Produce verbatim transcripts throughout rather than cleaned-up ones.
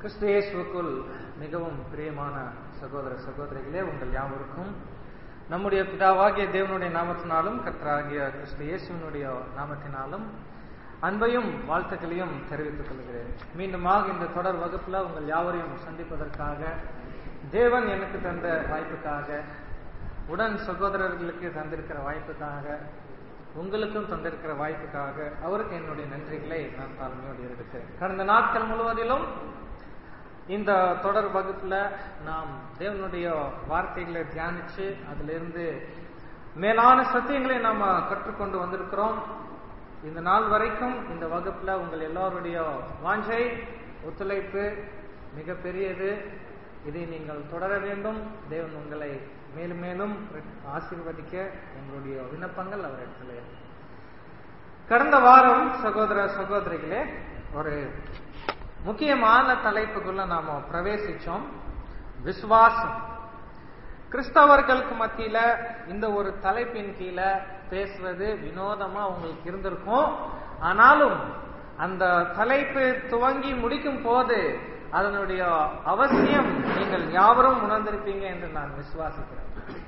கிறிஸ்து இயேசுவுக்குள் மிகவும் பிரியமான சகோதர சகோதரிகளே, உங்கள் யாவருக்கும் நம்முடைய பிதாவாகிய தேவனுடைய நாமத்தினாலும் கர்த்தராகிய கிறிஸ்து இயேசுவினுடைய நாமத்தினாலும் அன்பையும் வாழ்த்துக்களையும் தெரிவித்துக் கொள்கிறேன். மீண்டுமாக இந்த தொடர் வகுப்புல உங்கள் யாவரையும் சந்திப்பதற்காக தேவன் எனக்கு தந்த வாய்ப்புக்காக, உடன் சகோதரர்களுக்கு தந்திருக்கிற வாய்ப்புக்காக, உங்களுக்கும் தந்திருக்கிற வாய்ப்புக்காக அவருக்கு என்னுடைய நன்றிகளை நான் தாழ்மையோடு எடுக்கிறேன். கடந்த நாட்கள் முழுவதிலும் இந்த தொடர் வகுப்புல நாம் தேவனுடைய வார்த்தைகளை தியானிச்சு அதிலிருந்து மேலான சத்தியங்களை நாம கற்றுக்கொண்டு வந்திருக்கிறோம். இந்த நாள் வரைக்கும் இந்த வகுப்புல உங்கள் எல்லோருடைய வாஞ்சை ஒத்துழைப்பு மிக பெரியது. இதை நீங்கள் தொடர வேண்டும். தேவன் உங்களை மேலும் மேலும் ஆசீர்வதிக்க எங்களுடைய விண்ணப்பங்கள் அவர் இடத்துல. கடந்த வாரம் சகோதர சகோதரிகளே ஒரு முக்கியமான தலைப்புக்குள்ள நாம பிரவேசிச்சோம். விசுவாசம். கிறிஸ்தவர்களுக்கு மத்தியில இந்த ஒரு தலைப்பின் கீழே பேசுவது வினோதமா உங்களுக்கு இருந்திருக்கும். ஆனாலும் அந்த தலைப்பு துவங்கி முடிக்கும் போது அதனுடைய அவசியம் நீங்கள் யாவரும் உணர்ந்திருப்பீங்க என்று நான் விசுவாசிக்கிறேன்.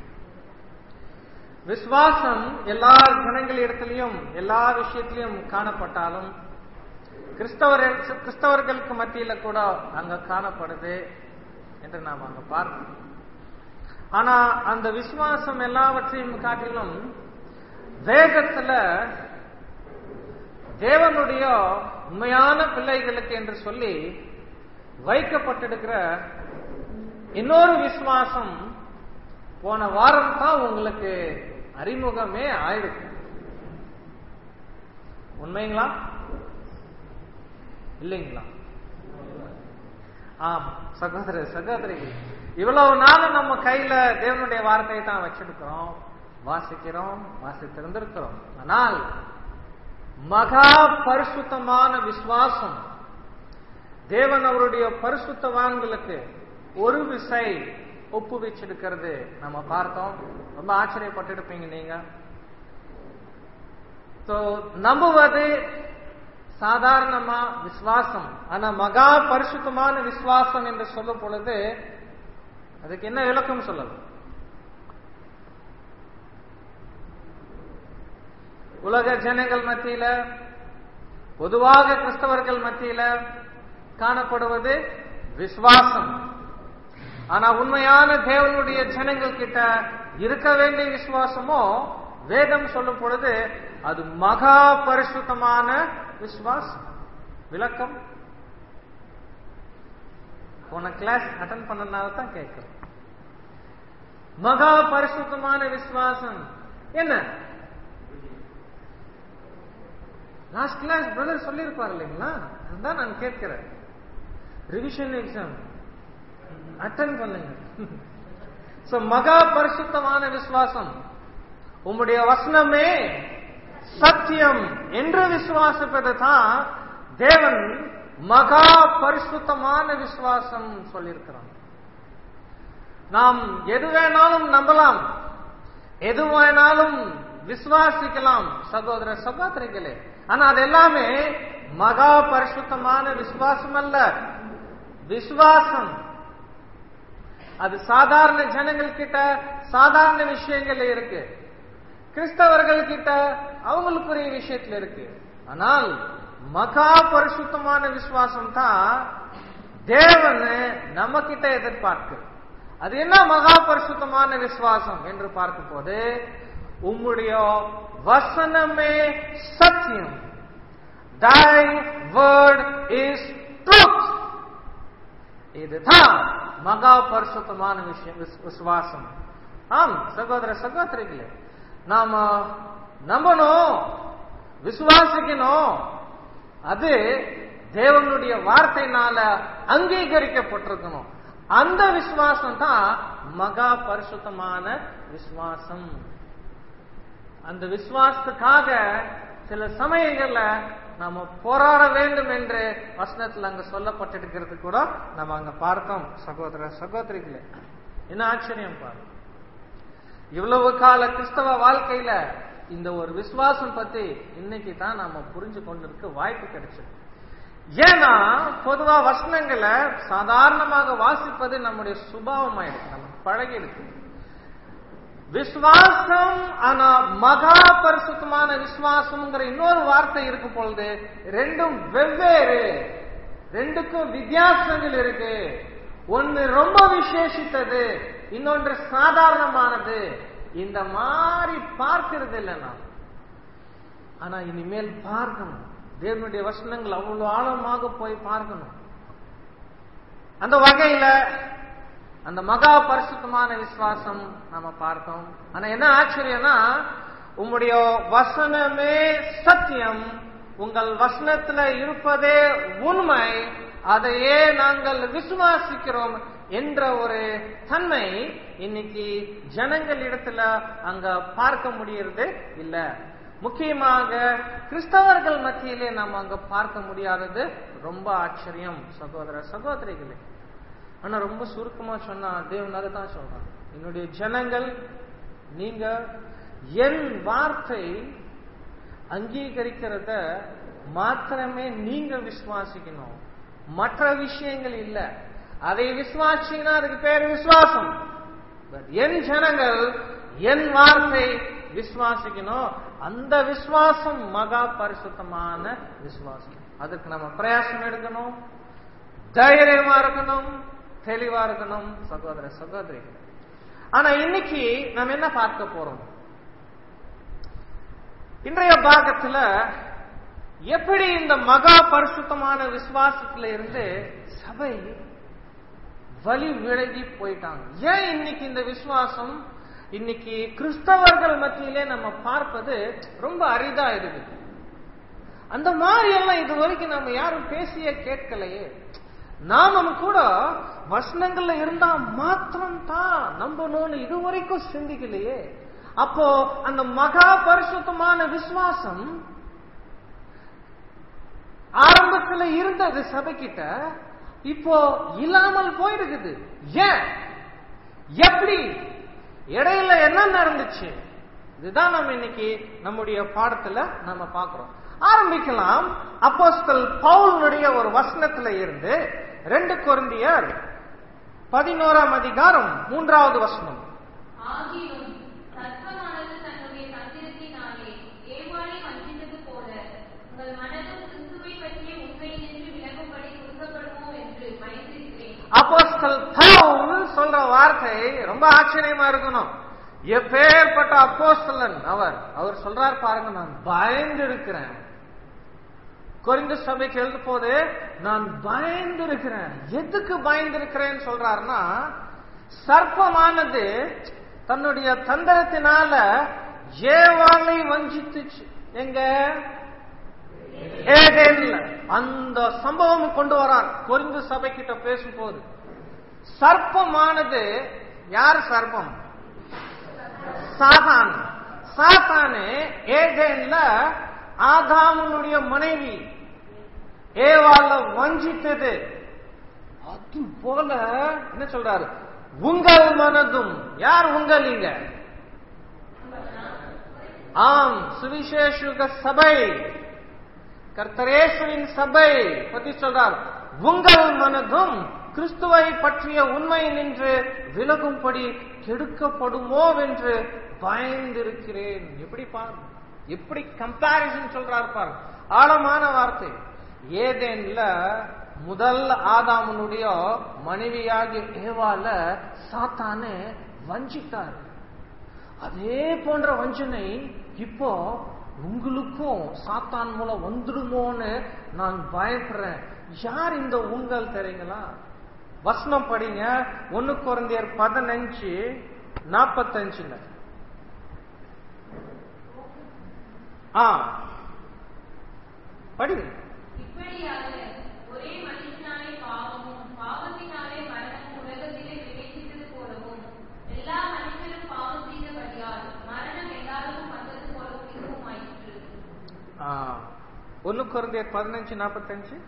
விசுவாசம் எல்லா ஜனங்களிடத்திலையும் எல்லா விஷயத்திலையும் காணப்பட்டாலும் கிறிஸ்தவர்கள் கிறிஸ்தவர்களுக்கு மத்தியில கூட அங்க காணப்படுது என்று நாம் அங்க பார்க்கிறோம். ஆனா அந்த விசுவாசம் எல்லாவற்றையும் காட்டிலும் வேதத்துல தேவனுடைய உண்மையான பிள்ளைகளுக்கு என்று சொல்லி வைக்கப்பட்டிருக்கிற இன்னொரு விசுவாசம் போன வாரம் தான் உங்களுக்கு அறிமுகமே ஆயிருக்கு. உண்மைங்களா இல்லைங்களா? ஆமா சகோதர சகோதரிகள், இவ்வளவு நாளும் நம்ம கையில தேவனுடைய வார்த்தையை தான் வச்சிருக்கிறோம், வாசிக்கிறோம், வாசித்திருந்திருக்கிறோம். ஆனால் மகா பரிசுத்தமான விசுவாசம் தேவன் அவருடைய பரிசுத்தவான்களுக்கு ஒரு விசை ஒப்புவிச்சிருக்கிறது நம்ம பார்த்தோம். ரொம்ப ஆச்சரியப்பட்டிருப்பீங்க நீங்க. நம்புவது சாதாரணமா விசுவாசம். ஆனா மகா பரிசுத்தமான விசுவாசம் என்று சொல்லும் பொழுது அதுக்கு என்ன விளக்கம் சொல்லலாம்? உலக ஜனங்கள் மத்தியில, பொதுவாக கிறிஸ்தவர்கள் மத்தியில காணப்படுவது விசுவாசம். ஆனா உண்மையான தேவனுடைய ஜனங்கள் கிட்ட இருக்க வேண்டிய விசுவாசமோ வேதம் சொல்லும் பொழுது அது மகா பரிசுத்தமான விசுவாசம். விளக்கம் போன கிளாஸ் அட்டன் பண்ணனால தான் கேட்கிறோம். மகா பரிசுத்தமான விசுவாசம் என்ன? லாஸ்ட் கிளாஸ் பிரதர் சொல்லியிருப்பார் இல்லைங்களா? அதுதான் நான் கேட்கிறேன். ரிவிஷன் எக்ஸாம் அட்டன் பண்ணுங்க. சோ மகா பரிசுத்தமான விசுவாசம், உம்முடைய வசனமே சத்தியம் என்று விசுவாசிப்பது தான் தேவன் மகா பரிசுத்தமான விசுவாசம் சொல்லியிருக்கிறான். நாம் எது வேணாலும் நம்பலாம், எது வேணாலும் விசுவாசிக்கலாம் சகோதர சகோதரிகளே. ஆனா அது எல்லாமே மகா பரிசுத்தமான விசுவாசம் அல்ல. விசுவாசம் அது சாதாரண ஜனங்கள் கிட்ட சாதாரண விஷயங்கள் இருக்கு, கிறிஸ்தவர்கள் கிட்ட அவங்களுக்குரிய விஷயத்துல இருக்கு. ஆனால் மகா பரிசுத்தமான விசுவாசம் தான் தேவன் நம்ம கிட்ட எதிர்பார்க்கு. அது என்ன மகா பரிசுத்தமான விசுவாசம் என்று பார்க்கும் போது, உம்முடைய வசனமே சத்தியம். Thy word is truth. இதுதான் மகா பரிசுத்தமான விஷயம் விசுவாசம். ஆம் சகோதர சகோதரிகளே, நாம நம்பணும், விசுவாசிக்கணும். அது தேவனுடைய வார்த்தையினால அங்கீகரிக்கப்பட்டிருக்கணும். அந்த விசுவாசம் தான் மகா பரிசுத்தமான விசுவாசம். அந்த விசுவாசத்துக்காக சில சமயங்கள்ல நாம போராட வேண்டும் என்று வசனத்தில் அங்க சொல்லப்பட்டிருக்கிறது கூட நம்ம அங்க பார்த்தோம் சகோதர சகோதரிகளே. என்ன ஆச்சரியம் பாரு, இவ்வளவு கால கிறிஸ்தவ வாழ்க்கையில இந்த ஒரு விசுவாசம் பத்தி இன்னைக்கு தான் நாம புரிஞ்சு கொண்டிருக்க வாய்ப்பு கிடைச்சது. ஏன்னா பொதுவா வசனங்களை சாதாரணமாக வாசிப்பது நம்முடைய சுபாவம் ஆயிடுச்சு, நமக்கு பழகி இருக்கு. விசுவாசம் ஆனா மகா பரிசுத்தமான விசுவாசம்ங்கிற இன்னொரு வார்த்தை இருக்கு பொழுது ரெண்டும் வெவ்வேறு, ரெண்டுக்கும் வித்தியாசங்கள் இருக்கு. ஒன்னு ரொம்ப விசேஷித்தது, இன்னொன்று சாதாரணமானது. இந்த மாதிரி பார்க்கிறது இல்லை நாம். ஆனா இனிமேல் பார்க்கணும், தேவனுடைய வசனங்கள் அவ்வளவு ஆழமாக போய் பார்க்கணும். அந்த வகையில அந்த மகா பரிசுத்தமான விசுவாசம் நாம பார்த்தோம். ஆனா என்ன ஆச்சரியம்னா, உங்களுடைய வசனமே சத்தியம், உங்கள் வசனத்துல இருப்பதே உண்மை, அதையே நாங்கள் விசுவாசிக்கிறோம் என்ற ஒரு தன்மை இன்னைக்கு ஜனங்கள் இடத்துல அங்க பார்க்க முடியறது இல்ல. முக்கியமாக கிறிஸ்தவர்கள் மத்தியிலே நாம் அங்க பார்க்க முடியாதது ரொம்ப ஆச்சரியம் சகோதர சகோதரிகளே. ஆனா ரொம்ப சுருக்கமா சொன்னா தேவன் தான் சொல்றான், என்னுடைய ஜனங்கள் நீங்க என் வார்த்தை அங்கீகரிக்கிறத மாத்திரமே நீங்க விசுவாசிக்கணும், மற்ற விஷயங்கள் இல்ல. அதை விசுவாசிங்கன்னா அதுக்கு பேரு விசுவாசம். என் ஜனங்கள் என் வார்த்தை விசுவாசிக்கணும். அந்த விசுவாசம் மகா பரிசுத்தமான விசுவாசம். அதுக்கு நம்ம பிரயாசம் எடுக்கணும், தைரியமா இருக்கணும், தெளிவா இருக்கணும் சகோதர சகோதரிகள். ஆனா இன்னைக்கு நம்ம என்ன பார்க்க போறோம்? இன்றைய பாகத்துல எப்படி இந்த மகா பரிசுத்தமான விசுவாசத்துல இருந்து சபை வழி விலகி போயிட்டாங்க. ஏன் இன்னைக்கு இந்த விசுவாசம் இன்னைக்கு கிறிஸ்தவர்கள் மத்தியிலே நம்ம பார்ப்பது ரொம்ப அரிதா இருக்குது. அந்த மாதிரி எல்லாம் இது வரைக்கும் நம்ம யாரும் பேசிய கேட்கலையே. நாமும் கூட வசனங்கள்ல இருந்தா மாத்திரம் தான் நம்பணும்னு இது வரைக்கும் சிந்திக்கலையே. அப்போ அந்த மகா பரிசுத்தமான விசுவாசம் ஆரம்பத்துல இருந்தது சபைக்கிட்ட, இப்போ இல்லாமல் போயிருக்குது. ஏன், எப்படி, இடையில என்ன நடந்துச்சு? இதுதான் நம்ம இன்னைக்கு நம்முடைய பாடத்துல நம்ம பார்க்கிறோம். ஆரம்பிக்கலாம் அப்போஸ்தலர் பவுலுடைய ஒரு வசனத்துல இருந்து. ரெண்டு கொரிந்தியர் பதினோராம் அதிகாரம் மூன்றாவது வசனம். அப்போஸ்தலர் பவுல் சொல்ற வார்த்தை ரொம்ப ஆச்சரியமா இருக்கணும். எப்பேற்பட்ட அப்போஸ்தலன் அவர் அவர் சொல்றார் பாருங்க, நான் பயந்து இருக்கிறேன். கொரிந்து சபைக்கு எழுத போது நான் பயந்து இருக்கிறேன். எதுக்கு பயந்து இருக்கிறேன்னு சொல்றாருன்னா, சர்ப்பமானது தன்னுடைய தந்திரத்தினால ஏவாளை வஞ்சித்துச்சு. எங்க ஏதேன்ல அந்த சம்பவம் கொண்டு வரார் கொரிந்து சபை கிட்ட பேசும்போது. சர்ப்பமானது யார் சர்ப்பம்? சாத்தான். சாத்தானே ஏதேன்ல ஆதாமுடைய மனைவி ஏவாள வஞ்சித்தது. அது போல என்ன சொல்றாரு, உங்கள் மனதும். யார் உங்கள்? இங்க ஆம், சுவிசேஷ சபை, கர்த்தரேசுவின் சபை பத்தி சொல்றார். உங்கள் மனதும் கிறிஸ்துவை பற்றிய உண்மை நின்று விலகும்படி கெடுக்கப்படுமோ என்று பயந்திருக்கிறேன். எப்படி பாருங்க, எப்படி கம்பாரிசன் சொல்றாரு பாருங்க, ஆழமான வார்த்தை. ஏதேன்ல முதல் ஆதாமனுடைய மனைவியாகிய ஏவாள சாத்தானே வஞ்சித்தார். அதே போன்ற வஞ்சனை இப்போ உங்களுக்கும் சாத்தான் மூலம் வந்துடுமோன்னு நான் பயப்படுறேன். யார் இந்த உங்கள் தெரியுங்களா? வசனம் படிங்க, ஒன்னு கொரிந்தியர் பதினஞ்சு நாற்பத்தஞ்சுல. ஆ படிங்க. ஒரே மனுஷனாலே பாவமும் பாவத்தினாலே மரணமும் உலகத்திலே பிரவேசித்தது போலவும் எல்லா மனுஷரும் பாவம் செய்தபடியால் மரணம் எல்லாருக்கும் வந்தது போலவும் இதுவும் ஆயிற்று. ஒன்னு கொரிந்தியர் பதினஞ்சு நாற்பத்தஞ்சு.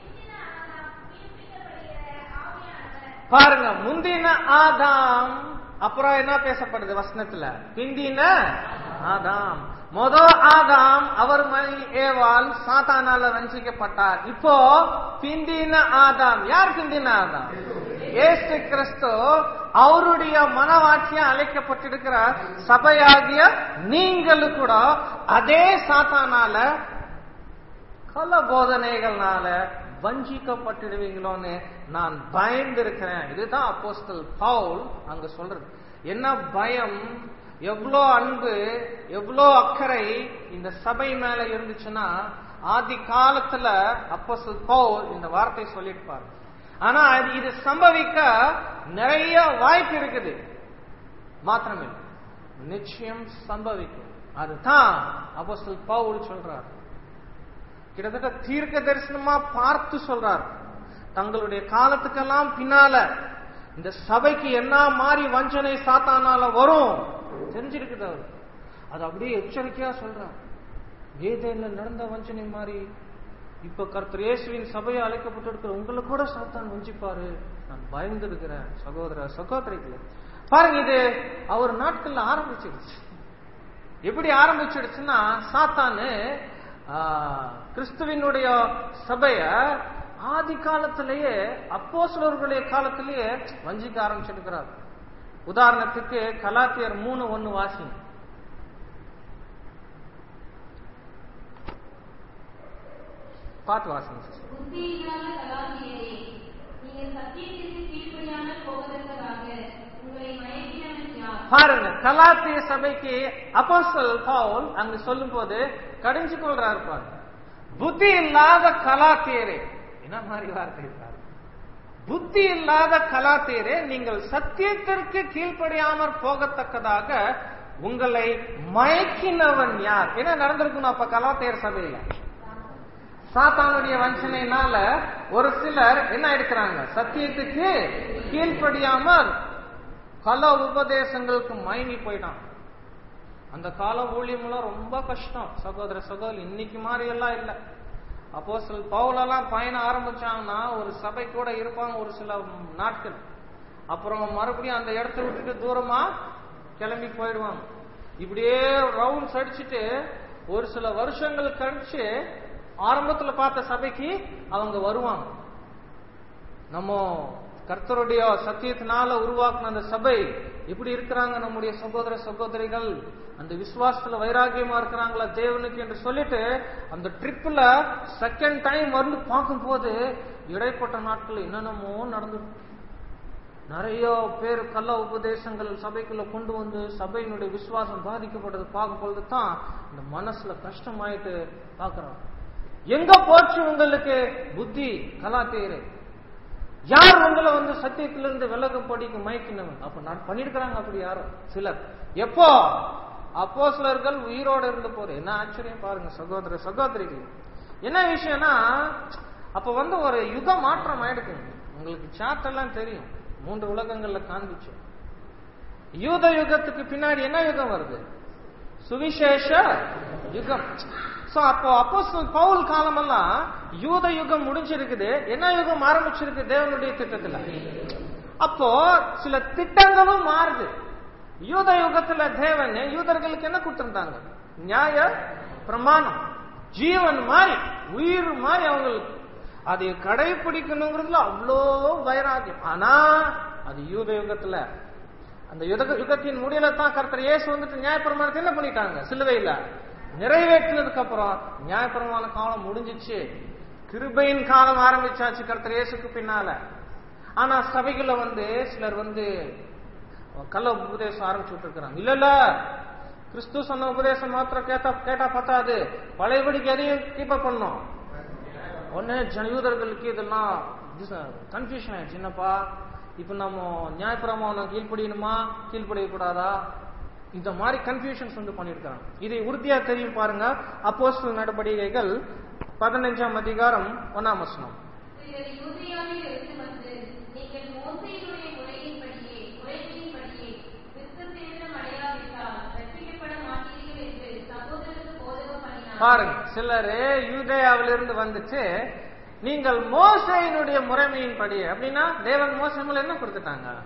பாருங்க, முந்தின ஆதாம் அப்புறம் என்ன பேசப்படுது வசனத்துல? பிந்தின ஆதாம். மொத ஆதாம் அவர் மனைவி ஏவாள் சாத்தானால வஞ்சிக்கப்பட்டார். இப்போ பிந்தின ஆதாம். யார் பிந்தின ஆதாம்? இயேசு கிறிஸ்து. அவருடைய மனவாட்சியா அழைக்கப்பட்டிருக்கிற சபையாகிய நீங்களும் கூட அதே சாத்தானால கல போதனைகள்னால வஞ்சிக்கப்பட்டிடுவீங்களோன்னு நான் பயந்து இருக்கிறேன். இதுதான் அப்போஸ்தலன் பவுல் அங்க சொல்றது. என்ன பயம், எவ்வளோ அன்பு, எவ்வளோ அக்கறை இந்த சபை மேல இருந்துச்சுன்னா ஆதி காலத்துல அப்போஸ்தலன் பவுல் இந்த வார்த்தை சொல்லிருப்பார். ஆனா இது சம்பவிக்க நிறைய வாய்ப்பு இருக்குது, மாத்திரமே நிச்சயம் சம்பவிக்கும். அதுதான் அப்போஸ்தலன் பவுல் சொல்றார். கிட்டத்தட்ட தீர்க்க தரிசனமா பார்த்து சொல்றார். தங்களுடைய காலத்துக்கெல்லாம் பின்னால இந்த சபைக்கு என்ன மாதிரி வஞ்சனை சாத்தானால வரும் தெரிஞ்சிருக்குது. அவர் அது அப்படியே எச்சரிக்கையா சொல்றார். ஏதேன்ல நடந்த வஞ்சனை மாதிரி இப்ப கர்த்தர் இயேசுவின் சபையை அழைக்கப்பட்டிருக்கிற உங்களை கூட சாத்தான் வஞ்சிப்பாரு. நான் பயந்து இருக்கிறேன் சகோதர சகோதரிகளே. பாருங்க, இது அவர் நாட்கள்ல ஆரம்பிச்சிடுச்சு. எப்படி ஆரம்பிச்சிடுச்சுன்னா, சாத்தானு கிறிஸ்துவினுடைய சபைய ஆதி காலத்திலேயே அப்போஸ்தலர்களுடைய காலத்திலேயே வஞ்சிக்க ஆரம்பிச்சிருக்கிறார். உதாரணத்துக்கு கலாத்தியர் மூணு ஒன்னு வாசி. பாத்து வாசிங்க. பாருங்க, கலாத்திய சபைக்கு அப்போஸ்தலன் பவுல் அங்கு சொல்லும் போது கடிஞ்சு கொள்றாரு. பாருங்க, புத்தி இல்லாத கலாத்தியரே. என்ன மாதிரி வார்த்தை பாருங்க. புத்தி இல்லாத கலாத்தியரே, நீங்கள் சத்தியத்திற்கு கீழ்ப்படியாமற் போகத்தக்கதாக உங்களை மயக்கினவன் யார்? என்ன நடந்திருக்கணும் அப்ப கலாத்தியர் சபையில? சாத்தானுடைய வஞ்சனையினால ஒரு சிலர் என்ன எடுக்கிறாங்க, சத்தியத்துக்கு கீழ்ப்படியாமல் கல உபதேசங்களுக்கு மயங்கி போயிட்டான். அந்த கால ஊழியம்லாம் ரொம்ப கஷ்டம் சகோதர சகோதரி. இன்னைக்கு மாதிரி எல்லாம் இல்ல. அப்போஸ்தலன் பவுலெல்லாம் பயணம் ஆரம்பிச்சாங்கன்னா ஒரு சபை கூட இருப்பாங்க ஒரு சில நாட்கள். அப்புறம் மறுபடியும் அந்த இடத்த விட்டுட்டு தூரமா கிளம்பி போயிடுவாங்க. இப்படியே ரவுண்ட்ஸ் அடிச்சுட்டு ஒரு சில வருஷங்கள் கழிச்சு ஆரம்பத்துல பார்த்த சபைக்கு அவங்க வருவாங்க. நம்ம கர்த்தருடைய சத்தியத்தினால உருவாக்குன அந்த சபை எப்படி இருக்கிறாங்க நம்முடைய சகோதர சகோதரிகள், அந்த விசுவாசத்துல வைராகியமா இருக்கிறாங்களா தேவனுக்கு என்று சொல்லிட்டு அந்த ட்ரிப்ல செகண்ட் டைம் வந்து பார்க்கும் போது இடைப்பட்ட நாட்கள் என்னென்னமோ நடந்து நிறைய பேர் கள்ள உபதேசங்கள் சபைக்குள்ள கொண்டு வந்து சபையினுடைய விசுவாசம் பாதிக்கப்பட்டது பார்க்கும் பொழுது தான் இந்த மனசுல கஷ்டமாயிட்டு பாக்குறோம். எங்க போச்சு உங்களுக்கு புத்தி கலாத்தியரே? யார் உங்களை வந்து சத்தியத்திலிருந்து விலக படிக்க மயக்கினவன்? அப்ப நான் பண்ணிருக்கிறாங்க அப்படி யாரும் சிலர். எப்போ அப்போஸ்தலர்கள் உயிரோடு இருந்த போது. என்ன ஆச்சரியம் பாருங்க சகோதர சகோதரிகள். என்ன விஷயம்னா, அப்ப வந்து ஒரு யுக மாற்றம் ஆயிடுக்குங்க. உங்களுக்கு சார்ட் எல்லாம் தெரியும், மூன்று உலகங்கள்ல காண்பிச்சு. யூத யுகத்துக்கு பின்னாடி என்ன யுகம் வருது? சுவிசேஷ யுகம். சோ அப்போ அப்போஸ்தலன் பவுல் காலமெல்லாம் யூத யுகம் முடிஞ்சிருக்குது. என்ன யுகம் ஆரம்பிச்சிருக்கு தேவனுடைய திட்டத்துல? அப்போ சில திட்டங்களும் மாறுது. யூத யுகத்துல தேவன் யூதர்களுக்கு என்ன கொடுத்திருந்தாங்க? நியாய பிரமாணம், ஜீவன் மாதிரி, உயிர் மாதிரி அவங்களுக்கு. அதை கடைபிடிக்கணுங்கிறதுல அவ்வளோ வைராகியம். ஆனா அது யூத யுகத்துல, அந்த யுகத்தின் முடியல தான் கர்த்தர் இயேசு வந்துட்டு நியாயப்பிரமாணத்தை என்ன பண்ணிட்டாங்க? சிலுவையில நிறைவேற்றினதுக்கு அப்புறம் நியாயப்பிரமாண காலம் முடிஞ்சிச்சு, கிருபையின் காலம் ஆரம்பிச்சாச்சு கர்த்தர் இயேசுக்கு பின்னால. ஆனா சபைகளை வந்து சிலர் வந்து கள்ள உபதேசம் ஆரம்பிச்சு விட்டு இருக்கிறாங்க. இல்ல இல்ல, கிறிஸ்து சொன்ன உபதேசம் மாத்திரம் கேட்டா கேட்டா பத்தாது, பழையபடிக்கு எதையும் கீப்பப் பண்ணணும். உடனே யூதர்களுக்கு இதெல்லாம் கன்ஃபியூஷன் ஆயிடுச்சு. என்னப்பா இப்ப நம்ம நியாயப்பிரமாணம் கீழ்ப்படியணுமா கீழ்ப்படிய கூடாதா? இந்த மாதிரி கன்ஃபியூஷன்ஸ் வந்து பண்ணிருக்காங்க. இதை உறுதியா தெரியும் பாருங்க, அப்போஸ்தலர் நடபடிக்கைகள் பதினஞ்சாம் அதிகாரம் ஒன்னாம் வசனம். பாருங்க, சிலரு யூதேயாவிலிருந்து வந்துட்டு நீங்கள் மோசையினுடைய முறைமையின் படி, அப்படின்னா தேவன் மோசையில என்ன கொடுத்துட்டாங்க?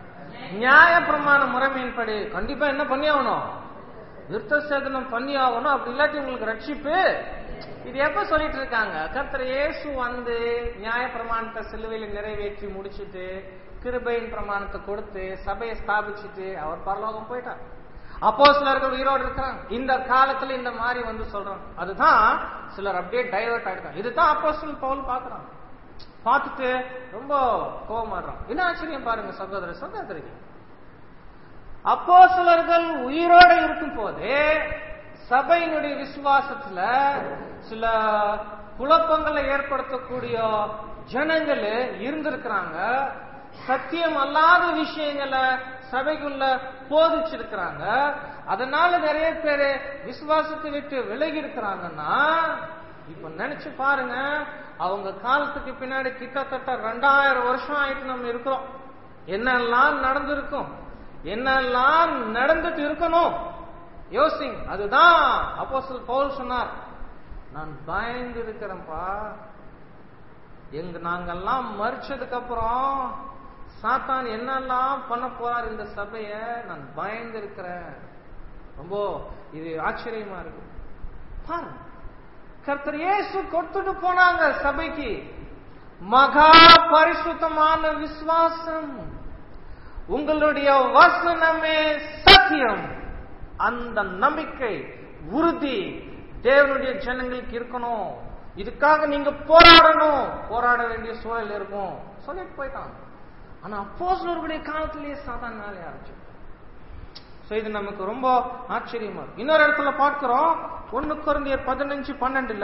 நியாய பிரமாண முறைமையின்படி கண்டிப்பா என்ன பண்ணி ஆகணும்? விருத்த சேதனம் பண்ணி ஆகணும். அப்படி இல்லாட்டி உங்களுக்கு ரட்சிப்பு. இது எப்ப சொல்லிட்டு இருக்காங்க? கர்த்தர் இயேசு வந்து நியாய பிரமாணத்தை சிலுவையில் நிறைவேற்றி முடிச்சுட்டு கிருபையின் பிரமாணத்தை கொடுத்து சபையை ஸ்தாபிச்சுட்டு அவர் பரலோகம் போயிட்டார். அப்போஸ்தலர்கள் உயிரோடு இருக்கிறாங்க. இந்த காலத்துல இந்த மாதிரி வந்து சொல்றாங்க. அதுதான் சிலர் அப்படியே டைவர்ட் ஆயிடுறாங்க. இதுதான் அப்போஸ்தலன் பவுல் பாக்குறாங்க. பார்த்துட்டு ரொம்ப கோபமாடுறான். என்ன ஆச்சரியம் பாருங்க சகோதர சகோதரிகள். அப்போஸ்தலர்கள் உயிரோடு இருக்கும் போதே சபையினுடைய விசுவாசத்துல சில குழப்பங்களை ஏற்படுத்தக்கூடிய ஜனங்கள் இருந்திருக்கிறாங்க. சத்தியம் அல்லாத விஷயங்களை சபைக்குள்ள போதிச்சிருக்கிறாங்க. அதனால நிறைய பேரு விசுவாசத்தை விட்டு விலகி இருக்கிறாங்கன்னா இப்ப நினைச்சு பாருங்க, அவங்க காலத்துக்கு பின்னாடி கிட்டத்தட்ட ரெண்டாயிரம் வருஷம் ஆயிட்டு நம்ம இருக்கிறோம். என்னெல்லாம் நடந்திருக்கும், என்னெல்லாம் நடந்துட்டு இருக்கணும் யோசிங்க. அதுதான் அப்போஸ்தலன் பவுல் சொன்னார், நான் பயந்து இருக்கிறேன்ப்பா. எங்க நாங்கெல்லாம் மறிச்சதுக்கு அப்புறம் சாத்தான் என்னெல்லாம் பண்ண போறார் இந்த சபைய நான் பயந்து இருக்கிறேன். ரொம்ப இது ஆச்சரியமா இருக்கு பாருங்க. கர்த்தர் இயேசு கொடுத்துட்டு போனாங்க சபைக்கு மகா பரிசுத்தமான விசுவாசம். உங்களுடைய வசனமே சத்தியம். அந்த நம்பிக்கை உறுதி தேவனுடைய ஜனங்களுக்கு இருக்கணும். இதுக்காக நீங்க போராடணும். போராட வேண்டிய சூழல் இருக்கும் சொல்லிட்டு போயிட்டாங்க. ஆனா அப்போஸ்தலர்களுடைய காலத்திலேயே சாதாரண நாளே ஆரம்பிச்சு. இது நமக்கு ரொம்ப ஆச்சரியமா இருக்கு. இன்னொரு இடத்துல பார்க்கிறோம், ஒன்னு கொரிந்தியர் பதினஞ்சு பன்னெண்டுல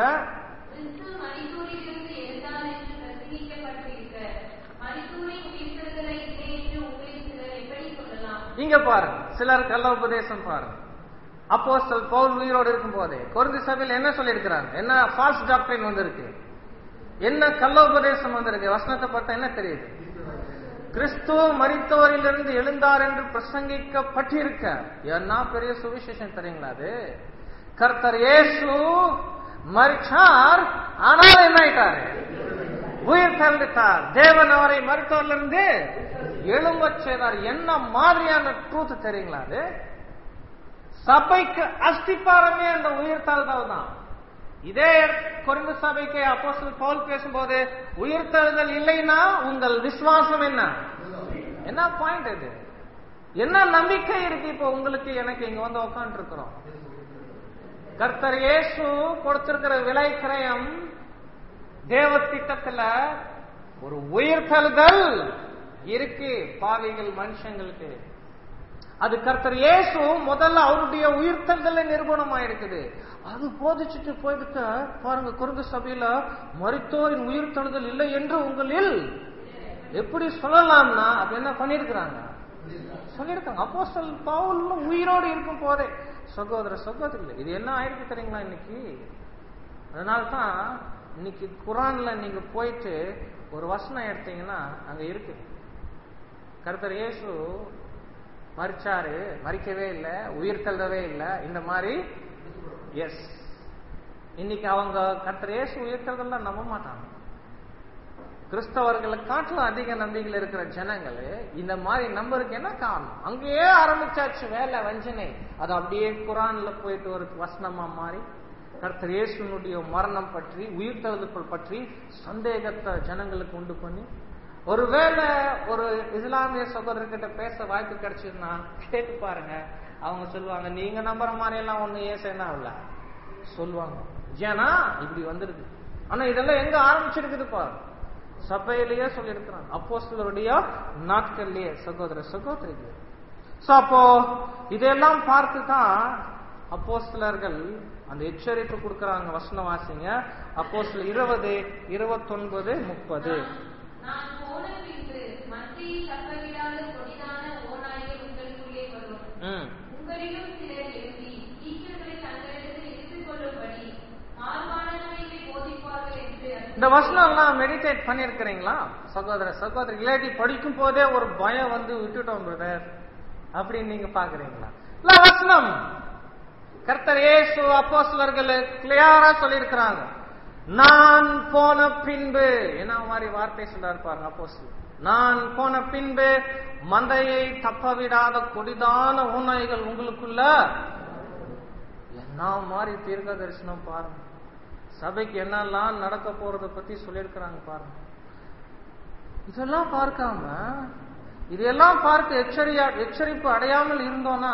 இங்க பாருங்க, சிலர் கள்ள உபதேசம் பாருங்க. அப்போஸ்தலன் பவுல் உயிரோடு இருக்கும் போதே கொரிந்தி சபையில் என்ன சொல்லி இருக்கிறாங்க? என்ன ஃபால்ஸ் டாக்டரின் வந்திருக்கு, என்ன கள்ள உபதேசம் வந்திருக்கு? வசனத்தை பார்த்தா என்ன தெரியுது? கிறிஸ்து மரித்தோரிலிருந்து எழுந்தார் என்று பிரசங்கிக்கப்பட்டிருக்க. என்ன பெரிய சுவிசேஷம் தெரியுங்களா அது? கர்த்தர் இயேசு மரிச்சார், ஆனால் என்ன ஆயிட்டாரு? உயிர் தழுந்தார். தேவன் அவரை மரித்தோரிலிருந்து எழும்பச் செய்தார். என்ன மாதிரியான ட்ரூத் தெரியுங்களா அது? சபைக்கு அஸ்திபாரமே அந்த உயிர் தழுதல் தான். இதே கொரிந்து சபைக்கு அப்போஸ்தலன் பவுல் பேசும்போது உயிர் தழுதல் இல்லைன்னா உங்கள் விசுவாசம் என்ன? என்ன பாயிண்ட் இது? என்ன நம்பிக்கை இருக்கு இப்போ உங்களுக்கு எனக்கு இங்க வந்து உட்கார்ந்து இருக்கிறோம்? கர்த்தர் இயேசு கொடுத்திருக்கிற விலை கிரயம் தேவ திட்டத்துல ஒரு உயிர் தழுதல் இருக்கு பாவிகள் மனுஷங்களுக்கு. அது கர்த்தர் இயேசு முதல்ல அவருடைய உயிர்த்தல்ல நிரூபணமா இருக்குது. அது போதிச்சுட்டு போயிட்டு பாருங்க, கொரிந்து சபையில மரித்தோரின் உயிர் தழுதல் இல்லை என்று உங்களில் எப்படி சொல்லலாம்னா அப்ப என்ன பண்ணிருக்கிறாங்க? சொல்லியிருக்காங்க. அப்போஸ்தலன் பவுல் உயிரோடு இருக்கும் போதே சகோதர சகோதரிகள் இது என்ன ஆயிருக்கு தெரியுங்களா இன்னைக்கு? அதனால்தான் இன்னைக்கு குரான்ல நீங்க போயிட்டு ஒரு வசனம் எடுத்தீங்கன்னா அங்க இருக்கு, கர்த்தர் இயேசு மரிச்சாரு, மறிக்கவே இல்லை, உயிர் தள்ளவே இல்லை, இந்த மாதிரி. எஸ், இன்னைக்கு அவங்க கர்த்தர் இயேசு உயிர் தள்ளலாம் நம்ப மாட்டாங்க. கிறிஸ்தவர்களை காட்டிலும் அதிக நம்பிக்கையில் இருக்கிற ஜனங்கள் இந்த மாதிரி நம்பருக்கு என்ன காரணம்? அங்கேயே ஆரம்பிச்சாச்சு வேலை வஞ்சனை. அது அப்படியே குரான்ல போயிட்டு ஒரு வசனமா மாறி கர்த்தர் இயேசுனுடைய மரணம் பற்றி உயிர் தழுதல் பற்றி சந்தேகத்தை ஜனங்களுக்கு உண்டு பண்ணி, ஒருவேளை ஒரு இஸ்லாமிய சகோதரர்கிட்ட பேச வாய்ப்பு கிடைச்சதுன்னா கேட்டு பாருங்க, அவங்க சொல்லுவாங்க நீங்க நம்புற மாதிரி எல்லாம் ஒண்ணு ஏசேனா இல்ல சொல்லுவாங்க. ஏன்னா இப்படி வந்துருது. ஆனா இதெல்லாம் எங்க ஆரம்பிச்சிருக்குது பாருங்க, சபையிலேயே சொல்லி இருக்கிறாங்க அப்போஸ்தலருடைய நாட்கள்லயே சகோதர சகோதரிகள். சோ அப்போ இதெல்லாம் பார்த்துதான் அப்போஸ்தலர்கள் அந்த எச்சரிக்கை கொடுக்கறாங்க. வசனம் வாசிங்க, அப்போஸ்தலர் இருபது இருபத்தி ஒன்பது முப்பது. நான் போன பின்பு மத்தியை தப்பவிடாத கொடிதான ஓநாய்கள் உங்களுக்குள்ளே வரும். உங்களிலும் சிலர் எழுதி ஈச்சல்களை தங்களிடத்தில் எடுத்துக் கொள்ளும்படி மாறுபாடானவைகளை போதிப்பார்கள் என்று. இந்த வசனம் எல்லாம் மெடிடேட் பண்ணிருக்கிறீங்களா சகோதர சகோதரி? இல்லாட்டி படிக்கும் போதே ஒரு பயம் வந்து விட்டுட்டோம் பிரதர் அப்படின்னு நீங்க பாக்குறீங்களா? இல்ல, வசனம் கர்த்தர் இயேசு அப்போஸ்தலர்கள் கிளியரா சொல்லி இருக்கிறாங்க. நான் போன பின்பு என்ன மாதிரி வார்த்தை சொல்றாரு பாருங்க அப்போஸ்தலர். நான் போன பின்பு மந்தையை தப்பவிடாத கொடிதான ஊனாய்கள் உங்களுக்குள்ள என்ன மாதிரி தீர்க்க தரிசனம் பாருங்க. சபைக்கு என்னெல்லாம் நடக்க போறத பத்தி சொல்லியிருக்கிறாங்க பாருங்க. இதெல்லாம் பார்க்காம இதெல்லாம் பார்த்து எச்சரியா எச்சரிப்பு அடையாமல் இருந்தோம்னா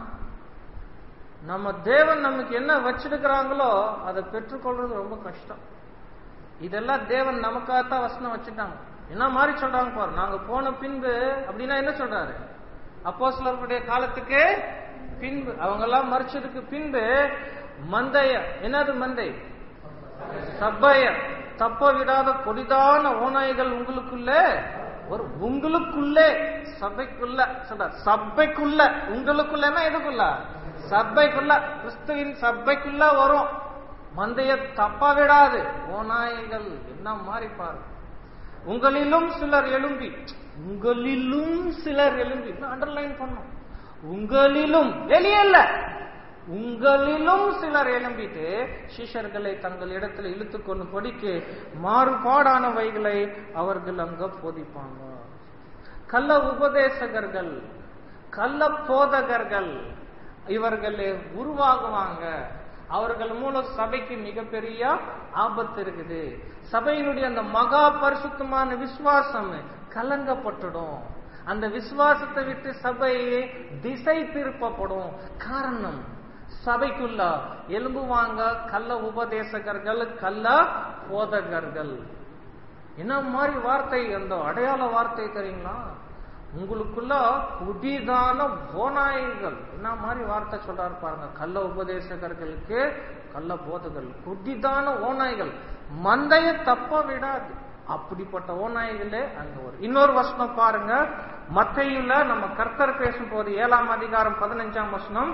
நம்ம தேவன் நமக்கு என்ன வச்சிருக்கிறாங்களோ அதை பெற்றுக்கொள்றது ரொம்ப கஷ்டம். இதெல்லாம் தேவன் நமக்காகத்தான் வசனம் வச்சுட்டாங்க. என்ன மாதிரி சொல்றாங்க பாரு, நாங்க போன பின்பு அப்படின்னா என்ன சொல்றாரு, அப்போஸ்தலர்களுடைய காலத்துக்கு பின்பு, அவங்க எல்லாம் மறிச்சதுக்கு பின்பு மந்தைய, என்னது மந்தை, சபைய தப்ப விடாத கொடிதான ஓநாய்கள் உங்களுக்குள்ள ஒரு, உங்களுக்குள்ளே சபைக்குள்ள சொல்ற, சபைக்குள்ள உங்களுக்குள்ளன்னா எதுக்குள்ள, சபைக்குள்ள, கிறிஸ்துவின் சபைக்குள்ள வரும். மந்தைய தப்ப விடாது ஓநாய்கள் என்ன மாதிரி பாரு. உங்களிலும் சிலர் எழும்பி, உங்களிலும் சிலர் எழும்பி அண்டர்லைன் பண்ணும், உங்களிலும், வெளியே இல்ல, உங்களிலும் சிலர் எழும்பிட்டு சிஷ்யர்களை தங்கள் இடத்துல இழுத்து கொண்டு படிக்கு மாறுபாடானவைகளை அவர்கள் அங்க போதிப்பாங்க. கள்ள உபதேசகர்கள், கள்ள போதகர்கள் இவர்களே உருவாகுவாங்க. அவர்கள் மூலம் சபைக்கு மிகப்பெரிய ஆபத்து இருக்குது. சபையினுடைய அந்த மகா பரிசுத்தமான விசுவாசம் கலங்கப்பட்டுடும். அந்த விசுவாசத்தை விட்டு சபை திசை திருப்பப்படும். காரணம், சபைக்குள்ள எலும்புவாங்க கள்ள உபதேசகர்கள், கள்ள போதகர்கள். என்ன மாதிரி வார்த்தை, அந்த அடையாள வார்த்தை தெரியுங்களா, உங்களுக்குள்ள குடிதான போனாய்கள். என்ன மாதிரி வார்த்தை சொல்றாரு பாருங்க, கள்ள உபதேசகர்களுக்கு கள்ள போதகர்கள், குடிதான ஓநாய்கள், மந்தைய தப்ப விடாது. அப்படிப்பட்ட ஓநாய்களே அங்க வரும். இன்னொரு வசனம் பாருங்க, மத்தேயுல நம்ம கர்த்தர் பேசும் போது ஏழாம் அதிகாரம் பதினஞ்சாம் வசனம்,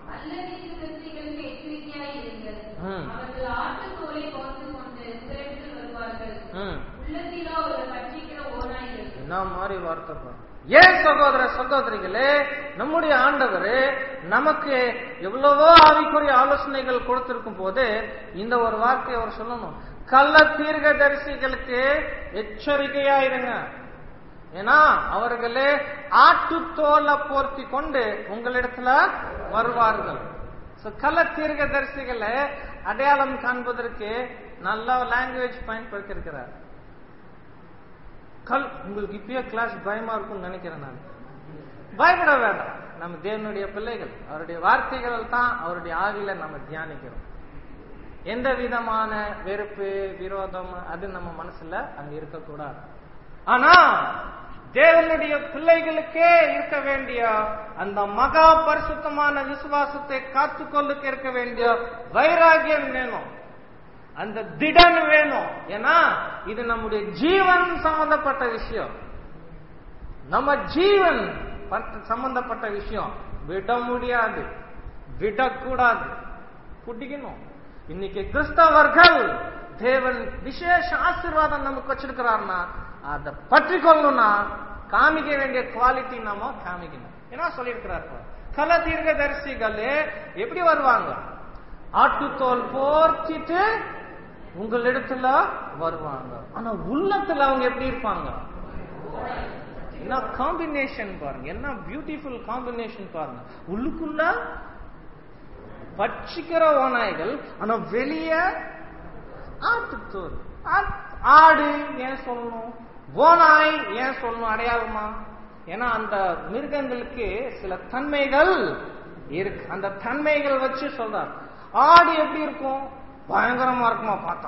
என்ன மாதிரி வார்த்தை பாருங்க. ஏன் சகோதர சகோதரிகளே, நம்முடைய ஆண்டவர் நமக்கு எவ்வளவோ ஆவிக்குரிய ஆலோசனைகள் கொடுத்திருக்கும் போது இந்த ஒரு வார்த்தையை அவர் சொல்லணும், கள்ள தீர்க்கதரிசிகளுக்கு எச்சரிக்கையா இருங்க. ஏன்னா அவர்களே ஆட்டுத்தோலை போர்த்தி கொண்டு உங்களிடத்துல வருவார்கள். கள்ள தீர்க்கதரிசிகளை அடையாளம் காண்பதற்கு நல்ல லாங்குவேஜ் பயன்படுத்தி இருக்கிறார். கல், உங்களுக்கு இப்பயே கிளாஸ் பயமா இருக்கும்னு நினைக்கிறேன். நான் பயப்பட வேண்டாம். நம்ம தேவனுடைய பிள்ளைகள், அவருடைய வார்த்தைகள் தான் அவருடைய ஆவியில நம்ம தியானிக்கிறோம். எந்த விதமான வெறுப்பு, விரோதம் அது நம்ம மனசுல அங்க இருக்கக்கூடாது. ஆனா தேவனுடைய பிள்ளைகளுக்கே இருக்க வேண்டிய அந்த மகா பரிசுத்தமான விசுவாசத்தை காத்துக்கொள்ளுக்கு இருக்க வேண்டிய வைராகியம் வேணும், அந்த திடன் வேணும். ஏன்னா இது நம்முடைய ஜீவன் சம்பந்தப்பட்ட விஷயம், நம்ம ஜீவன் சம்பந்தப்பட்ட விஷயம். விட முடியாது, விடக்கூடாது, குடிக்கணும். இன்னைக்கு கிறிஸ்தவர்கள் தேவன் விசேஷ ஆசீர்வாதம் நமக்கு வச்சிருக்கிறார்னா அதை பற்றி கொள்ளணும்னா காமிக்க வேண்டிய குவாலிட்டி நாம காமிக்கணும். என்ன சொல்லியிருக்கிறார், கள்ள தீர்க்கதரிசிகள் எப்படி வருவாங்க, ஆட்டுத்தோல் போர்த்திட்டு உங்களிடத்துல வருவாங்க. ஆனா உள்ளத்துல அவங்க எப்படி இருப்பாங்க, என்ன காம்பினேஷன் பாருங்க, என்ன பியூட்டிஃபுல் காம்பினேஷன் பாருங்க. உள்ளுக்குள்ள பட்சிக்கிற ஓநாய்கள், ஆனா வெளியே ஆட்டுத்தோல். ஆடு ஏன் சொல்லணும், ஓநாய் ஏன் சொல்லணும் அடையாளமா? ஏன்னா அந்த மிருகங்களுக்கு சில தன்மைகள் இருக்கு, அந்த தன்மைகள் வச்சு சொல்றார். ஆடு எப்படி இருக்கும், பயங்கரமா இருக்குமா, பார்த்தா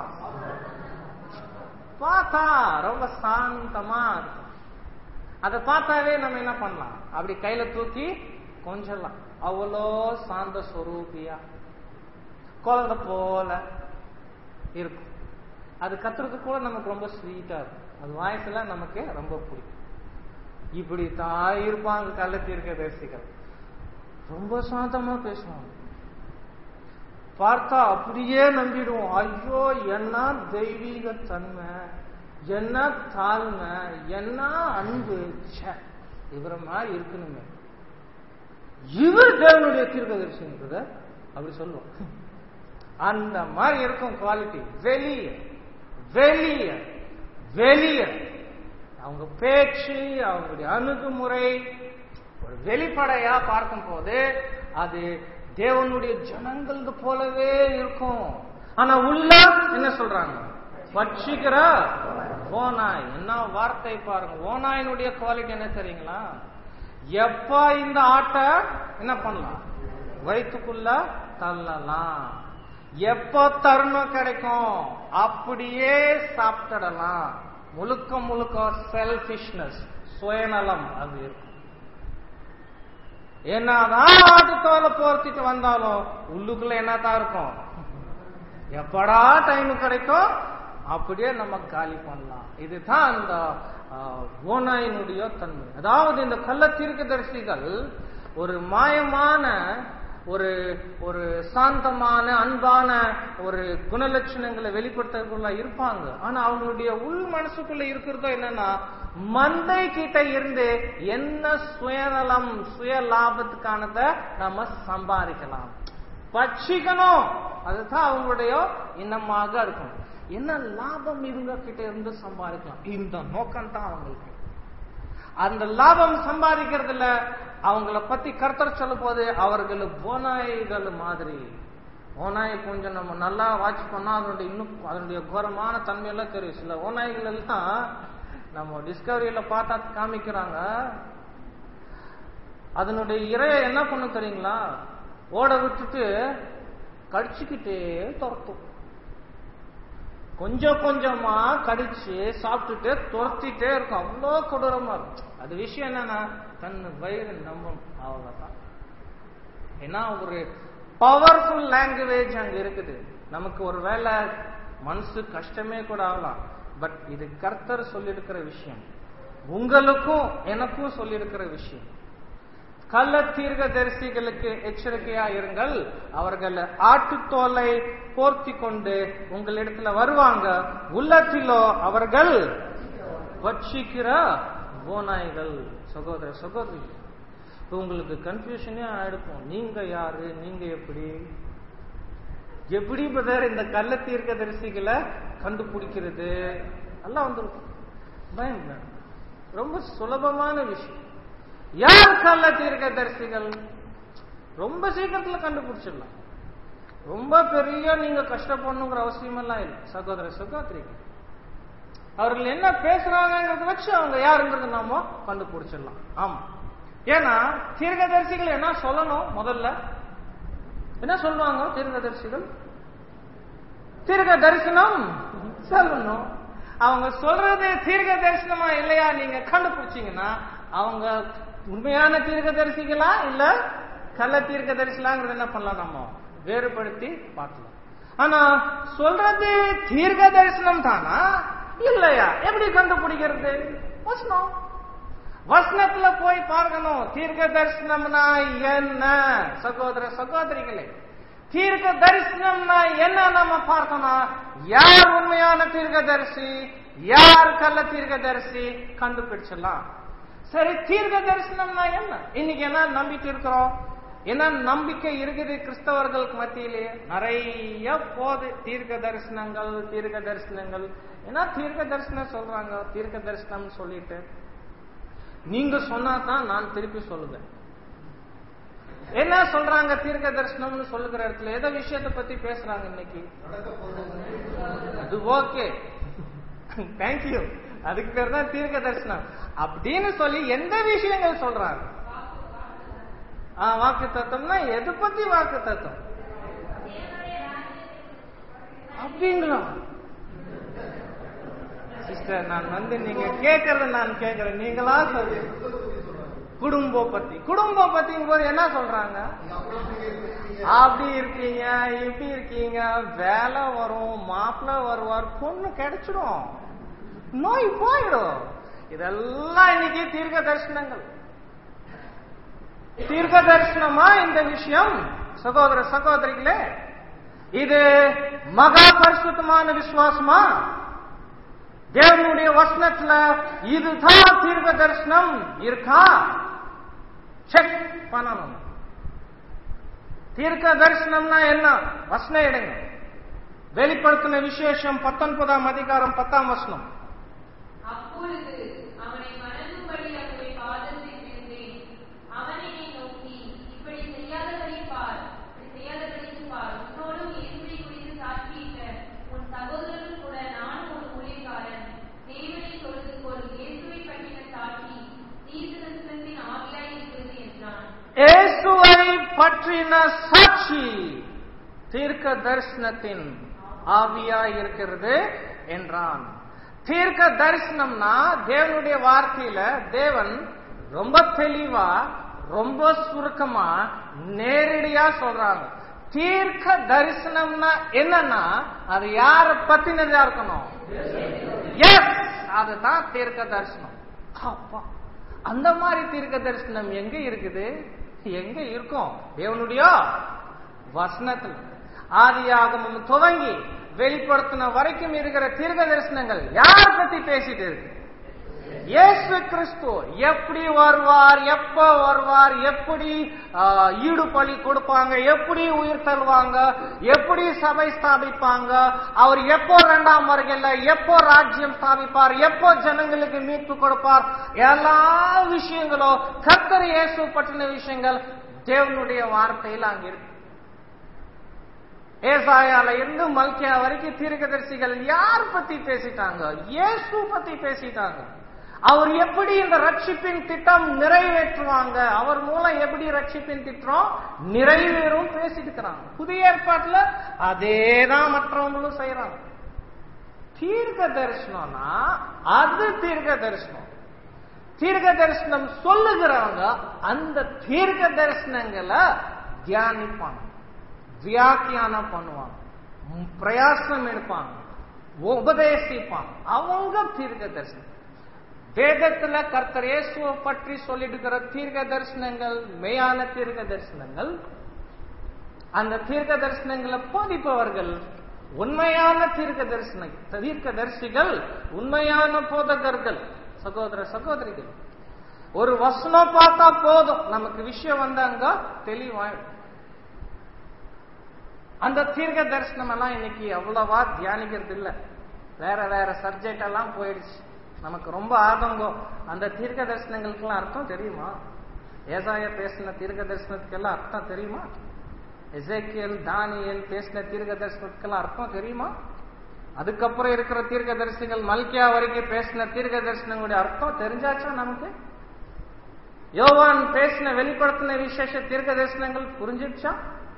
பார்த்தா ரொம்ப சாந்தமா இருக்கும். அதை பார்த்தாவே நம்ம என்ன பண்ணலாம், அப்படி கையில தூக்கி கொஞ்சலாம். அவ்வளோ சாந்த ஸ்வரூபியா குழந்தை போல இருக்கும். அது கத்துறது கூட நமக்கு ரொம்ப ஸ்வீட்டா இருக்கும், அது வாய்ஸ்ல நமக்கு ரொம்ப பிடிக்கும். இப்படி தான் இருப்பாங்க கள்ள தீர்க்கதரிசிகள், ரொம்ப சாந்தமா பேசுவாங்க. பார்த்தா அப்படியே நம்பிடுவோம், ஐயோ என்ன தெய்வீக தன்மை, என்ன தாழ்மை, என்ன அன்பு, இவர மாதிரி இருக்கணுமே, இவர் தேவனுடைய தீர்க்கதரிசின்றத அப்படி சொல்லுவோம். அந்த மாதிரி இருக்கும் குவாலிட்டி. வெளிய வெளிய வெளிய அவங்க பேச்சு, அவங்களுடைய அணுகுமுறை ஒரு வெளிப்படையா பார்க்கும் போது அது தேவனுடைய ஜனங்களுக்கு போலவே இருக்கும். ஆனா உள்ள என்ன சொல்றாங்க? பட்சிக்கிற ஓநாய். என்ன வார்த்தை பாருங்க! ஓநாயினுடைய குவாலிட்டி என்ன தெரியுங்களா? எப்ப இந்த ஆட்டை என்ன பண்ணலாம்? வயிற்றுக்குள்ள தள்ளலாம். எப்ப தருணம் கிடைக்கும் அப்படியே சாப்பிடலாம். முழுக்க முழுக்க செல்ஃபிஷ்னஸ், சுயநலம் அது இருக்கும். என்னதான் ஆட்டு தோலை போர்த்திட்டு வந்தாலும் உள்ளுக்குள்ள என்னதான் இருக்கும்? எப்படா டைம் கிடைக்கும் அப்படியே நம்ம காலி பண்ணலாம். இதுதான் அந்த ஓநாயினுடைய தன்மை. அதாவது இந்த கள்ள தீர்க்கதரிசிகள் ஒரு மாயமான ஒரு ஒரு சாந்தமான அன்பான ஒரு குணலட்சணங்களை வெளிப்படுத்தக்குள்ள இருப்பாங்க. ஆனா அவங்களுடைய உள் மனசுக்குள்ள இருக்கிறதோ என்னன்னா, மந்தை கிட்ட இருந்து என்ன சுயநலம் சுய லாபத்துக்கானத நம்ம சம்பாதிக்கலாம், பட்சிக்கணும். அதுதான் அவங்களுடைய எண்ணமாக இருக்கும். என்ன லாபம் இவங்க கிட்ட இருந்து சம்பாதிக்கலாம், இந்த நோக்கம் தான் அவங்களுக்கு. அந்த லாபம் சம்பாதிக்கிறதுல அவங்கள பத்தி கர்த்தர் சொல்லும் போது அவர்கள் ஓநாய்கள் மாதிரி. ஓநாய் கொஞ்சம் நம்ம நல்லா வாட்ச் பண்ணா அதனுடைய இன்னும் அதனுடைய கோரமான தன்மையெல்லாம் தெரியும். சில ஓநாய்கள் எல்லாம் நம்ம டிஸ்கவரியில பார்த்தா காமிக்கிறாங்க, அதனுடைய இறைய என்ன பண்ண தெரியுங்களா? ஓட விட்டுட்டு கடிச்சுக்கிட்டே துரத்தும். கொஞ்சம் கொஞ்சமா கடிச்சு சாப்பிட்டுட்டு துரத்திட்டே இருக்கும். அவ்வளோ கொடூரமா இருக்கும். அது விஷயம் என்னன்னா, தன் வயிறு நம்பும், அவ்வளவுதான். ஏன்னா ஒரு பவர்ஃபுல் லாங்குவேஜ் அங்க இருக்குது. நமக்கு ஒரு வேலை மனசு கஷ்டமே கூட ஆகலாம். பட் இது கர்த்தர் சொல்லியிருக்கிற விஷயம், உங்களுக்கும் எனக்கும் சொல்லியிருக்கிற விஷயம். கள்ள தீர்க்கதரிசிகளுக்கு எச்சரிக்கையா இருங்கள். அவர்கள் ஆட்டுத்தோலை போர்த்தி கொண்டு உங்களிடத்துல வருவாங்க, உள்ளத்திலோ அவர்கள் பட்சிக்கிற ஓநாய்கள். சகோதர சகோதரி, உங்களுக்கு கன்ஃபியூஷனே ஆயிடுக்கும். நீங்க யாரு, நீங்க எப்படி எப்படி பிரதர் இந்த கள்ள தீர்க்கதரிசிகளை கண்டுபிடிக்கிறது எல்லாம் வந்துருக்கும். பயம், ரொம்ப சுலபமான விஷயம். யார் கள்ள தீர்க்கதரிசிகள்? ரொம்ப சீக்கிரத்துல கண்டுபிடிச்சிடலாம். ரொம்ப பெரிய நீங்க கஷ்டப்படணுங்கிற அவசியம் எல்லாம் இல்லை. சகோதர சகோதரிகள், அவர்கள் என்ன பேசுறாங்கிறத வச்சு அவங்க யாருங்கிறது நாம கண்டுபிடிச்சிடலாம். ஆமா, ஏன்னா தீர்க்கதரிசிகள் என்ன சொல்லணும்? முதல்ல என்ன சொல்லுவாங்க தீர்க்கதரிசிகள்? தீர்க்க தரிசனம் சொல்லணும். அவங்க சொல்றது தீர்க்க தரிசனமா இல்லையா நீங்க கண்டுபிடிச்சீங்கன்னா அவங்க உண்மையான தீர்க்கதரிசிகளா இல்ல கள்ள தீர்க்கதரிசிலாங்கிறது என்ன பண்ணலாம், நம்ம வேறுபடுத்தி பார்க்கலாம். ஆனா சொல்றது தீர்க்க தரிசனம் தானா இல்லையா எப்படி கண்டுபிடிக்கிறது? வசனம், வசனத்துல போய் பார்க்கணும். தீர்க்க தரிசனம்னா என்ன? சகோதர சகோதரிகளே, தீர்க்க தரிசனம்னா என்ன நம்ம பார்க்கணும். யார் உண்மையான தீர்க்கதரிசி, யார் கள்ள தீர்க்கதரிசி கண்டுபிடிச்சிடலாம். சரி, தீர்க்க தரிசனம்னா என்ன? இன்னைக்கு என்ன நம்பிக்கை இருக்கிறோம், என்ன நம்பிக்கை இருக்குது கிறிஸ்தவர்களுக்கு மத்தியிலே? நிறைய போது தீர்க்க தரிசனங்கள் தீர்க்க தரிசனங்கள். ஏன்னா தீர்க்க தரிசனம் சொல்றாங்க, தீர்க்க தரிசனம் சொல்லிட்டு நீங்க சொன்னா தான் நான் திருப்பி சொல்லுவேன். என்ன சொல்றாங்க தீர்க்க தரிசனம்னு சொல்லுகிற இடத்துல? எதை விஷயத்தை பத்தி பேசுறாங்க இன்னைக்கு? அது ஓகே, தேங்க்யூ, அதுக்கு பேர் தான் தீர்க்க தரிசனம் அப்படின்னு சொல்லி எந்த விஷயங்கள் சொல்றாங்க? வாக்கு தத்துவம்னா எது பத்தி வாக்கு தத்துவம் அப்படிங்களா? சிஸ்டர், நான் வந்து நீங்க கேட்கறது நான் கேட்கறேன், நீங்களா சொல்லு. குடும்பம் பத்தி குடும்பம் பத்திங்கும் போது என்ன சொல்றாங்க? அப்படி இருக்கீங்க, இப்படி இருக்கீங்க, வேலை வரும், மாப்பிள்ள வருவார், பொண்ணு கிடைச்சிடும், நோய் போயிடும். இதெல்லாம் இன்னைக்கு தீர்க்க தரிசனங்கள். தீர்க்க தரிசனமா இந்த விஷயம்? சகோதர சகோதரிகளே, இது மகா பரிசுத்தமான விசுவாசமா? தேவனுடைய வசனத்துல இதுதான் தீர்க்க தரிசனம் இருக்கா? செக் பண்ணணும். தீர்க்க தரிசனம்னா என்ன? வசனம் எடுங்க. வெளிப்படுத்தின விசேஷம் பத்தொன்பதாம் அதிகாரம் பத்தாம் வசனம். அப்பொழுது அவனை வணங்கும்படி அவனுடைய பாதத்தில் விழுந்தேன். அவன் என்னை நோக்கி, இப்படி செய்யாதபடி பார், இப்படி செய்யாதபடிக்கு பார். உன்னோடும் இயேசுவை குறித்து சாட்சியிட்ட உன் சகோதரனும் கூட நானும் ஒரு ஊழியக்காரன். தேவனை தொழுது கொள். இயேசுவை பற்றின சாட்சி தீர்க்கதரிசனத்தின் ஆவியாய் இருக்கிறது என்றான். இயேசுவை பற்றின சாட்சி தீர்க்க தரிசனத்தின் ஆவியாய் இருக்கிறது என்றான். தீர்க்க தரிசனம்னா தேவனுடைய வார்த்தையில தேவன் ரொம்ப தெளிவா ரொம்ப சுருக்கமா நேரடியா சொல்றாங்க. தீர்க்க தரிசனம்னா என்னன்னா அது யார பத்தினதா இருக்கணும்? எஸ், அதுதான் தீர்க்க தரிசனம். அப்பா, அந்த மாதிரி தீர்க்க தரிசனம் எங்க இருக்குது? எங்க இருக்கும்? தேவனுடைய வசனத்துல. ஆதியாகமம் துவங்கி வெளிப்படுத்தின வரைக்கும் இருக்கிற தீர்க்க தரிசனங்கள் யார் பத்தி பேசிட்டு இருக்கு? இயேசு கிறிஸ்து எப்படி வருவார், எப்ப வருவார், எப்படி ஈடு பலி கொடுப்பாங்க, எப்படி உயிர் தருவாங்க, எப்படி சபை ஸ்தாபிப்பாங்க, அவர் எப்போ இரண்டாம் வருகையில எப்போ ராஜ்யம் ஸ்தாபிப்பார், எப்போ ஜனங்களுக்கு மீட்பு கொடுப்பார், எல்லா விஷயங்களும் கர்த்தர் இயேசு பற்றின விஷயங்கள் தேவனுடைய வார்த்தையில் அங்க இருக்கு. ஏசாயால இருந்து மல்கியா வரைக்கும் தீர்க்கதரிசிகள் யார் பத்தி பேசிட்டாங்க? இயேசு பத்தி பேசிட்டாங்க. அவர் எப்படி இந்த ரட்சிப்பின் திட்டம் நிறைவேற்றுவாங்க, அவர் மூலம் எப்படி ரட்சிப்பின் திட்டம் நிறைவேறும் பேசிட்டு இருக்கிறாங்க. புதிய ஏற்பாட்டுல அதேதான் மற்றவங்களும் செய்யறாங்க. தீர்க்க தரிசனம்னா அது தீர்க்க தரிசனம். தீர்க்க தரிசனம் சொல்லுகிறவங்க அந்த தீர்க்க தரிசனங்களை தியானிப்பாங்க, வியாக்கியானம் பண்ணுவாங்க, பிரயாசம் எடுப்பாங்க, உபதேசிப்பாங்க. அவங்க தீர்க்க தரிசனம். வேதத்துல கர்த்தர் இயேசுவை பற்றி சொல்லிடுகிற தீர்க்க தரிசனங்கள் மெய்யான தீர்க்க தரிசனங்கள். அந்த தீர்க்க தரிசனங்களை போதிப்பவர்கள் உண்மையான தீர்க்க தரிசன தீர்க்க தரிசிகள், உண்மையான போதகர்கள். சகோதர சகோதரிகள், ஒரு வசனம் பார்த்தா போதும் நமக்கு விஷயம் வந்தாங்க தெளிவாயிடும். அந்த தீர்க்க தரிசனம் எல்லாம் இன்னைக்கு அவ்வளவா தியானிக்கிறது இல்ல. வேற வேற சப்ஜெக்ட் எல்லாம் போயிடுச்சு. நமக்கு ரொம்ப ஆதங்கம். அந்த தீர்க்க தரிசனங்களுக்கெல்லாம் அர்த்தம் தெரியுமா? ஏசாயா பேசின தீர்க்க தரிசனத்துக்கெல்லாம் அர்த்தம் தெரியுமா? எசேக்கியேல் தானியேல் பேசின தீர்க்க தரிசனத்துக்கெல்லாம் அர்த்தம் தெரியுமா? அதுக்கப்புறம் இருக்கிற தீர்க்க தரிசனங்கள் மல்கியா வரைக்கும் பேசின தீர்க்க தரிசனங்களுடைய அர்த்தம் தெரிஞ்சாச்சா நமக்கு? யோவான் பேசின வெளிப்படுத்தின விசேஷ தீர்க்க தரிசனங்கள் புரிஞ்சிடுச்சா?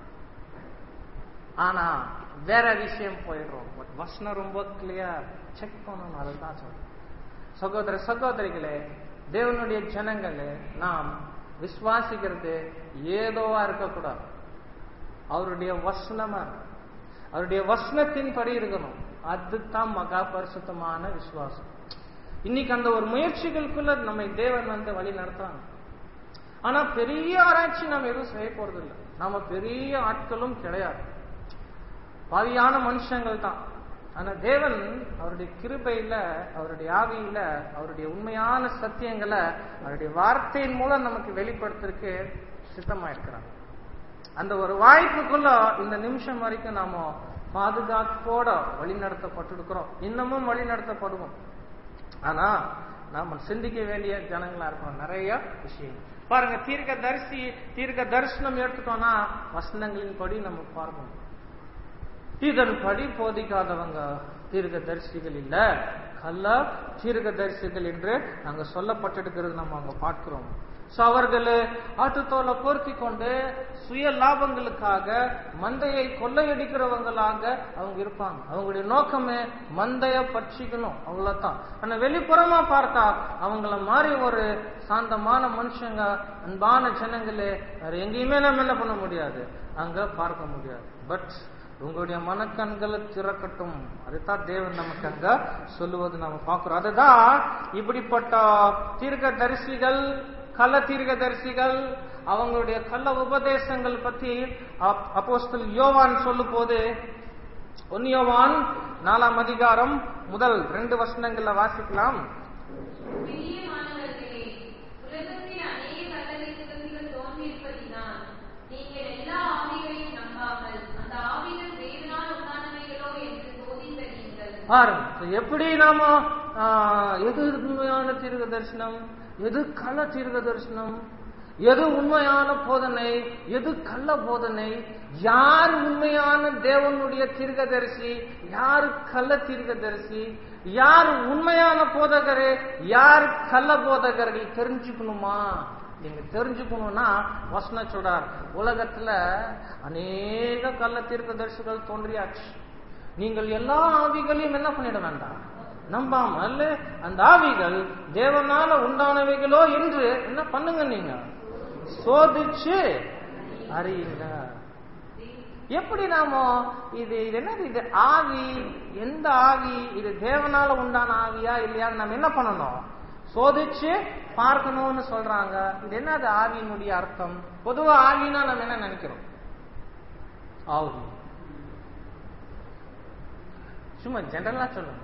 ஆனா வேற விஷயம் போயிடுறோம். பட் வசனம் ரொம்ப கிளியர், செக் பண்ணணும். அதுதான் சொல்றேன். சகோதர சகோதரிகளே, தேவனுடைய ஜனங்களே, நாம் விசுவாசிக்கிறது ஏதோவா இருக்கக்கூடாது. அவருடைய வசனமா, அவருடைய வசனத்தின் படி இருக்கணும். அதுதான் மகா பரிசுத்தமான விசுவாசம். இன்னைக்கு அந்த ஒரு முயற்சிகளுக்குள்ள நம்மை தேவன் வந்து வழி நடத்துறாங்க. ஆனா பெரிய ஆராய்ச்சி நாம் எதுவும் செய்ய போறது இல்லை. நாம பெரிய ஆட்களும் கிடையாது, பாவியான மனுஷங்கள் தான். ஆனா தேவன் அவருடைய கிருபையில, அவருடைய ஆவியில, அவருடைய உண்மையான சத்தியங்களை அவருடைய வார்த்தையின் மூலம் நமக்கு வெளிப்படுத்துறதுக்கு சித்தமா இருக்கிறாங்க. அந்த ஒரு வாய்ப்புக்குள்ள இந்த நிமிஷம் வரைக்கும் நாம பாதுகாப்போட வழி நடத்தப்பட்டிருக்கிறோம், இன்னமும் வழி நடத்தப்படுவோம். ஆனா நாம சிந்திக்க வேண்டிய ஜனங்களா இருக்கோம். நிறைய விஷயம் பாருங்க. தீர்க்க தரிசி தீர்க்க தரிசனம் எடுத்துட்டோம்னா வசனங்களின் படி நம்ம பார்க்கணும். இதன்படி போதிக்காதவங்க தீர்க்க தரிசிகள் இல்ல, கள்ள தீர்க்க தரிசிகள் என்று அங்க சொல்லப்பட்டிருக்கிறது நம்ம அங்க பார்க்கிறோம். சோ அவர்கள் ஆட்டுத்தோலை போர்த்தி கொண்டு சுய லாபங்களுக்காக மந்தையை கொள்ளையடிக்கிறவங்களாக அவங்க இருப்பாங்க. அவங்களுடைய நோக்கமே மந்தைய பட்சிக்கணும், அவ்வளவுதான். ஆனா வெளிப்புறமா பார்த்தா அவங்கள மாதிரி ஒரு சாந்தமான மனுஷங்க, அன்பான ஜனங்களே வேற எங்கேயுமே நம்ம என்ன பண்ண முடியாது, அங்க பார்க்க முடியாது. பட் உங்களுடைய மனக்கண்களை திறக்கட்டும், அதுதான் தேவன் நமக்கு அங்க சொல்லுவது நம்ம பார்க்கிறோம். அதுதான் இப்படிப்பட்ட தீர்க்க தரிசிகள், கள்ள தீர்க்க தரிசிகள், அவங்களுடைய கள்ள உபதேசங்கள் பற்றி அப்போஸ்தலன் யோவான் சொல்லும் போது, ஒன்னு யோவான் நாலாம் அதிகாரம் முதல் ரெண்டு வசனங்கள்ல வாசிக்கலாம். பாருங்க எப்படி நாம எது உண்மையான தீர்க்க தரிசனம், எது கள்ள தீர்க்க தரிசனம், எது உண்மையான போதனை, எது கள்ள போதனை, யார் உண்மையான தேவனுடைய தீர்க்கதரிசி, யாரு கள்ள தீர்க்கதரிசி, யார் உண்மையான போதகரு, யார் கள்ள போதகர்கள் தெரிஞ்சுக்கணுமா? நீங்க தெரிஞ்சுக்கணும்னா வசன சொல்றார், உலகத்துல அநேக கள்ள தீர்க்கதரிசிகள் தோன்றியாச்சு. நீங்கள் எல்லா ஆவிகளையும் என்ன பண்ணிட வேண்டாம், நம்பாமல் அந்த ஆவிகள் தேவனால உண்டானவைகளோ என்று என்ன பண்ணுங்க, நீங்க சோதிச்சு அறியுங்க. எப்படி நாம இது இது என்னது, இது ஆவி, எந்த ஆவி, இது தேவனால உண்டான ஆவியா இல்லையா நம்ம என்ன பண்ணணும், சோதிச்சு பார்க்கணும்னு சொல்றாங்க. இது என்னது ஆவியினுடைய அர்த்தம்? பொதுவா ஆவினா நம்ம என்ன நினைக்கிறோம், ஆவி சும்மா ஜெனரலா சொல்லுங்க.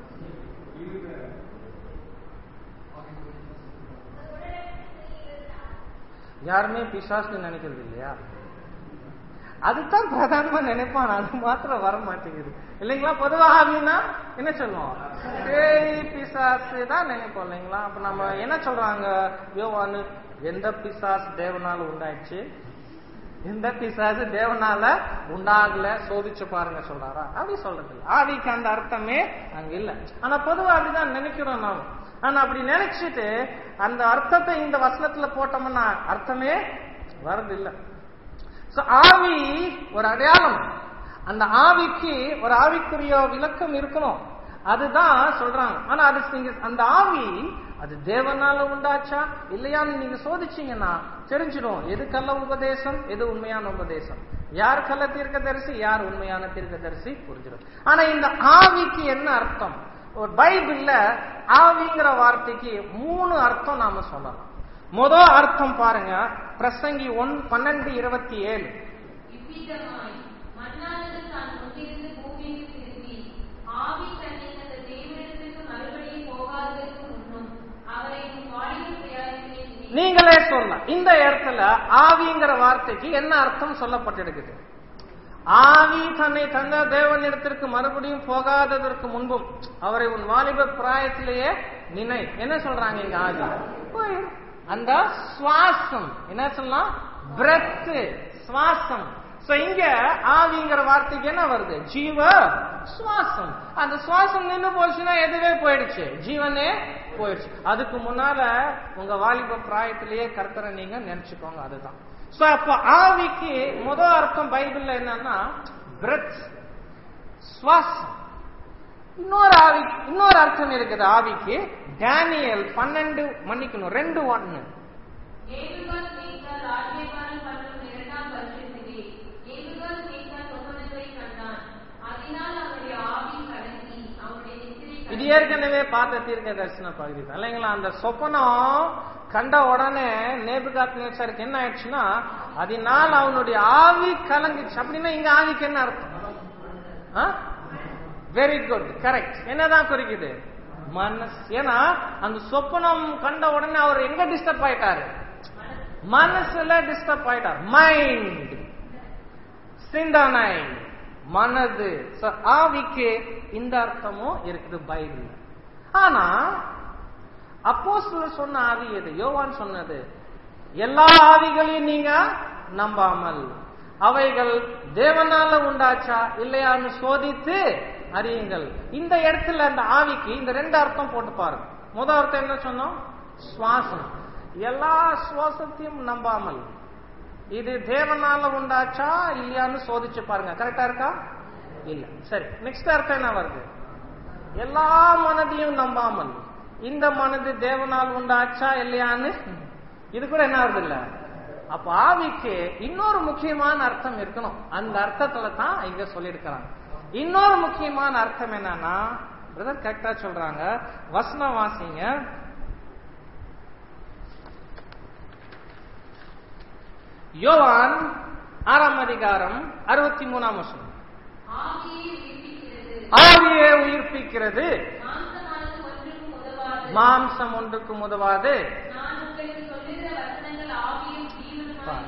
யாருமே பிசாசு நினைக்கிறது இல்லையா? அதுதான் பிரதானமா நினைப்பான், அது மாத்திரம் வர மாட்டேங்குது இல்லைங்களா? பொதுவா ஆவினா என்ன சொல்லுவோம், பேய் பிசாசு தான் நினைப்போம் இல்லைங்களா? அப்ப நம்ம என்ன சொல்றாங்க யோவானு, எந்த பிசாசு தேவனால உண்டாயிடுச்சு, எந்த பிசாசு தேவனால உண்டாகல சோதிச்சு பாருங்க சொல்றாரா? அப்படி சொல்றது இல்லை. ஆவிக்கு அந்த அர்த்தமே அங்க இல்ல. ஆனா பொதுவா அப்படிதான் நினைக்கிறோம் நாம. ஆனா அப்படி நினைச்சிட்டு அந்த அர்த்தத்தை இந்த வசனத்துல போட்டோம்னா அர்த்தமே வரது இல்ல. ஆவி ஒரு அடையாளம், அந்த ஆவிக்கு ஒரு ஆவிக்குரிய விளக்கம் இருக்கணும், அதுதான் சொல்றாங்க. ஆனா அது அந்த ஆவி அது தேவனால உண்டாச்சா இல்லையான்னு நீங்க சோதிச்சீங்கன்னா தெரிஞ்சிடும் எது கள்ள உபதேசம், எது உண்மையான உபதேசம், யார் கள்ள தீர்க்கதரிசி, யார் உண்மையான தீர்க்கதரிசி புரிஞ்சிடும். ஆனா இந்த ஆவிக்கு என்ன அர்த்தம்? ஒரு பைபிள்ல ஆவிங்கிற வார்த்தைக்கு மூணு அர்த்தம் நாம சொல்லலாம். முதல் அர்த்தம் பாருங்க, பிரசங்கி ஒன் பன்னெண்டு இருபத்தி ஏழு. நீங்களே சொல்ல இந்த இடத்துல ஆவிங்கிற வார்த்தைக்கு என்ன அர்த்தம் சொல்லப்பட்டிருக்குது? ஆவி தன்னை தந்த தேவனிடத்திற்கு மறுபடியும் போகாததற்கு முன்பும் அவரை உன் வாலிப பிராயத்திலேயே நினை. என்ன சொல்றாங்க இங்க? ஆவி அந்த சுவாசம், என்ன சொல்லலாம், பிரெத், சுவாசம். இங்க ஆவிங்கிற வார்த்தைக்கு என்ன வருது? ஜீவ சுவாசம். அந்த சுவாசம் நின்று போச்சுன்னா எதுவே போயிடுச்சு, ஜீவனே போயிடுச்சு. அதுக்கு முன்னால உங்க வாலிப பிராயத்திலேயே கர்த்தரை நீங்க நினைச்சுக்கோங்க, அதுதான். அப்ப ஆவிக்கு முதல் அர்த்தம் பைபிள்ல என்னன்னா பிரெத், சுவாசம். இன்னொரு ஆவி இன்னொரு அர்த்தம் இருக்குது ஆவிக்கு. டேனியல் பன்னெண்டு மன்னிக்கணும் ரெண்டு ஒன்னு. இது ஏற்கனவே பார்த்த தீர்க்க தரிசன பகுதி தான் இல்லைங்களா? அந்த சொப்பனம் கண்ட உடனே நேபுகாத்நேச்சருக்கு என்ன ஆயிடுச்சுன்னா அதனால அவனுடைய ஆவி கலங்கிச்சு. அப்படின்னா இங்க ஆவிக்கு என்ன அர்த்தம்? Very good, correct. என்னதான் குறிக்குது? மனசு. ஏன்னா அந்த சொப்பனம் கண்ட உடனே அவர் எங்க டிஸ்டர்ப் ஆயிட்டாரு? மனசுல டிஸ்டர்ப் ஆயிட்டார். மைண்ட், சிந்தனை, மனது. ஆவிக்கு இந்த அர்த்தமும் இருக்குது பைபிள். ஆனா அப்போஸ்தலர் சொன்ன ஆவி எது? யோவான் சொன்னது எல்லா ஆவிகளையும் நீங்க நம்பாமல் அவைகள் தேவனால உண்டாச்சா இல்லையான்னு சோதித்து அறியுங்கள். இந்த இடத்துல அந்த ஆவிக்கு இந்த ரெண்டு அர்த்தம் போட்டு பாருங்க. முதல் அர்த்தம் என்ன சொன்னோம்? சுவாசம். எல்லா சுவாசத்தையும் நம்பாமல் இது தேவனால உண்டாச்சா இல்லையான்னு சோதிச்சு பாருங்க. கரெக்டா இருக்கா? இல்ல. சரி, நெக்ஸ்ட் அர்த்தம் என்ன வருது? எல்லா மனதையும் நம்பாமல் இந்த மனது தேவனால் உண்டாச்சா இல்லையான்னு இது கூட என்ன வருது இல்ல. அப்ப ஆவிக்கு இன்னொரு முக்கியமான அர்த்தம் இருக்கணும். அந்த அர்த்தத்துல தான் இங்க சொல்லியிருக்கிறாங்க. இன்னொரு முக்கியமான அர்த்தம் என்னன்னா, பிரதர் கரெக்டா சொல்றாங்க, வசனம் வாசிங்க. யோவான் ஆறாம் அதிகாரம் அறுபத்தி மூணாம் வசனம். ஆவியே உயிர்ப்பிக்கிறது, மாம்சம் ஒன்றுக்கும் உதவாது.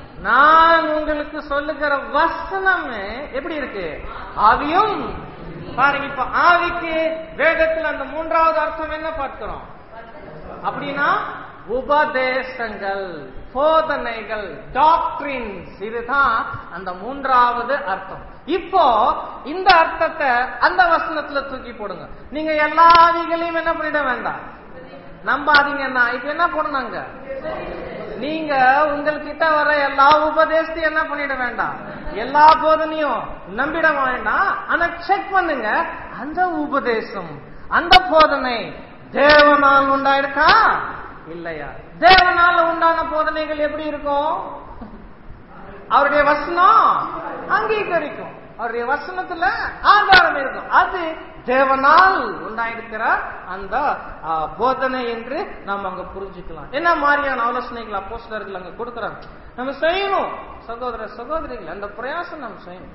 நான் உங்களுக்கு சொல்லுகிற வசனம் எப்படி இருக்கு? ஆவியும் பாருங்க, இப்ப ஆவிக்கு வேதத்துல அந்த மூன்றாவது அர்த்தம் என்ன பார்க்கிறோம் அப்படின்னா உபதேசங்கள், போதனைகள், டாக்ட்ரின்ஸ். இதுதான் அந்த மூன்றாவது அர்த்தம். இப்போ இந்த அர்த்தத்தை அந்த வசனத்துல தூக்கி போடுங்க. நீங்க எல்லா ஆவிகளையும் என்ன பண்ணிட வேண்டாம், நம்பாதீங்கன்னா இப்ப என்ன போடுனாங்க, நீங்க உங்ககிட்ட வர எல்லா உபதேசத்தையும் என்ன பண்ணிட வேண்டாம், எல்லா போதனையும் நம்பிட வேண்டாம். ஆனா செக் பண்ணுங்க, அந்த உபதேசம் அந்த போதனை தேவனால் உண்டாயிருக்கா இல்லையா? தேவனால உண்டான போதனைகள் எப்படி இருக்கும்? அவருடைய வசனம் அங்கீகரிக்கும், அவருடைய வசனத்துல ஆதாரம் இருக்கும். அது தேவனால் உண்டாயிருக்கிற அந்த போதனை என்று நாம் அங்க புரிஞ்சுக்கலாம். என்ன மாதிரியான ஆலோசனைகள் அப்போஸ்தலர்கள் அங்க கொடுக்கிறாங்க, நம்ம செய்யணும். சகோதர சகோதரிகள் அந்த பிரயாசம் நம்ம செய்யணும்.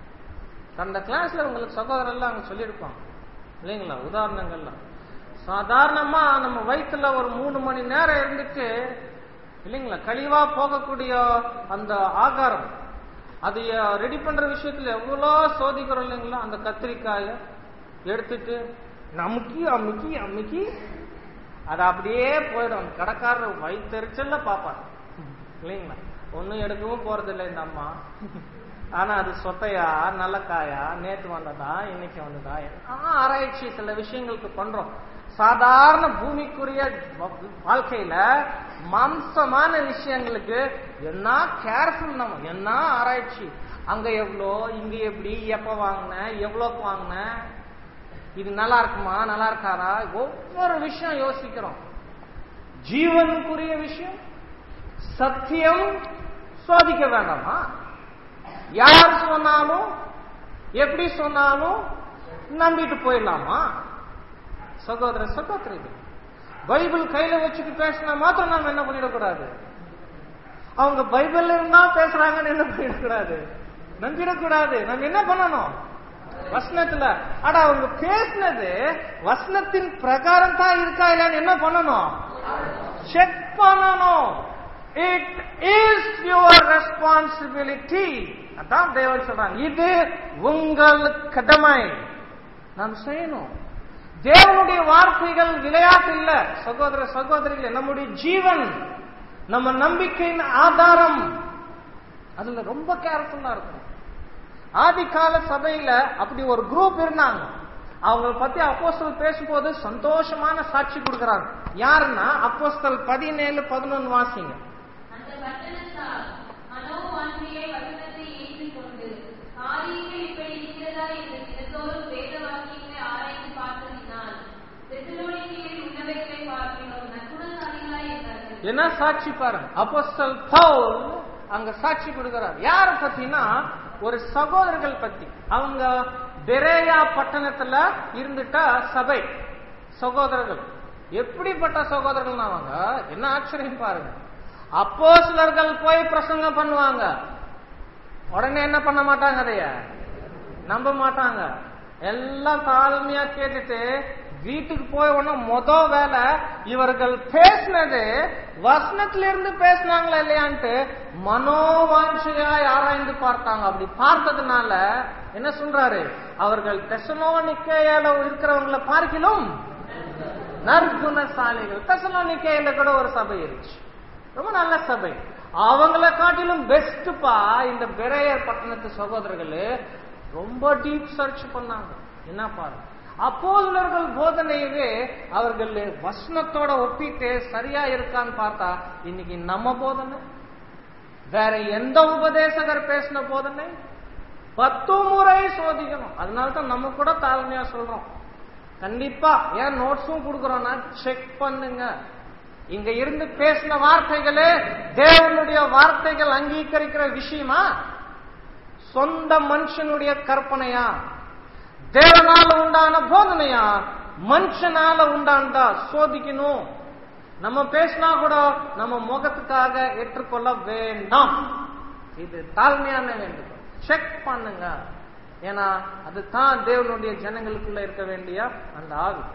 கடந்த கிளாஸ்ல உங்களுக்கு சகோதரர்லாம் அங்க சொல்லியிருப்பாங்க இல்லைங்களா, உதாரணங்கள்லாம். சாதாரணமா நம்ம வயிற்றுல ஒரு மூணு மணி நேரம் இருந்துட்டு இல்லைங்களா, கழிவா போகக்கூடிய அந்த ஆகாரம் அதை ரெடி பண்ற விஷயத்துல எவ்வளோ சோதிக்கிறோம் இல்லைங்களா. அந்த கத்திரிக்காய எடுத்துட்டு அமுக்கி அமுக்கி அமுக்கி அது அப்படியே போயிடும். கடைக்காரர் வயிற்றுச்சல்ல பாப்பாரு இல்லைங்களா, ஒன்னும் எடுக்கவும் போறது இல்லை இந்த அம்மா. ஆனா அது சொத்தையா நல்ல காயா, நேற்று வந்ததா இன்னைக்கு வந்ததா, ஆராய்ச்சி சில விஷயங்களுக்கு பண்றோம். சாதாரண பூமிக்குரிய வாழ்க்கையில மாம்சமான விஷயங்களுக்கு என்ன கேர்ஃபுல், நம்ம என்ன ஆராய்ச்சி, அங்க எவ்வளோ இங்க எப்படி, எப்ப வாங்கின, எவ்வளோக்கு வாங்கின, இது நல்லா இருக்குமா நல்லா இருக்காரா, ஒவ்வொரு விஷயம் யோசிக்கிறோம். ஜீவனுக்குரிய விஷயம் சத்தியம் சோதிக்க வேண்டாமா? யார் சொன்னாலும் எப்படி சொன்னாலும் நம்பிட்டு போயிடலாமா? சகோதர சகோதரிகள், பைபிள் கையில வச்சுட்டு பேசினா மாத்திரம் நாம என்ன பண்ணிடக்கூடாது, அவங்க பைபிள் இருந்தா பேசுறாங்கன்னு என்ன பண்ணிடக்கூடாது, நம்பிடக்கூடாது. நம்ம என்ன பண்ணணும், வசனத்துல அட அவங்க பேசினது வசனத்தின் பிரகாரம் தான் இருக்கா இல்லைன்னு என்ன பண்ணணும், செக் பண்ணணும். It is your responsibility. அதான் தேவன் சொல்றாங்க, இது உங்கள் கடமை, நாம் செய்யணும். தேவனுடைய வார்த்தைகள் விளையாட்டு இல்ல சகோதர சகோதரிகள், நம்முடைய ஜீவன், நம்ம நம்பிக்கையின் ஆதாரம். அதுல ரொம்ப கேர்ஃபுல்லா இருக்கும். ஆதி கால சபையில அப்படி ஒரு குரூப் இருந்தாங்க. அவங்க பத்தி அப்போஸ்தலர் பேசும்போது சந்தோஷமான சாட்சி கொடுக்கறாங்க. யாருன்னா அப்போஸ்தலர் பதினேழு பதினொன்னு வாசிங்க. அந்த பட்டணத்தார் மனோவாஞ்சையை வசனத்தை ஏற்றுக்கொண்டு காரியங்கள் இப்படி இருக்கிறதா என்று தினந்தோறும் வேத வாக்கியங்களை ஆராய்ந்து பார்த்ததினால் தெசலோனிக்கேயில் உள்ளவைகளை பார்க்கிறோம் நற்குணசாலிகளாய் இருந்தார்கள். என்ன சாட்சி பாருங்க, அப்போஸ்தலர் பவுல் அங்க சாட்சி கொடுக்கிறார். யார பத்தினா ஒரு சகோதரர்கள் பத்தி. அவங்க பெரேயா பட்டணத்துல இருந்துட்ட சபை சகோதரர்கள். எப்படிப்பட்ட சகோதரர்கள் அவங்க, என்ன ஆச்சரியம் பாருங்க. அப்போஸ்தலர்கள் போய் பிரசங்கம் பண்ணுவாங்க, உடனே என்ன பண்ண மாட்டாங்க, அதைய நம்ப மாட்டாங்க. எல்லாம் தாழ்மையா கேட்டுட்டு வீட்டுக்கு போய் உடனே மொத வேலை இவர்கள் பேசினது வசனத்திலிருந்து பேசினாங்களா இல்லையான்ட்டு மனோவாஞ்சையா ஆராய்ந்து பார்த்தாங்க. அப்படி பார்த்ததுனால என்ன சொல்றாரு, அவர்கள் தெசலோனிக்கேயில இருக்கிறவங்களை பார்க்கிலும் நற்குணசாலிகள். தெசலோனிக்கேயில கூட ஒரு சபை இருந்துச்சு, ரொம்ப நல்ல சபை. அவங்கள காட்டிலும் பெஸ்ட்பா இந்த பெரேயர் பட்டணத்து சகோதரர்கள் ரொம்ப டீப் சர்ச் பண்ணாங்க. என்ன பாரு, அப்போஸ்தலர்கள் போதனையவே அவர்கள் வசனத்தோட ஒப்பிட்டு சரியா இருக்கான்னு பார்த்தா இன்னைக்கு நம்ம போதனை வேற எந்த உபதேசகர் பேசின போதனை பத்து முறை சோதிக்கணும். அதனால்தான் நம்ம கூட தாழ்மையா சொல்றோம், கண்டிப்பா ஏன் நோட்ஸும் கொடுக்கறோம்னா செக் பண்ணுங்க. இங்க இருந்து பேசின வார்த்தைகளே தேவனுடைய வார்த்தைகள் அங்கீகரிக்கிற விஷயமா, சொந்த மனுஷனுடைய கற்பனையா, தேவனால உண்டான போதனையா, மனுஷனால உண்டானதா சோதிக்கணும். நம்ம பேசினா கூட நம்ம முகத்துக்காக ஏற்றுக்கொள்ள வேண்டாம். இது தாழ்மையான வேண்டுகோள். செக் பண்ணுங்க. ஏன்னா அதுதான் தேவனுடைய ஜனங்களுக்குள்ள இருக்க வேண்டிய அந்த ஆவி.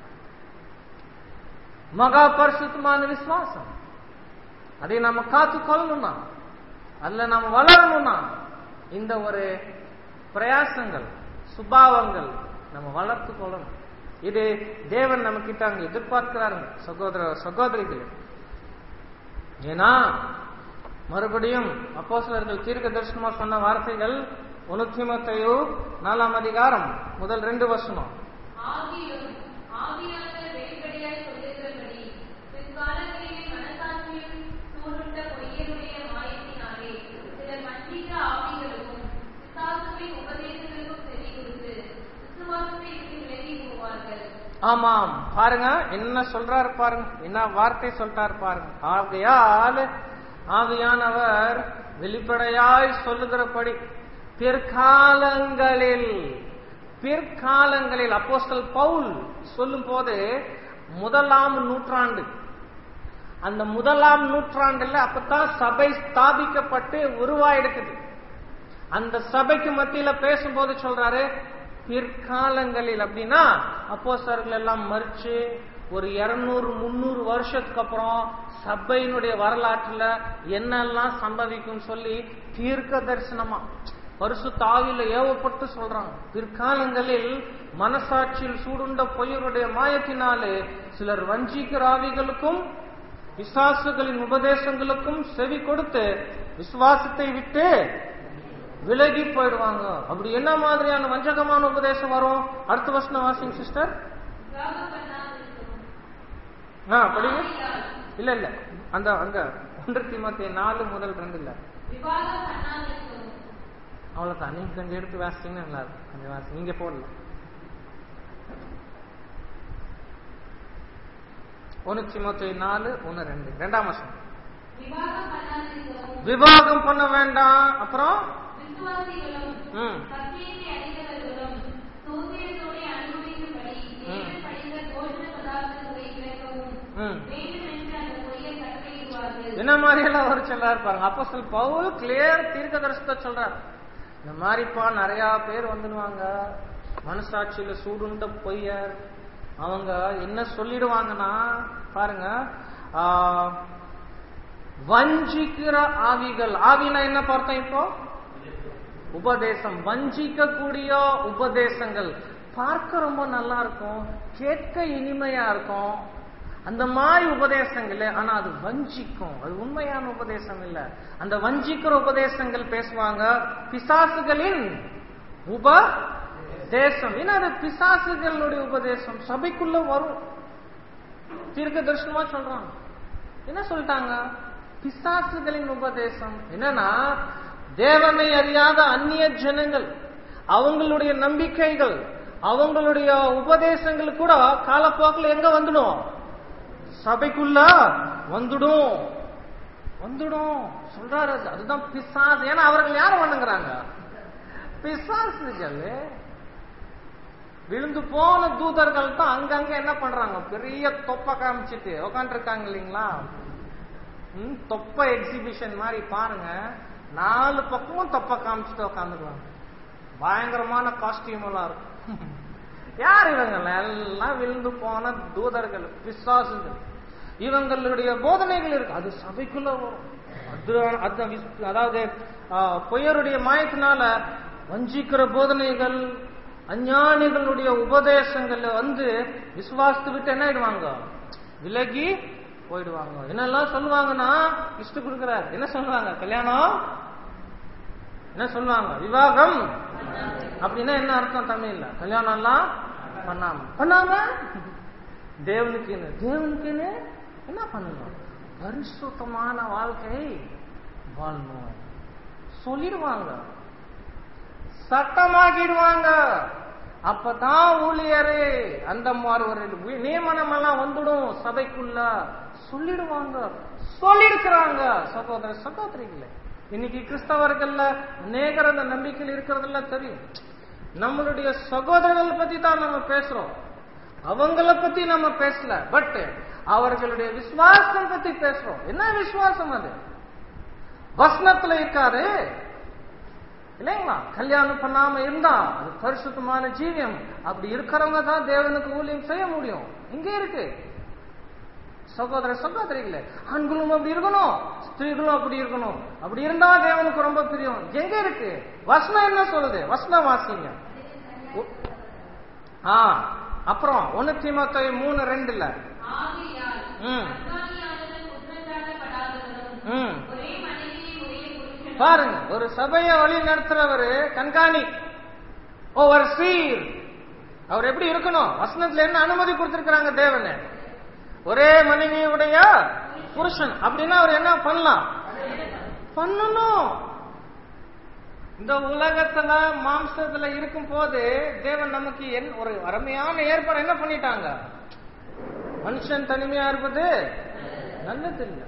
மகா பரிசுத்தமான விசுவாசம், அதை நம்ம காத்து கொள்ளணும்னா, அதுல நம்ம வளரணும்னா இந்த ஒரு பிரயாசங்கள், சுபாவங்கள், நம்ம வளர்த்து கொள்ளணும். இது தேவன் நம்ம கிட்ட அங்க எதிர்பார்க்கிறாருங்க சகோதர சகோதரிகள். ஏன்னா மறுபடியும் அப்போஸ்தலர்கள் தீர்க்க தரிசனமா சொன்ன வார்த்தைகள் ஒன்னு தீமோத்தேயு நாலாம் அதிகாரம் முதல் ரெண்டு வசனம். ஆகிலும் ஆவியானவர் வெளிப்படையாய் சொல்லுகிறபடி பிற்காலங்களிலே மனசாட்சியில் சூடுண்ட பொய்யனுடைய மாயத்தினாலே சிலர் வஞ்சிக்க ஆவிகளுக்கும் பிசாசுகளின் உபதேசங்களுக்கும் செவி கொடுத்து விசுவாசத்தை விட்டு விலகி போவார்கள். ஆமாம், பாருங்க என்ன சொல்றாரு பாருங்க, என்ன வார்த்தை சொல்றாரு பாருங்க. ஆகையால் ஆவியானவர் வெளிப்படையாய் சொல்லுகிறபடி பிற்காலங்களில் பிற்காலங்களில் அப்போஸ்தலன் பவுல் சொல்லும் போது முதலாம் நூற்றாண்டு, அந்த முதலாம் நூற்றாண்டுல அப்பதான் சபை ஸ்தாபிக்கப்பட்டு உருவாயிடுக்குது. அந்த சபைக்கு மத்தியில பேசும்போது சொல்றாரு பிற்காலங்களில். அப்படின்னா அப்போஸ்தலர்கள் எல்லாம் மறிச்சு ஒரு இருநூறு முன்னூறு வருஷத்துக்கு அப்புறம் சபையினுடைய வரலாற்றுல என்னெல்லாம் சம்பவிக்கும் சொல்லி தீர்க்க தரிசனமா பரிசுத்த ஆவியில ஏவப்பட்டு சொல்றாங்க. பிற்காலங்களில் மனசாட்சியில் சூடுண்ட பொய்யருடைய மாயத்தினாலே சிலர் வஞ்சிக்கிற ஆவிகளுக்கும் பிசாசுகளின் உபதேசங்களுக்கும் செவி கொடுத்து விசுவாசத்தை விட்டு விலகி போயிடுவாங்க. அப்படி என்ன மாதிரியான வஞ்சகமான உபதேசம் வரும்? அடுத்த வசனம் வாசிங்க சிஸ்டர். ஆ படிங்க. இல்ல இல்ல அந்த அங்க ஒன்று தீமோத்தேயு நாலு முதல் ரெண்டு இல்ல, அவ்வளவுதான். நீங்க கொஞ்சம் எடுத்து வாசிச்சீங்கன்னா நல்லா இருக்கும். கொஞ்சம் வாசி, நீங்க போடல. ஒன்னு தீமோத்தேயு நாலு ஒன்னு ரெண்டு ரெண்டாம் வசனம். விவாகம் பண்ண வேண்டாம். அப்புறம் ம் என்ன மாதிரி எல்லாம் ஒரு சொல்றாரு பாருங்க. அப்போஸ்தலன் பவுல் கிளியர் தீர்க்க தரிசனத்தை சொல்றாரு. இந்த மாதிரிப்பா நிறைய பேர் வந்துடுவாங்க, மனசாட்சியில சூடுண்ட பொய்யர். அவங்க என்ன சொல்லிடுவாங்கன்னா பாருங்க, வஞ்சிக்கிற ஆவிகள். ஆவினா என்ன பார்த்தோம் இப்போ? உபதேசம். வஞ்சிக்க கூடிய உபதேசங்கள் பார்க்க ரொம்ப நல்லா இருக்கும், கேட்க இனிமையா இருக்கும். அந்த மாதிரி உபதேசங்கள், ஆனா அது வஞ்சிக்கும், அது உண்மையான உபதேசம் இல்ல. அந்த வஞ்சிக்கிற உபதேசங்கள் பேசுவாங்க. பிசாசுகளின் உபதேசம், ஏன்னா அது பிசாசுகளுடைய உபதேசம் சபைக்குள்ள வரும். தீர்க்க தரிசனமா சொல்றாங்க. என்ன சொல்லிட்டாங்க? பிசாசுகளின் உபதேசம். என்னன்னா தேவனை அறியாத அந்நிய ஜனங்கள், அவங்களுடைய நம்பிக்கைகள், அவங்களுடைய உபதேசங்கள் கூட காலப்போக்கில் எங்க வந்துடும்? சபைக்குள்ள வந்துடும் வந்துடும் சொல்றாரு. அதுதான் பிசாசு. ஏன்னா அவர்கள் யாரும் வணங்குறாங்க? பிசாசுகள். விழுந்து போன தூதர்கள் தான் அங்கங்க என்ன பண்றாங்க? பெரிய தொப்பை காமிச்சிட்டு உட்காந்து இருக்காங்க இல்லைங்களா? தொப்ப எக்ஸிபிஷன் மாதிரி பாருங்க, நாலு பக்கமும் தொப்பை காமிச்சிட்டு உட்காந்துக்குவாங்க. பயங்கரமான காஸ்டியூம் எல்லாம் இருக்கும். யார் இவங்க? எல்லாம் விழுந்து போன தூதர்கள், பிசாசுகள். இவங்களுடைய போதனைகள் இருக்கு, அது சபைக்குள்ள வரும். அதாவது பொய்யருடைய மாயத்தினால வஞ்சிக்கிற போதனைகள், அஞ்ஞானிகளுடைய உபதேசங்கள் வந்து விசுவாசத்தை விட்டு என்ன ஆயிடுவாங்க? விலகி போயிடுவாங்க. என்னெல்லாம் சொல்லுவாங்கன்னா இஷ்ட கொடுக்கிறார். என்ன சொல்லுவாங்க? கல்யாணம். என்ன சொல்லுவாங்க? விவாகம். அப்படின்னா என்ன அர்த்தம் தமிழ்ல? கல்யாணம் எல்லாம் பண்ணாம பண்ணாம தேவனுக்கு தேவனுக்கு என்ன பண்ணணும்? பரிசுத்தமான வாழ்க்கை வாழணும் சொல்லிடுவாங்க, சட்டமாக்கிடுவாங்க. அப்பதான் ஊழியரு அந்த மாதிரி ஒரு நியமனம் எல்லாம் வந்துடும் சபைக்குள்ள. சொல்லிடுவாங்க, சொல்லிடுக்கிறாங்க. சகோதர சகோதரிகளே, இன்னைக்கு கிறிஸ்தவர்கள்ல அநேகர் அந்த நம்பிக்கையில் இருக்கிறதுல தெரியும். நம்மளுடைய சகோதரர்கள் பத்தி தான் நம்ம பேசுறோம், அவங்கள பத்தி நம்ம பேசல. பட் அவர்களுடைய விசுவாசம் பத்தி பேசுறோம். என்ன விசுவாசம்? அது வசனத்துல இருக்காரு இல்லைங்களா? கல்யாணம் பண்ணாம இருந்தா அது பரிசுத்தமான ஜீவியம். அப்படி இருக்கிறவங்க தான் தேவனுக்கு ஊழியம் செய்ய முடியும். இங்க இருக்கு சகோதர சகோதரிகளே. ஆண்களும் அப்படி இருக்கணும், ஸ்திரீகளும் அப்படி இருக்கணும். அப்படி இருந்தா தேவனுக்கு ரொம்ப பிரியம். எங்க இருக்கு வசனம்? என்ன சொல்லுது? வசனம் வாசிங்க. ஆ அப்புறம் ஒன்னு தீமோத்தேயு மூணு ரெண்டுல ஆகையால் ம் கண்காணியானவன் குற்றஞ்சாட்டப்படாதவனும் ம் ஒரே மனைவியை உடைய புருஷனும் பாருங்க, ஒரு சபையை வழி நடத்துறவரு கண்காணி, ஓவர் சீர், அவர் எப்படி இருக்கணும்? வசனத்துல என்ன அனுமதி கொடுத்திருக்கிறாங்க தேவன்? ஒரே மனைவியுடைய புருஷன். அப்படின்னா அவர் என்ன பண்ணலாம்? பண்ணணும். இந்த உலகத்துல மாம்சத்துல இருக்கும் போது தேவன் நமக்கு ஒரு அருமையான ஏற்பாடு என்ன பண்ணிட்டாங்க? மனுஷன் தனிமையா இருப்பது நல்லது இல்லை,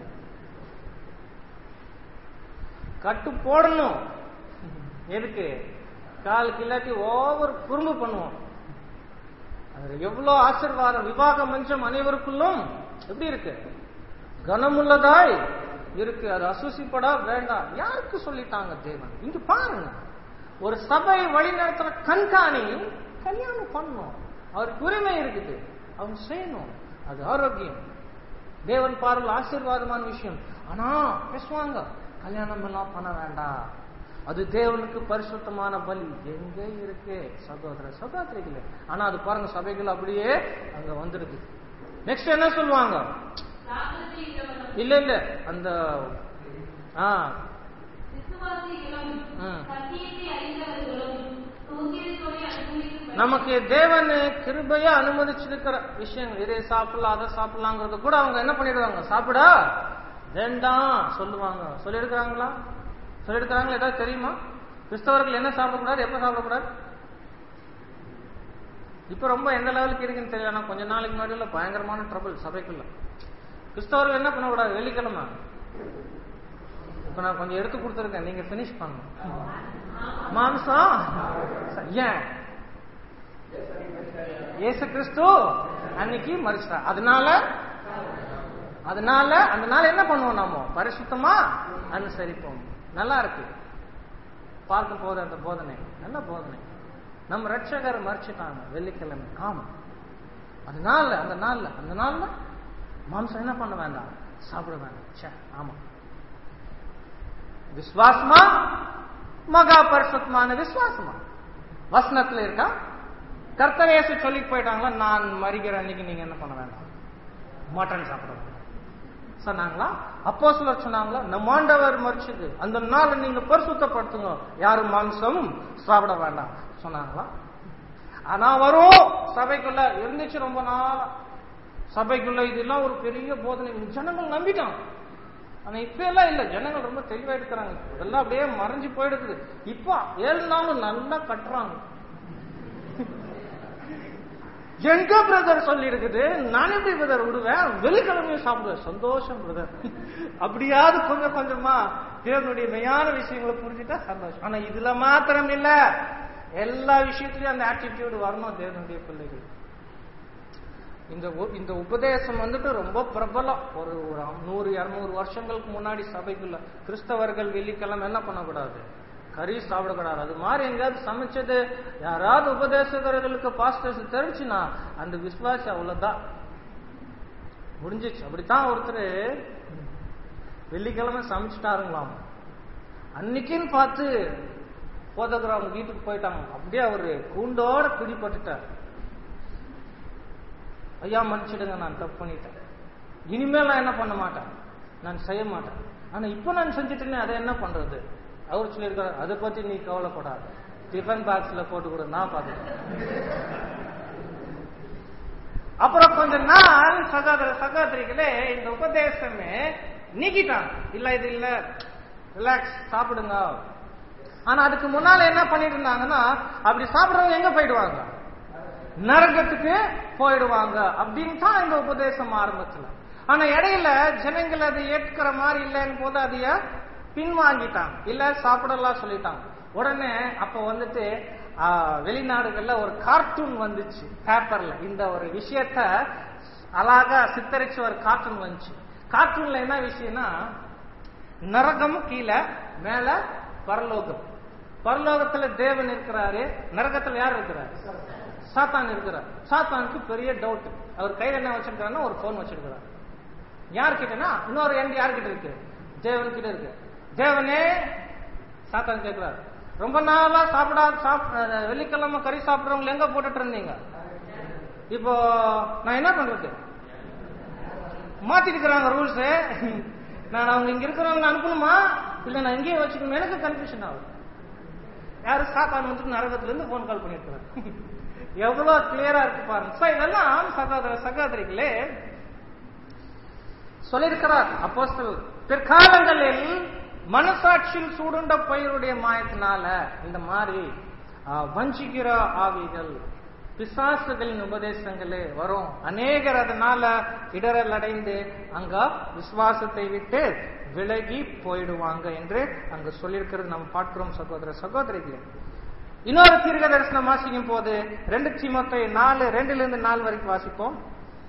கட்டு போடணும். எதுக்கு? கால் கில்லாட்டி ஓவர் குறும்பு பண்ணுவோம். அது எவ்வளவு ஆசீர்வாதம். விவாக மஞ்சம் அனைவருக்குள்ளும் எப்படி இருக்கு? கனமுள்ளதாய் இருக்கு. அது அசூசிப்பட வேண்டாம். யாருக்கு சொல்லிட்டாங்க தேவன்? இங்க பாருங்க, ஒரு சபை வழி நடத்துற கண்காணி கல்யாணம் பண்ணணும். அவருக்கு உரிமை இருக்குது, அவங்க செய்யணும். அது ஆரோக்கியம், தேவன் பார்வையில் ஆசீர்வாதமான விஷயம். ஆனா பேசுவாங்க, கல்யாணம் எல்லாம் பண்ண வேண்டாம், அது தேவனுக்கு பரிசுத்தமான பலி. எங்க இருக்கு சகோதர சகோதரிகளே? ஆனா அது பாருங்க, சபைகள் அப்படியே அங்க வந்துருக்கு. நெக்ஸ்ட் என்ன சொல்லுவாங்க? இல்ல இல்ல அந்த ஆ நமக்கு தேவன் கிருபையா அனுமதிச்சிருக்கிற விஷயங்கள், இதை சாப்பிடலாம் அதை சாப்பிடலாங்கிறது கூட அவங்க என்ன பண்ணிடுவாங்க? சாப்பிட வேண்டாம் சொல்லுவாங்க. சொல்லியிருக்கிறாங்களா? சொல்லியிருக்கிறாங்களா? ஏதாவது தெரியுமா? கிறிஸ்தவர்கள் என்ன சாப்பிடக்கூடாது, எப்ப சாப்பிடக்கூடாது? இப்ப ரொம்ப எந்த லெவலுக்கு இருக்குன்னு தெரியல. ஆனா கொஞ்ச நாளைக்கு முன்னாடி பயங்கரமான ட்ரபிள் சபைக்குள்ள. கிறிஸ்தவர்கள் என்ன பண்ணக்கூடாது? வெள்ளிக்கிழமை. இப்ப நான் கொஞ்சம் எடுத்து கொடுத்துருக்கேன், நீங்க பினிஷ் பண்ணணும். மாம்சம் ஏன்? இயேசு கிறிஸ்து அன்னைக்கு மரிச்சா, அதனால அதனால அந்த நாள் என்ன பண்ணுவோம்? நாம பரிசுத்தமா அனுசரிப்போம். நல்லா இருக்கு பார்க்கும் போது அந்த போதனை, நல்ல போதனை. நம்ம ரட்சகர் மரிச்சிட்டாங்க வெள்ளிக்கிழமை. ஆமா, அதனால அந்த நாள்ல அந்த நாள்ல மாம்சம் என்ன பண்ண வேண்டாம், சாப்பிட வேண்டாம். ஆமா, விசுவாசமா, மகா பரிசுத்தமான விசுவாசமா வசனத்துல இருக்கா? கர்த்தர் இயேசு சொல்லிட்டு போயிட்டாங்களா, நான் மரிக்கிற அன்னைக்கு நீங்க என்ன பண்ண வேண்டாம், மட்டன் சாப்பிட வேண்டாம் சொன்னாங்களா? அப்போஸ்தலர் சொன்னாங்களா, நம்ம ஆண்டவர் மரிச்சது அந்த நாள் நீங்க பரிசுத்தப்படுத்துங்க, யாரும் மாம்சம் சாப்பிட வேண்டாம் சொன்னாங்களா? ஆனா வரும் சபைக்குள்ள இருந்துச்சு ரொம்ப நாள். சபைக்குள்ள இதெல்லாம் ஒரு பெரிய போதனை, ஜனங்கள் நம்பிட்டாங்க. ஆனா இப்ப எல்லாம் இல்ல, ஜனங்கள் ரொம்ப தெளிவா இருக்கிறாங்க. இதெல்லாம் அப்படியே மறைஞ்சு போயிடுது. இப்ப ஏழு நாளும் நல்லா கட்டுறாங்க. எங்க பிரதர் சொல்லி இருக்குது, நான் எப்படி பிரதர் விடுவேன், வெள்ளிக்கிழமையும் சாப்பிடுவேன். சந்தோஷம் பிரதர். அப்படியாவது கொஞ்சம் கொஞ்சமா தேவனுடைய மெய்யான விஷயங்களை புரிஞ்சுட்டா சந்தோஷம். ஆனா இதுல மாத்திரம் இல்ல, எல்லா விஷயத்திலயும் அந்த ஆட்டிடியூடு வரணும் தேவனுடைய பிள்ளைகள். இந்த இந்த உபதேசம் வந்துட்டு ரொம்ப பிரபலம். ஒரு ஒரு நூறு இருநூறு வருஷங்களுக்கு முன்னாடி சபைக்குள்ள கிறிஸ்தவர்கள் வெள்ளிக்கிழமை என்ன பண்ணக்கூடாது, கறி சாப்பிடக்கூடாது. அது மாதிரி எங்கேயாவது சமைச்சது யாராவது உபதேசகர்களுக்கு பாஸ்டர்ஸ் தெரிஞ்சுன்னா அந்த விசுவாசி அவ்வளவுதான் முடிஞ்சிச்சு. அப்படித்தான் ஒருத்தர் வெள்ளிக்கிழமை சமைச்சிட்டாருங்களாம். அன்னைக்குன்னு பார்த்து போதகர் வீட்டுக்கு போயிட்டாங்க. அப்படியே அவரு கூண்டோட பிடிபட்டுட்டார். ஐயா மன்னிச்சிடுங்க, நான் தப்பு பண்ணிட்டேன், இனிமேல் நான் என்ன பண்ண மாட்டேன், நான் செய்ய மாட்டேன். ஆனா இப்ப நான் செஞ்சுட்டேன்னு அதை என்ன பண்றது? அவர் சொல்லியிருக்காரு, அதை பத்தி நீ கவலைப்படாது, டிஃபன் பாக்ஸ்ல போட்டு கொடு, நான் பார்த்துட்டேன். அப்புறம் கொஞ்ச நாள் சகோதர சகோதரிகளே இந்த உபதேசமே நீக்கிட்டாங்க. இல்ல இது இல்ல, ரிலாக்ஸ் சாப்பிடுங்க. ஆனா அதுக்கு முன்னால என்ன பண்ணிட்டு இருந்தாங்கன்னா, அப்படி சாப்பிடுறவங்க எங்க போயிடுவாங்க, நரகத்துக்கு போயிடுவாங்க அப்படின்னு தான் இந்த உபதேசம் ஆரம்பத்துல. ஆனா இடையில ஜனங்கள் அதை ஏற்கிற மாதிரி இல்லைன்னு போது அதைய பின்வாங்கிட்டாங்க. இல்ல சாப்பிடலாம் சொல்லிட்டாங்க. உடனே அப்ப வந்துட்டு வெளிநாடுகள்ல ஒரு கார்ட்டூன் வந்துச்சு பேப்பர்ல, இந்த ஒரு விஷயத்த அழகா சித்தரிச்சு ஒரு கார்ட்டூன் வந்துச்சு. கார்ட்டூன்ல என்ன விஷயம்னா, நரகம் கீழே, மேல பரலோகம். பரலோகத்துல தேவன் இருக்கிறாரு, நரகத்துல யார் இருக்கிறாரு, சாத்தான் இருக்கிறார். சாத்தானுக்கு பெரிய டவுட். அவர் கையில என்ன வச்சிருக்காருன்னா ஒரு போன் வச்சிருக்கிறார். யார்கிட்டனா இன்னொரு எண்ட் யார்கிட்ட இருக்கு, தேவன் கிட்ட இருக்கு. தேவனே சாத்தான் கேட்கிறார், ரொம்ப நாளா சாப்பிடா வெள்ளிக்கிழமை கறி சாப்பிடுறவங்க எங்க போட்டுட்டு இருந்தீங்க, இப்போ நான் என்ன பண்றது? மாத்திட்டு இருக்கிறாங்க ரூல்ஸ். நான் அவங்க இங்க இருக்கிறவங்க அனுப்பணுமா இல்ல நான் இங்கேயே வச்சுக்கணும்? எனக்கு கன்ஃபியூஷன் ஆகுது. யாரு சாத்தான் வந்து நரகத்துல இருந்து போன் கால் பண்ணிருக்கிறாங்க. எவ்வளவு கிளியரா இருக்கு பாருங்க. இதெல்லாம் சகோதர சகோதரிகளே சொல்லியிருக்கிறார் அப்போஸ்தலர். பிற்காலங்களில் மனசாட்சியில் சூடுண்ட பயிருடைய மாயத்தினால இந்த மாதிரி வஞ்சிக்கிற ஆவிகள், பிசாசுகளின் உபதேசங்களே வரும். அநேகர் அதனால இடரல் அடைந்து அங்க விசுவாசத்தை விட்டு விலகி போயிடுவாங்க என்று அங்க சொல்லியிருக்கிறது நம்ம பார்க்கிறோம் சகோதர சகோதரிகளே. இன்னொரு தீர்க்க தரிசனம் வாசிக்கும் போது ரெண்டு தீமோத்தேயு நாலு ரெண்டுல இருந்து நாலு வரைக்கும் வாசிப்போம்.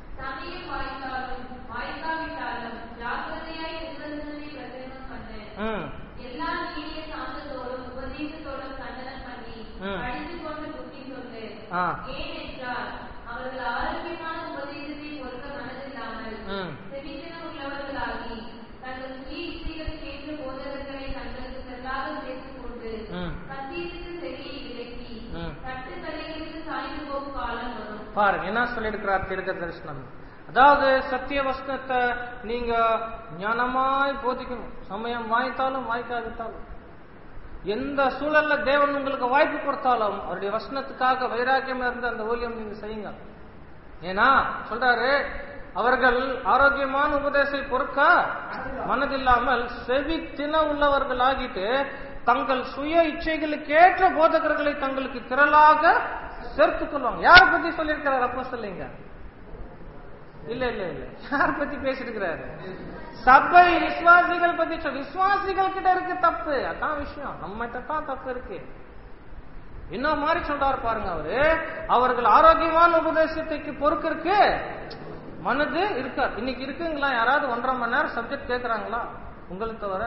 எல்லா நீடிய சாந்தத்தோடும் உபதேசத்தோடும் கண்டனம் பண்ணி அழிந்து கொண்டு புத்தி சொல்லு. ஏனென்றால் அவர்கள் ஆரோக்கியமான உபதேசத்தை பொறுக்க மனதில்லாமல் செவித்தனம் உள்ளவர்களாகி தங்கள் சுய இச்சைகளுக்கு ஏற்ற போதகர்களை தங்களுக்கு செல்லாக சேர்த்துக் கொண்டு சத்தியத்துக்கு செவியை விலக்கி கட்டு கதைகளுக்கு சாய்ந்து போகும் காலம் வரும். பாருங்க என்ன சொல்லியிருக்கிறார் தீர்க்க தரிசனம். அதாவது சத்திய வசனத்தை நீங்க ஞானமாய் போதிக்கணும். சமயம் வாய்த்தாலும் வாய்க்காவிட்டாலும் எந்த சூழல்ல தேவன் உங்களுக்கு வாய்ப்பு கொடுத்தாலும் அவருடைய வசனத்துக்காக வைராக்கியம் இருந்த அந்த ஊழியம் நீங்க செய்யுங்க. ஏன்னா சொல்றாரு, அவர்கள் ஆரோக்கியமான உபதேசத்தை பொறுக்க மனதில்லாமல் செவி தின உள்ளவர்கள் ஆகிட்டு தங்கள் சுய இச்சைகளுக்கு ஏற்ற போதகர்களை தங்களுக்கு திரளாக சேர்த்துக் கொள்வாங்க. யாரை பத்தி சொல்லியிருக்கிறார் அப்போஸ்தலங்க? இல்ல இல்ல இல்ல யார பத்தி பேசிருக்கிறாரு? சபை விசுவாசிகள் பத்தி. விசுவாசிகள் கிட்ட இருக்கு தப்பு, அதான் விஷயம். நம்ம தான் தப்பு இருக்கு. என்ன மாதிரி சொல்றாரு பாருங்க அவரு. அவர்கள் ஆரோக்கியமான உபதேசத்துக்கு பொறுக்க இருக்கு மனது இருக்காது. இன்னைக்கு இருக்குங்களா? யாராவது ஒன்றரை மணி நேரம் சப்ஜெக்ட் கேட்கறாங்களா? உங்களுக்கு தவிர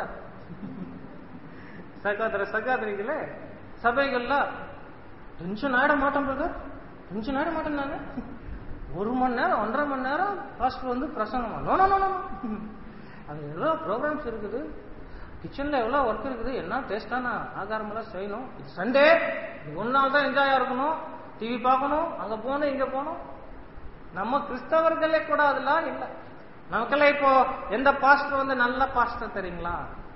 சகோதர சகோதரிகளே சபைகள்ல டென்ஷன் ஆயிட மாட்டோம் பிரதர், டென்ஷன் ஆயிட மாட்டேன். நானு ஒரு மணி நேரம் ஒன்றரை மணி நேரம் பாஸ்டர் வந்து பிரசங்கமா? நோ நோ நோ அங்க எவ்வளவு ப்ரோக்ராம்ஸ் இருக்குது, கிச்சன்ல எவ்வளவு ஒர்க் இருக்குது, என்ன டேஸ்டான ஆகாரம் எல்லாம் செய்யணும். இது சண்டே, ஒரு நாள் தான் என்ஜாயா இருக்கணும், டிவி பார்க்கணும், அங்க போகணும் இங்க போகணும். நம்ம கிறிஸ்தவர்களே கூட அதெல்லாம் இல்லை. நமக்கெல்லாம் இப்போ எந்த பாஸ்டர் வந்து நல்ல பாஸ்டர் தெரியுங்களா?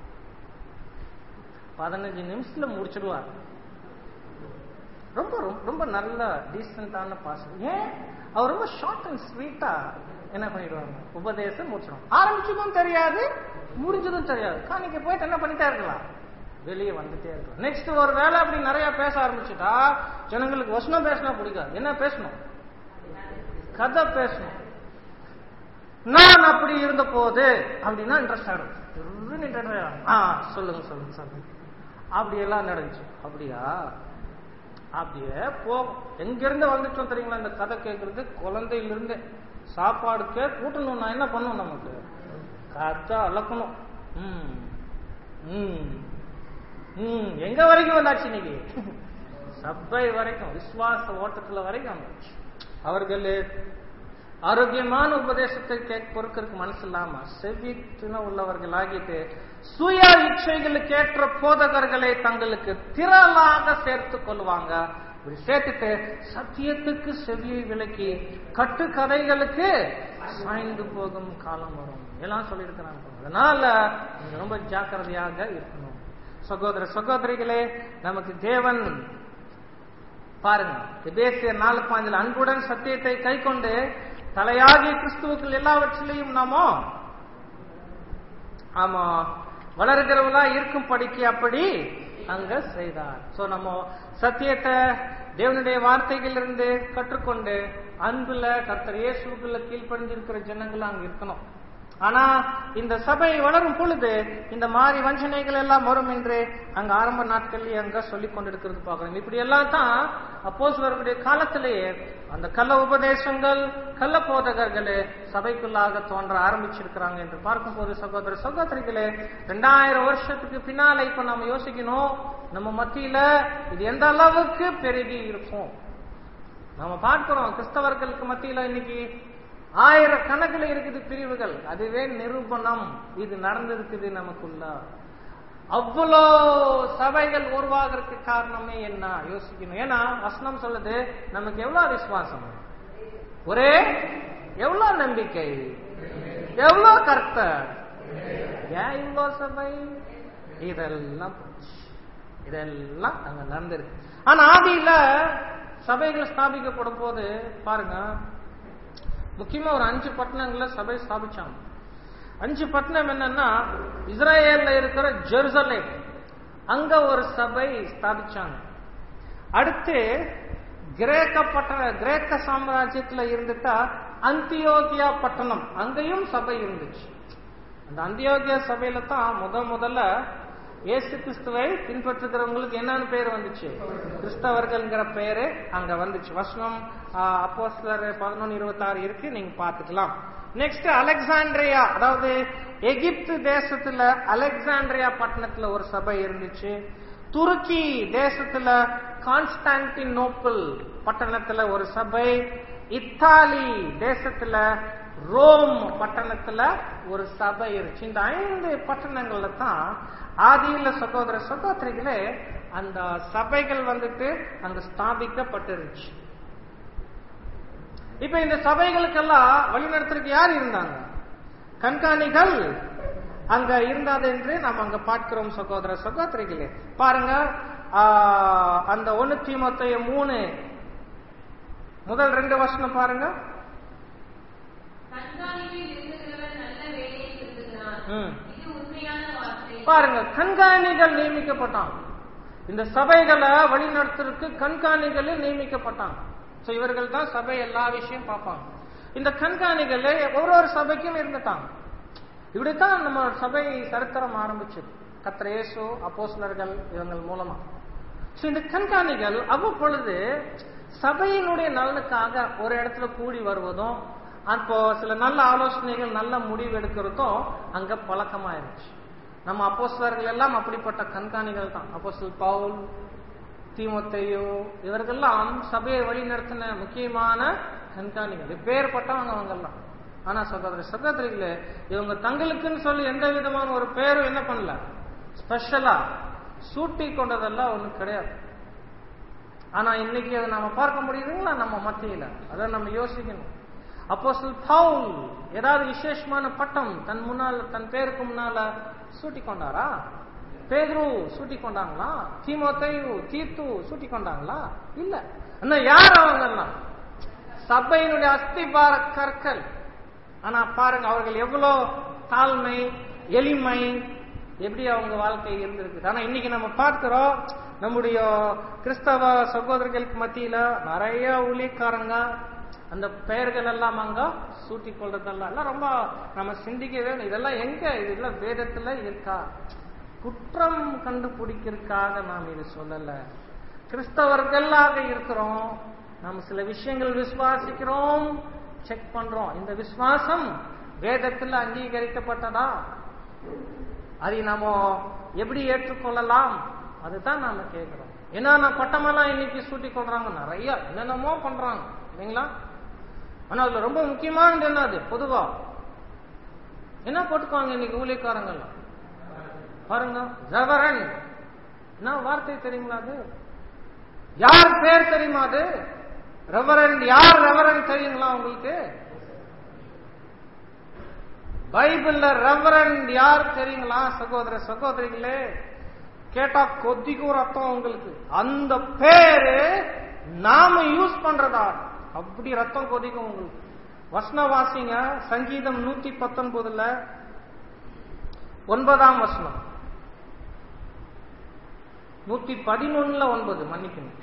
பதினஞ்சு நிமிஷத்துல முடிச்சிடுவார். ரொம்ப ரொம்ப நல்ல டீசென்டான பாஸ்டர். ஏன் அவர் ரொம்ப ஷார்ட் அண்ட் ஸ்வீட்டா என்ன பண்ணிடுவாங்க, உபதேசம் முடிச்சிடும். ஆரம்பிச்சதும் தெரியாது, முடிஞ்சதும் தெரியாது. காணிக்க போயிட்டு என்ன பண்ணிட்டே இருக்கலாம், வெளியே வந்துட்டே இருக்கலாம். நெக்ஸ்ட் ஒரு வேலை அப்படி நிறைய பேச ஆரம்பிச்சுட்டா ஜனங்களுக்கு வசனம் பேசினா பிடிக்காது. என்ன பேசணும்? கதை பேசணும். நான் அப்படி இருந்த போது அப்படின்னா இன்ட்ரெஸ்ட் ஆகும். சொல்லுங்க சொல்லுங்க சொல்லுங்க. அப்படி எல்லாம் நடந்துச்சு. அப்படியா? அப்படியே போகும். எங்க இருந்து வந்துட்டோம் தெரியுங்களா இந்த கதை கேட்கறது? குழந்தையிலிருந்து சாப்பாடுக்கே கூட்டணும். நான் என்ன பண்ணுவோம், நமக்கு கதை அளக்கணும். உம் உம் உம் எங்க வரைக்கும் வந்தாச்சு இன்னைக்கு? சபை வரைக்கும், விசுவாச ஓட்டத்துல வரைக்கும் வந்தாச்சு. அவர்கள் ஆரோக்கியமான உபதேசத்தை கேட்க பொறுக்கிறதுக்கு மனசு இல்லாம செவி தின உள்ளவர்கள் ஆகிட்டு சுய இச்சைகளுக்கு ஏற்ற போதகர்களை தங்களுக்கு திரளாக சேர்த்து கொள்வாங்க. இப்படி சேர்த்துட்டு சத்தியத்துக்கு செவியை விலக்கி கட்டு கதைகளுக்கு சாய்ந்து போகும் காலம் வரும் எல்லாம் சொல்லியிருக்கிறாங்க. அதனால நீங்க ரொம்ப ஜாக்கிரதையாக இருக்கணும். சகோதர சகோதரிகளே, நமக்கு தேவன் பாருங்க எபேசியர் நாலு பாஞ்சில் அன்புடன் சத்தியத்தை கை கொண்டு தலையாகிய கிறிஸ்துவுக்குள் எல்லாவற்றிலையும் நாமோ ஆமா வளர்கிறவங்களா இருக்கும் படிக்க அப்படி அங்க செய்தார். சோ நம்ம சத்தியத்தை தேவனுடைய வார்த்தைகள் இருந்து கற்றுக்கொண்டு அன்புல கர்த்தர் இயேசுக்குள்ள கீழ்ப்படிஞ்சிருக்கிற ஜனங்கள் அங்க இருக்கணும். ஆனா இந்த சபை வளரும் பொழுது இந்த மாதிரி வஞ்சனைகள் எல்லாம் வரும் என்று அங்க ஆரம்ப நாட்கள்லயே அங்க சொல்லிக் கொண்டிருக்கிறது பாக்குறோம். இப்படி எல்லாம் தான் அப்போஸ்தலர்களுடைய காலத்திலேயே அந்த கள்ள உபதேசங்கள் கள்ள போதகர்களே சபைக்குள்ளாக தோன்ற ஆரம்பிச்சிருக்கிறாங்க என்று பார்க்கும் போது சகோதர சகோதரிகளே, ரெண்டாயிரம் வருஷத்துக்கு பின்னால இப்ப நம்ம யோசிக்கணும் நம்ம மத்தியில இது எந்த அளவுக்கு பெருகி இருக்கும். நம்ம பார்க்கிறோம் கிறிஸ்தவர்களுக்கு மத்தியில இன்னைக்கு ஆயிரக்கணக்கில் இருக்குது பிரிவுகள். அதுவே நிரூபணம் இது நடந்திருக்குது நமக்குள்ள. அவ்வளோ சபைகள் உருவாகிறதுக்கு காரணமே என்ன யோசிக்கணும். ஏன்னா வசனம் சொல்லுது நமக்கு எவ்வளவு விசுவாசம், ஒரே எவ்வளவு நம்பிக்கை, எவ்வளவு கர்த்தர், ஏன் இவ்வளோ சபை, இதெல்லாம் இதெல்லாம் அங்க நடந்திருக்கு. ஆனா ஆதியில சபைகள் ஸ்தாபிக்கப்படும் போது பாருங்க, முக்கியமா ஒரு அஞ்சு பட்டணங்கள்ல சபை ஸ்தாபிச்சாங்க. அஞ்சு பட்டணம் என்னன்னா, இஸ்ரேல்ல இருக்கிற ஜெருசலேம், அங்க ஒரு சபை ஸ்தாபிச்சாங்க. அடுத்து கிரேக்க பட்டண கிரேக்க சாம்ராஜ்யத்துல இருந்துட்டா அந்தியோகியா பட்டணம், அங்கேயும் சபை இருந்துச்சு. அந்த அந்தியோகியா சபையில தான் முத முதல்ல இயேசு கிறிஸ்துவை பின்பற்றுகிறவங்களுக்கு என்னன்னு பேர் வந்துச்சு, கிறிஸ்தவர்கள்ங்கிற பேரு அங்க வந்துச்சு. வசனம் அப்போஸ்தலர் பதினொன்னு இருபத்தி ஆறு இருக்கு, நீங்க பாத்துக்கலாம். நெக்ஸ்ட் அலெக்சாண்ட்ரியா, அதாவது எகிப்து தேசத்துல அலெக்சாண்ட்ரியா பட்டணத்துல ஒரு சபை இருந்துச்சு. துருக்கி தேசத்துல கான்ஸ்டான்டினோப்பிள் பட்டணத்துல ஒரு சபை. இத்தாலி தேசத்துல ரோம் பட்டணத்துல ஒரு சபை இருந்துச்சு. இந்த ஐந்து பட்டணங்கள்ல தான் ஆதியில சகோதர சகோதரிகளே அந்த சபைகள் வந்துட்டு அங்க ஸ்தாபிக்கப்பட்டிருச்சு. இப்ப இந்த சபைகளுக்கெல்லாம் வழிநடத்துறதுக்கு யார் இருந்தாங்க? கண்காணிகள் அங்க இருந்தது என்று நாம் அங்க பார்க்கிறோம் சகோதர சகோதரிகளே. பாருங்க, அந்த ஒன்னு தீமோத்தேயு மூணு முதல் ரெண்டு வசனம் பாருங்க. பாருங்க, கண்காணிகள் நியமிக்கப்பட்டாங்க. இந்த சபைகளை வழிநடத்துறதுக்கு கண்காணிகள் நியமிக்கப்பட்டாங்க. இவர்கள் தான் சபை எல்லா விஷயம் பார்ப்பாங்க. இந்த கண்காணிகள் ஒரு ஒரு சபைக்கும் இருந்துட்டாங்க. இப்படித்தான் நம்ம சபை சரித்திரம் ஆரம்பிச்சது, கர்த்தர் இயேசு அப்போஸ்தலர்கள் இவங்க மூலமா. இந்த கண்காணிகள் அவ்வப்பொழுது சபையினுடைய நலனுக்காக ஒரு இடத்துல கூடி வருவதும், அப்போ சில நல்ல ஆலோசனைகள் நல்ல முடிவு எடுக்கிறதும் அங்க பழக்கமாயிருச்சு. நம்ம அப்போஸ்தலர்கள் எல்லாம் அப்படிப்பட்ட கண்காணிகள் தான். அப்போஸ்தலர் பவுல், தீமோத்தேயு இவர்கள்லாம் சபையை வழி நடத்தின முக்கியமான கண்காணிகள், பேர் பட்டவங்க அவங்கெல்லாம். ஆனா சகோதர சகோதரிகளே, இவங்க தங்களுக்குன்னு சொல்லி எந்த விதமான ஒரு பேரும் என்ன பண்ணல, ஸ்பெஷலா சூட்டி கொண்டதெல்லாம் ஒண்ணும் கிடையாது. ஆனா இன்னைக்கு அதை நம்ம பார்க்க முடியுதுங்களா நம்ம மத்தியில? அதை நம்ம யோசிக்கணும். அப்போஸ்தலர் பவுல் ஏதாவது விசேஷமான பட்டம் தன் முன்னால தன் பேருக்கு முன்னால சூட்டி கொண்டாரா? பேதுரு சூட்டி கொண்டாங்களா? தீமோத்தேயு, தீத்து சூட்டி கொண்டாங்களா? இல்ல. ஆனா யார் அவங்கெல்லாம்? சபையினுடைய அஸ்திபார கற்கள். ஆனா பாருங்க, அவர்கள் எவ்வளவு தாழ்மை, எளிமை, எப்படி அவங்க வாழ்க்கை இருந்திருக்கு. ஆனா இன்னைக்கு நம்ம பார்க்கிறோம், நம்முடைய கிறிஸ்தவ சகோதரர்களுக்கு மத்தியில நிறைய ஊழியக்காரங்க அந்த பெயர்கள் எல்லாம் அங்க சூட்டி கொள்றதெல்லாம் எல்லாம் ரொம்ப நம்ம சிந்திக்கவே. இதெல்லாம் எங்க, இதெல்லாம் வேதத்துல இருக்கா? குற்றம் கண்டுபிடிக்கிறதுக்காக நாம் இது சொல்லல. கிறிஸ்தவர்களாக இருக்கிறோம், நாம் சில விஷயங்கள் விசுவாசிக்கிறோம், செக் பண்றோம். இந்த விசுவாசம் வேதத்துல அங்கீகரிக்கப்பட்டதா, அதை நாம எப்படி ஏற்றுக்கொள்ளலாம், அதுதான் நாம கேட்கிறோம். என்னென்ன பட்டமெல்லாம் இன்னைக்கு சூட்டி கொள்றாங்க, நிறைய என்னென்னமோ பண்றாங்க இல்லைங்களா? ஆனா அதுல ரொம்ப முக்கியமானது என்னது, பொதுவா என்ன போட்டுக்குவாங்க இன்னைக்கு ஊழியக்காரங்கள்லாம் பாருங்க, ரெவரண்ட். என்ன வார்த்தை தெரியுங்களா? அது யார் பேர் தெரியுமா? அது ரெவரண்ட். யார் ரெவரண்ட் தெரியுங்களா உங்களுக்கு? பைபிள்ல ரெவரண்ட் யார் தெரியுங்களா சகோதர சகோதரிகளே? கேட்டா கொதிக்கும் ரத்தம் உங்களுக்கு. அந்த பேரு நாம யூஸ் பண்றதா, அப்படி ரத்தம் கொதிக்கும் உங்களுக்கு. வசன வாசிங்க, சங்கீதம் நூத்தி பத்தொன்பதுல ஒன்பதாம் வசனம், நூத்தி பதினொன்னுல ஒன்பது, மன்னிக்கணும்.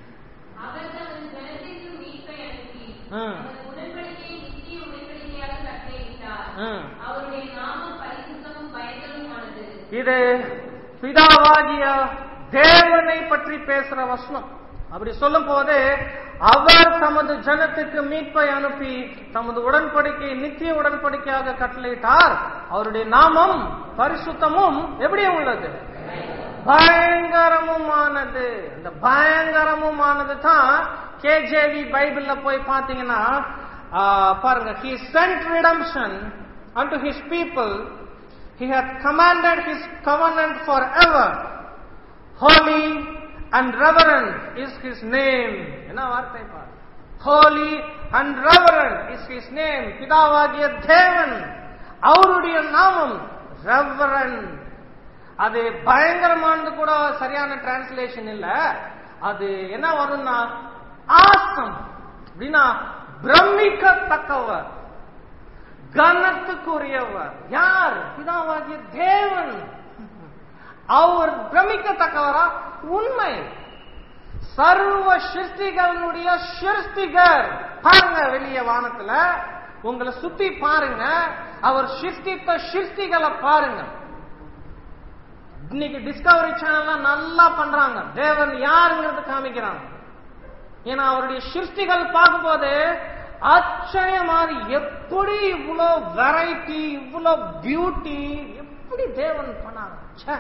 இது பிதாவாகிய தேவனை பற்றி பேசுற வசனம். அப்படி சொல்லும் போது, அவர் தமது ஜனத்துக்கு மீட்பை அனுப்பி தமது உடன்படிக்கை நித்திய உடன்படிக்கையாக கட்டளையிட்டார். அவருடைய நாமம் பரிசுத்தமும் எப்படி உள்ளது, பயங்கரமுமானது. இந்த பயங்கரமுமானது தான் கேஜேவி பைபிள்ல போய் பாத்தீங்கன்னா பாருங்க, he sent redemption unto his people, he hath commanded his covenant forever, holy and reverend is his name. என்ன வார்த்தை பாரு, holy and reverend is his name. பிதாவாகிய தேவன், அவருடைய நாமம் ரெவரண்ட். அது பயங்கரமானது கூட சரியான டிரான்ஸ்லேஷன் இல்ல. அது என்ன வரும்னா ஆசம் அப்படின்னா பிரமிக்கத்தக்கவர், கனத்துக்குரியவர். யார்? பிதாவாகிய தேவன். அவர் பிரமிக்கத்தக்கவரா? உண்மை. சர்வ சிருஷ்டிகளுடைய சிருஷ்டிகர். பாருங்க வெளிய வானத்துல, உங்களை சுத்தி பாருங்க, அவர் சிருஷ்டித்த சிருஷ்டிகளை பாருங்க. இன்னைக்கு டிஸ்கவரி சேனல் நல்லா பண்றாங்க, தேவன் யாருங்கிறது காமிக்கிறாங்க. ஏன்னா அவருடைய சிருஷ்டிகள் பார்க்கும்போது ஆச்சரியமாரி, எப்படி இவ்வளவு வெரைட்டி, இவ்வளவு பியூட்டி, எப்படி தேவன் பண்ணாங்க.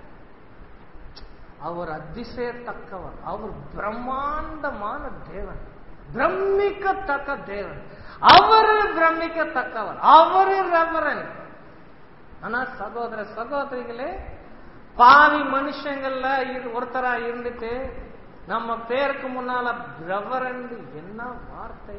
அவர் அதிசயத்தக்கவர், அவர் பிரம்மாண்டமான தேவன், பிரமிக்கத்தக்க தேவன், அவரு பிரமிக்கத்தக்கவர், அவரு ரெவரண்ட். ஆனா சகோதர சகோதரிகளே, பாவி மனுஷங்கள்ல ஒருத்தரா இருந்துட்டு நம்ம பேருக்கு முன்னால ரெவரண்ட் என்ன வார்த்தை,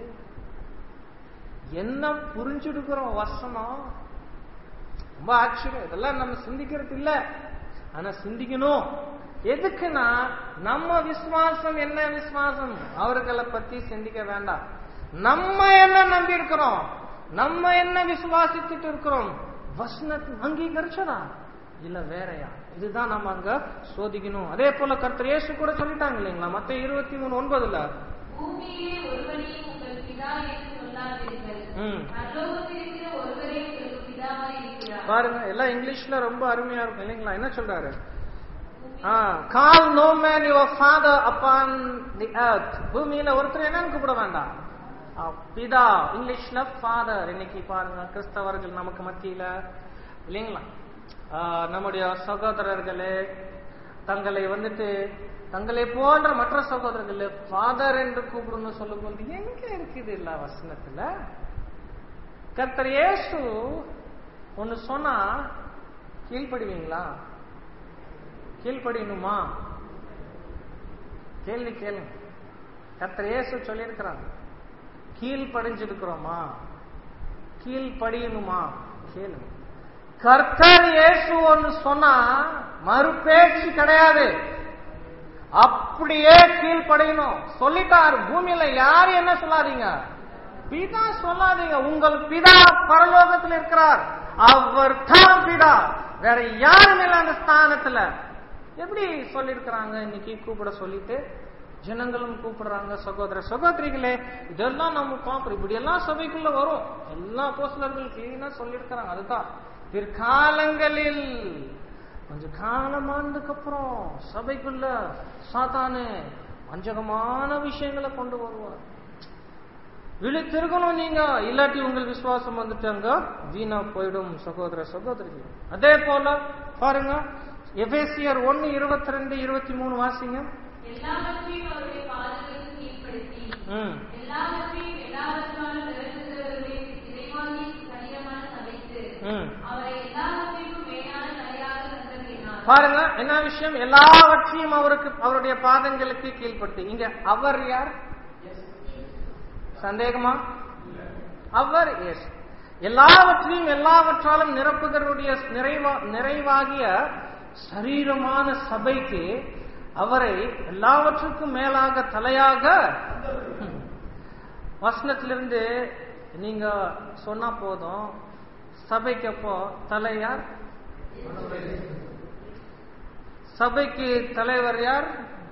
என்ன புரிஞ்சுடுக்கிறோம் வசனம். ரொம்ப ஆச்சரியம். இதெல்லாம் நம்ம சிந்திக்கிறது இல்ல, ஆனா சிந்திக்கணும். எதுக்குன்னா நம்ம விசுவாசம் என்ன விசுவாசம், அவர்களை பத்தி சிந்திக்க வேண்டாம். நம்ம என்ன நம்பி இருக்கிறோம், நம்ம என்ன விசுவாசித்துட்டு இருக்கிறோம், வசனத்தை அங்கீகரிச்சதா இல்ல வேறையா, இதுதான் நம்ம அங்க சோதிக்கணும். அதே போல கர்த்தர் இயேசு கூட சொல்லிட்டாங்க இல்லைங்களா, மத்தேயு இருபத்தி மூணு ஒன்பதுல பூமியிலே ஒருவனையும் உங்கள் பிதா என்று சொல்லாதீர்கள், பரலோகத்தில் இருக்கிற ஒருவரே உங்களுக்கு பிதாவாய் இருக்கிறார். பாருங்க, எல்லாம் இங்கிலீஷ்ல ரொம்ப அருமையா இருக்கும் இல்லைங்களா. என்ன சொல்றாரு? Call no man your father upon the earth. பூமியில ஒருத்தர் என்னன்னு கூப்பிட வேண்டாம், பிதா. இங்கிலீஷ்ல ஃபாதர். இன்னைக்கு பாருங்க கிறிஸ்தவர்கள் நமக்கு மத்தியில இல்லைங்களா, நம்முடைய சகோதரர்களே தங்களை வந்துட்டு தங்களை போன்ற மற்ற சகோதரர்களே ஃபாதர் என்று கூப்பிடணும் சொல்லும் போது எங்க இருக்குது இல்ல வசனத்துல. கர்த்தர் இயேசு ஒன்னு சொன்னா கீழ்படுவீங்களா? கீழ்படியணுமா? கேள்வி கேளுங்க. கர்த்தர் இயேசு சொல்லியிருக்கிறாங்க, கீழ்படிஞ்சிருக்கிறோமா? கீழ்படியணுமா? கேளுங்க. கர்த்தர் இயேசு ஒன்னு சொன்னா மறுபேச்சு கிடையாது, அப்படியே கீழ்படியணும். சொல்லிட்டார், பூமியில யாரு என்ன சொல்லாதீங்க, பிதா சொல்லாதீங்க. உங்கள் பிதா பரலோகத்தில் இருக்கிறார், அவர் தான் பிதா, வேற யாரும் இல்லை அந்த ஸ்தானத்துல. எப்படி சொல்லிருக்கிறாங்க இன்னைக்கு கூப்பிட சொல்லிட்டு ஜனங்களும் கூப்பிடுறாங்க. சகோதர சகோதரிகளே, இதெல்லாம் நம்ம பார்க்கிறோம். இப்படி எல்லாம் சபைக்குள்ள வரும், எல்லா அப்போஸ்தலர்கள் கிளீனா சொல்லிருக்கிறாங்க. அதுதான் பிற்காலங்களில் கொஞ்ச காலமானதுக்கு அப்புறம் சபைக்குள்ள சாத்தானே வஞ்சகமான விஷயங்களை கொண்டு வருவார். விழித்திருக்கணும் நீங்க, இல்லாட்டி உங்கள் விசுவாசம் வந்துட்டாங்க வீணா போயிடும். சகோதர சகோதரிகள், அதே போல பாருங்க எபேசியர் ஒன்னு இருபத்தி ரெண்டு இருபத்தி மூணு வாசிங்க. எல்லாவற்றையும் அவருடைய பாதங்களுக்கு கீழ்ப்படுத்தி, எல்லாவற்றையும் எல்லாவற்றாலும் நிரப்புகிறவருடைய இறைவாகிய சரீரமான சபைக்கு அவரை எல்லாவற்றையும் மேலான தலையாக கண்டறினார். பாருங்க என்ன விஷயம், எல்லாவற்றையும் அவருக்கு அவருடைய பாதங்களுக்கு கீழ்ப்படுத்தி. இங்க அவர் யார்? சந்தேகமா? அவர் இயேசு. எல்லாவற்றையும் எல்லாவற்றாலும் நிரப்புகிறவருடைய நிறைவா நிறைவாகிய சரீரமான சபைக்கு அவரை எல்லாவற்றுக்கும் மேலாக தலையாக. வசனத்திலிருந்து நீங்க சொன்னா போதும், சபைக்கு அப்போ தலை யார்? சபைக்கு தலைவர் யார்?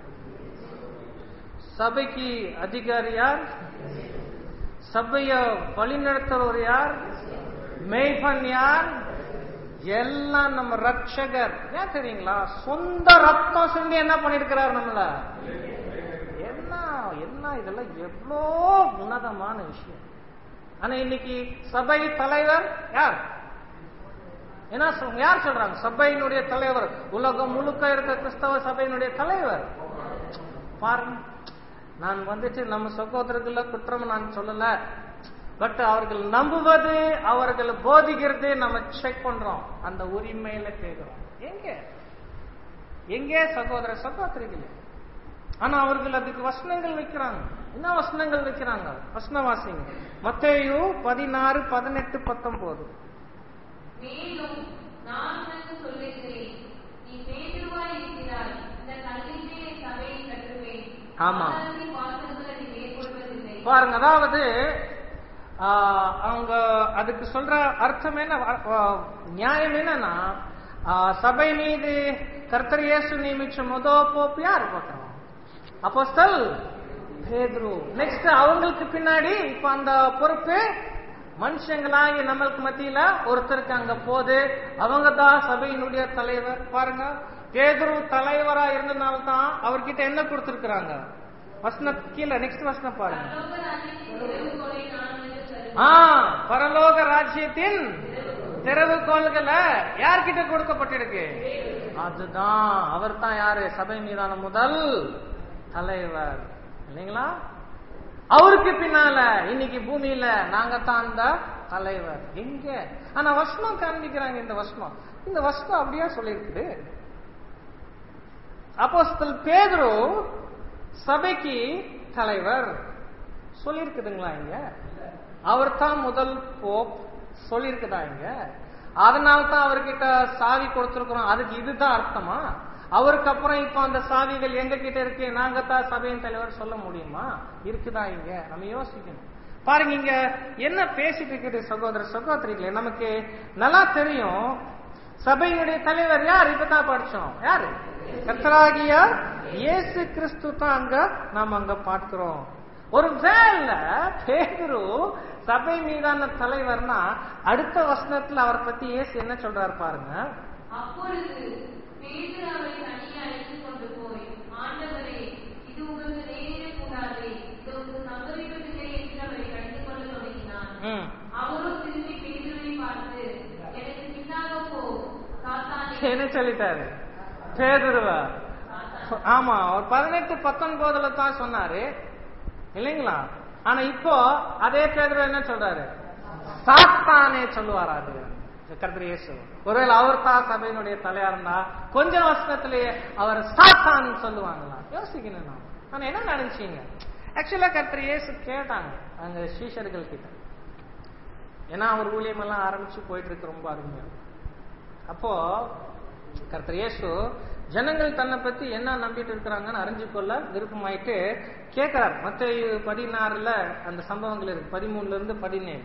சபைக்கு அதிகாரி யார்? சபைய வழிநடத்துறவர் யார்? மேய்பன் யார்? எல்லாம் நம்ம ரட்சகர். ஏன் தெரியுங்களா, சொந்த ரத்தம் சிந்தி என்ன பண்ணிருக்கிறார் நம்மள. என்ன என்ன இதெல்லாம் எவ்வளோ உன்னதமான விஷயம். ஆனா இன்னைக்கு சபை தலைவர் யார்? என்ன சொல்றாங்க, யார் சொல்றாங்க? சபையினுடைய தலைவர், உலகம் முழுக்க இருக்க கிறிஸ்தவ சபையினுடைய தலைவர். பாருங்க, நான் வந்துட்டு நம்ம சகோதரர்கள குற்றம் நான் சொல்லல, பட் அவர்கள் நம்புவது, அவர்கள் போதிக்கிறது நம்ம செக் பண்றோம், அந்த உரிமையில கேட்கிறோம். எங்க எங்கே சகோதர சகோதரிகள்? ஆனா அவர்கள் அதுக்கு வசனங்கள் வைக்கிறாங்க. என்ன வசனங்கள் வைக்கிறாங்க? வசன வாசிங்க. மத்தேயு பதினாறு பதினெட்டு பத்தொன்பது. மேலும் நான் உனக்கு சொல்லுகிறேன், நீ பேதுருவாய் இருக்கிறாய், இந்த கல்லின் மேல் சபையை கட்டுவேன். ஆமா, பாதாளத்தின் வாசல்கள் அதை மேற்கொள்வதில்லை. பாருங்க. அதாவது அவங்க அதுக்கு சொல்ற அர்த்தம் என்ன, நியாயம் என்னன்னா, சபை மீது கர்த்தர் இயேசு நியமிச்ச முதல் போப்பு யார் பார்க்கணும்? அப்போஸ்தல் பேதுரு. நெக்ஸ்ட் அவங்களுக்கு பின்னாடி இப்ப அந்த பொறுப்பு மனுஷங்களாகி நம்மளுக்கு மத்தியில ஒருத்தருக்கு அங்க போது, அவங்க தான் சபையினுடைய தலைவர். பாருங்க, பேதுரு தலைவரா இருந்தனால்தான் அவர்கிட்ட என்ன கொடுத்திருக்கிறாங்க? வசன கீழே நெக்ஸ்ட் வசனம் பாருங்க. ஆ பரலோக ராஜ்யத்தின் திறவுகோள்களை யார்கிட்ட கொடுக்கப்பட்டிருக்கு? அதுதான், அவர் தான் யாரு? சபை மீதான முதல் தலைவர் இல்லைங்களா? அவருக்கு பின்னால இன்னைக்கு பூமியில நாங்க தான் அந்த தலைவர். எங்க ஆனா வசனம் காண்பிக்கிறாங்க. இந்த வசனம் இந்த வசனம் அப்படியே சொல்லியிருக்குது. அப்போஸ்தலன் பேதுரு சபைக்கு தலைவர் சொல்லியிருக்குதுங்களா? இங்க அவர் தான் முதல் போப் சொல்லியிருக்குதா? இங்க அதனால தான் அவர்கிட்ட சாவி கொடுத்திருக்கிறோம். அதுக்கு இதுதான் அர்த்தமா? அவருக்கு அப்புறம் இப்ப அந்த சாவிகள் எங்க கிட்ட இருக்கு, நாங்க தான் சபையின் தலைவர் சொல்ல முடியுமா? இருக்குதா? இங்க நம்ம யோசிக்கணும். பாருங்க, இங்க என்ன பேசிட்டு இருக்குது சகோதர சகோதரிகளே. நமக்கு நல்லா தெரியும் சபையினுடைய தலைவர் யார். இப்பதான் படிச்சோம். யாரு? கர்த்தராகிய இயேசு கிறிஸ்து தான் அங்க நாம் அங்க பார்க்கிறோம். ஒரு வேளை பேதுரு சபை மீதான தலைவர்னா அடுத்த வசனத்துல அவரை பத்தி இயேசு என்ன சொல்றாரு பாருங்க. அப்பொழுது பேதுரு அவரை தனியே அழைத்துக் கொண்டு போய், ஆண்டவரே, இது உங்களுக்கு நேரிடக்கூடாது, இது உங்களுக்கு சம்பவிப்பதில்லை என்று அவரை கடிந்து கொள்ள தொடங்கினான். அவரும் திரும்பி பேதுருவை பார்த்து, எனக்கு பின்னாக போ சாத்தானே. என்ன சொல்லிட்டாரு பேதுருவ? ஆமா, ஒரு பதினெட்டு பத்தொன்பதுல தான் சொன்னாரு இல்லைங்களா? ஆனா இப்போ அதே பேதுரு என்ன சொல்றாரு? சாத்தானே சொல்லுவாரா? அது கர்த்தர் இயேசு. ஒருவேளை அவர் தான் சபையினுடைய தலையா இருந்தா கொஞ்ச வருஷத்திலேயே அவர் சாத்தான் சொல்லுவாங்களா? யோசிக்கணும் நான். ஆனா என்ன நினைச்சீங்க? ஆக்சுவலா கர்த்தர் இயேசு கேட்டாங்க அங்க சீஷர்கள் கிட்ட. ஏன்னா அவர் ஊழியம் எல்லாம் ஆரம்பிச்சு போயிட்டு இருக்கு ரொம்ப அருமையா. அப்போ கர்த்தர் இயேசு ஜனங்கள் தன்னை பத்தி என்ன நம்பிட்டு இருக்கிறாங்கன்னு அறிஞ்சு கொள்ள விருப்பமாயிட்டு கேட்கிறார். மத்தேயு பதினாறுல அந்த சம்பவங்கள் இருக்கு, பதிமூணுல இருந்து பதினேழு.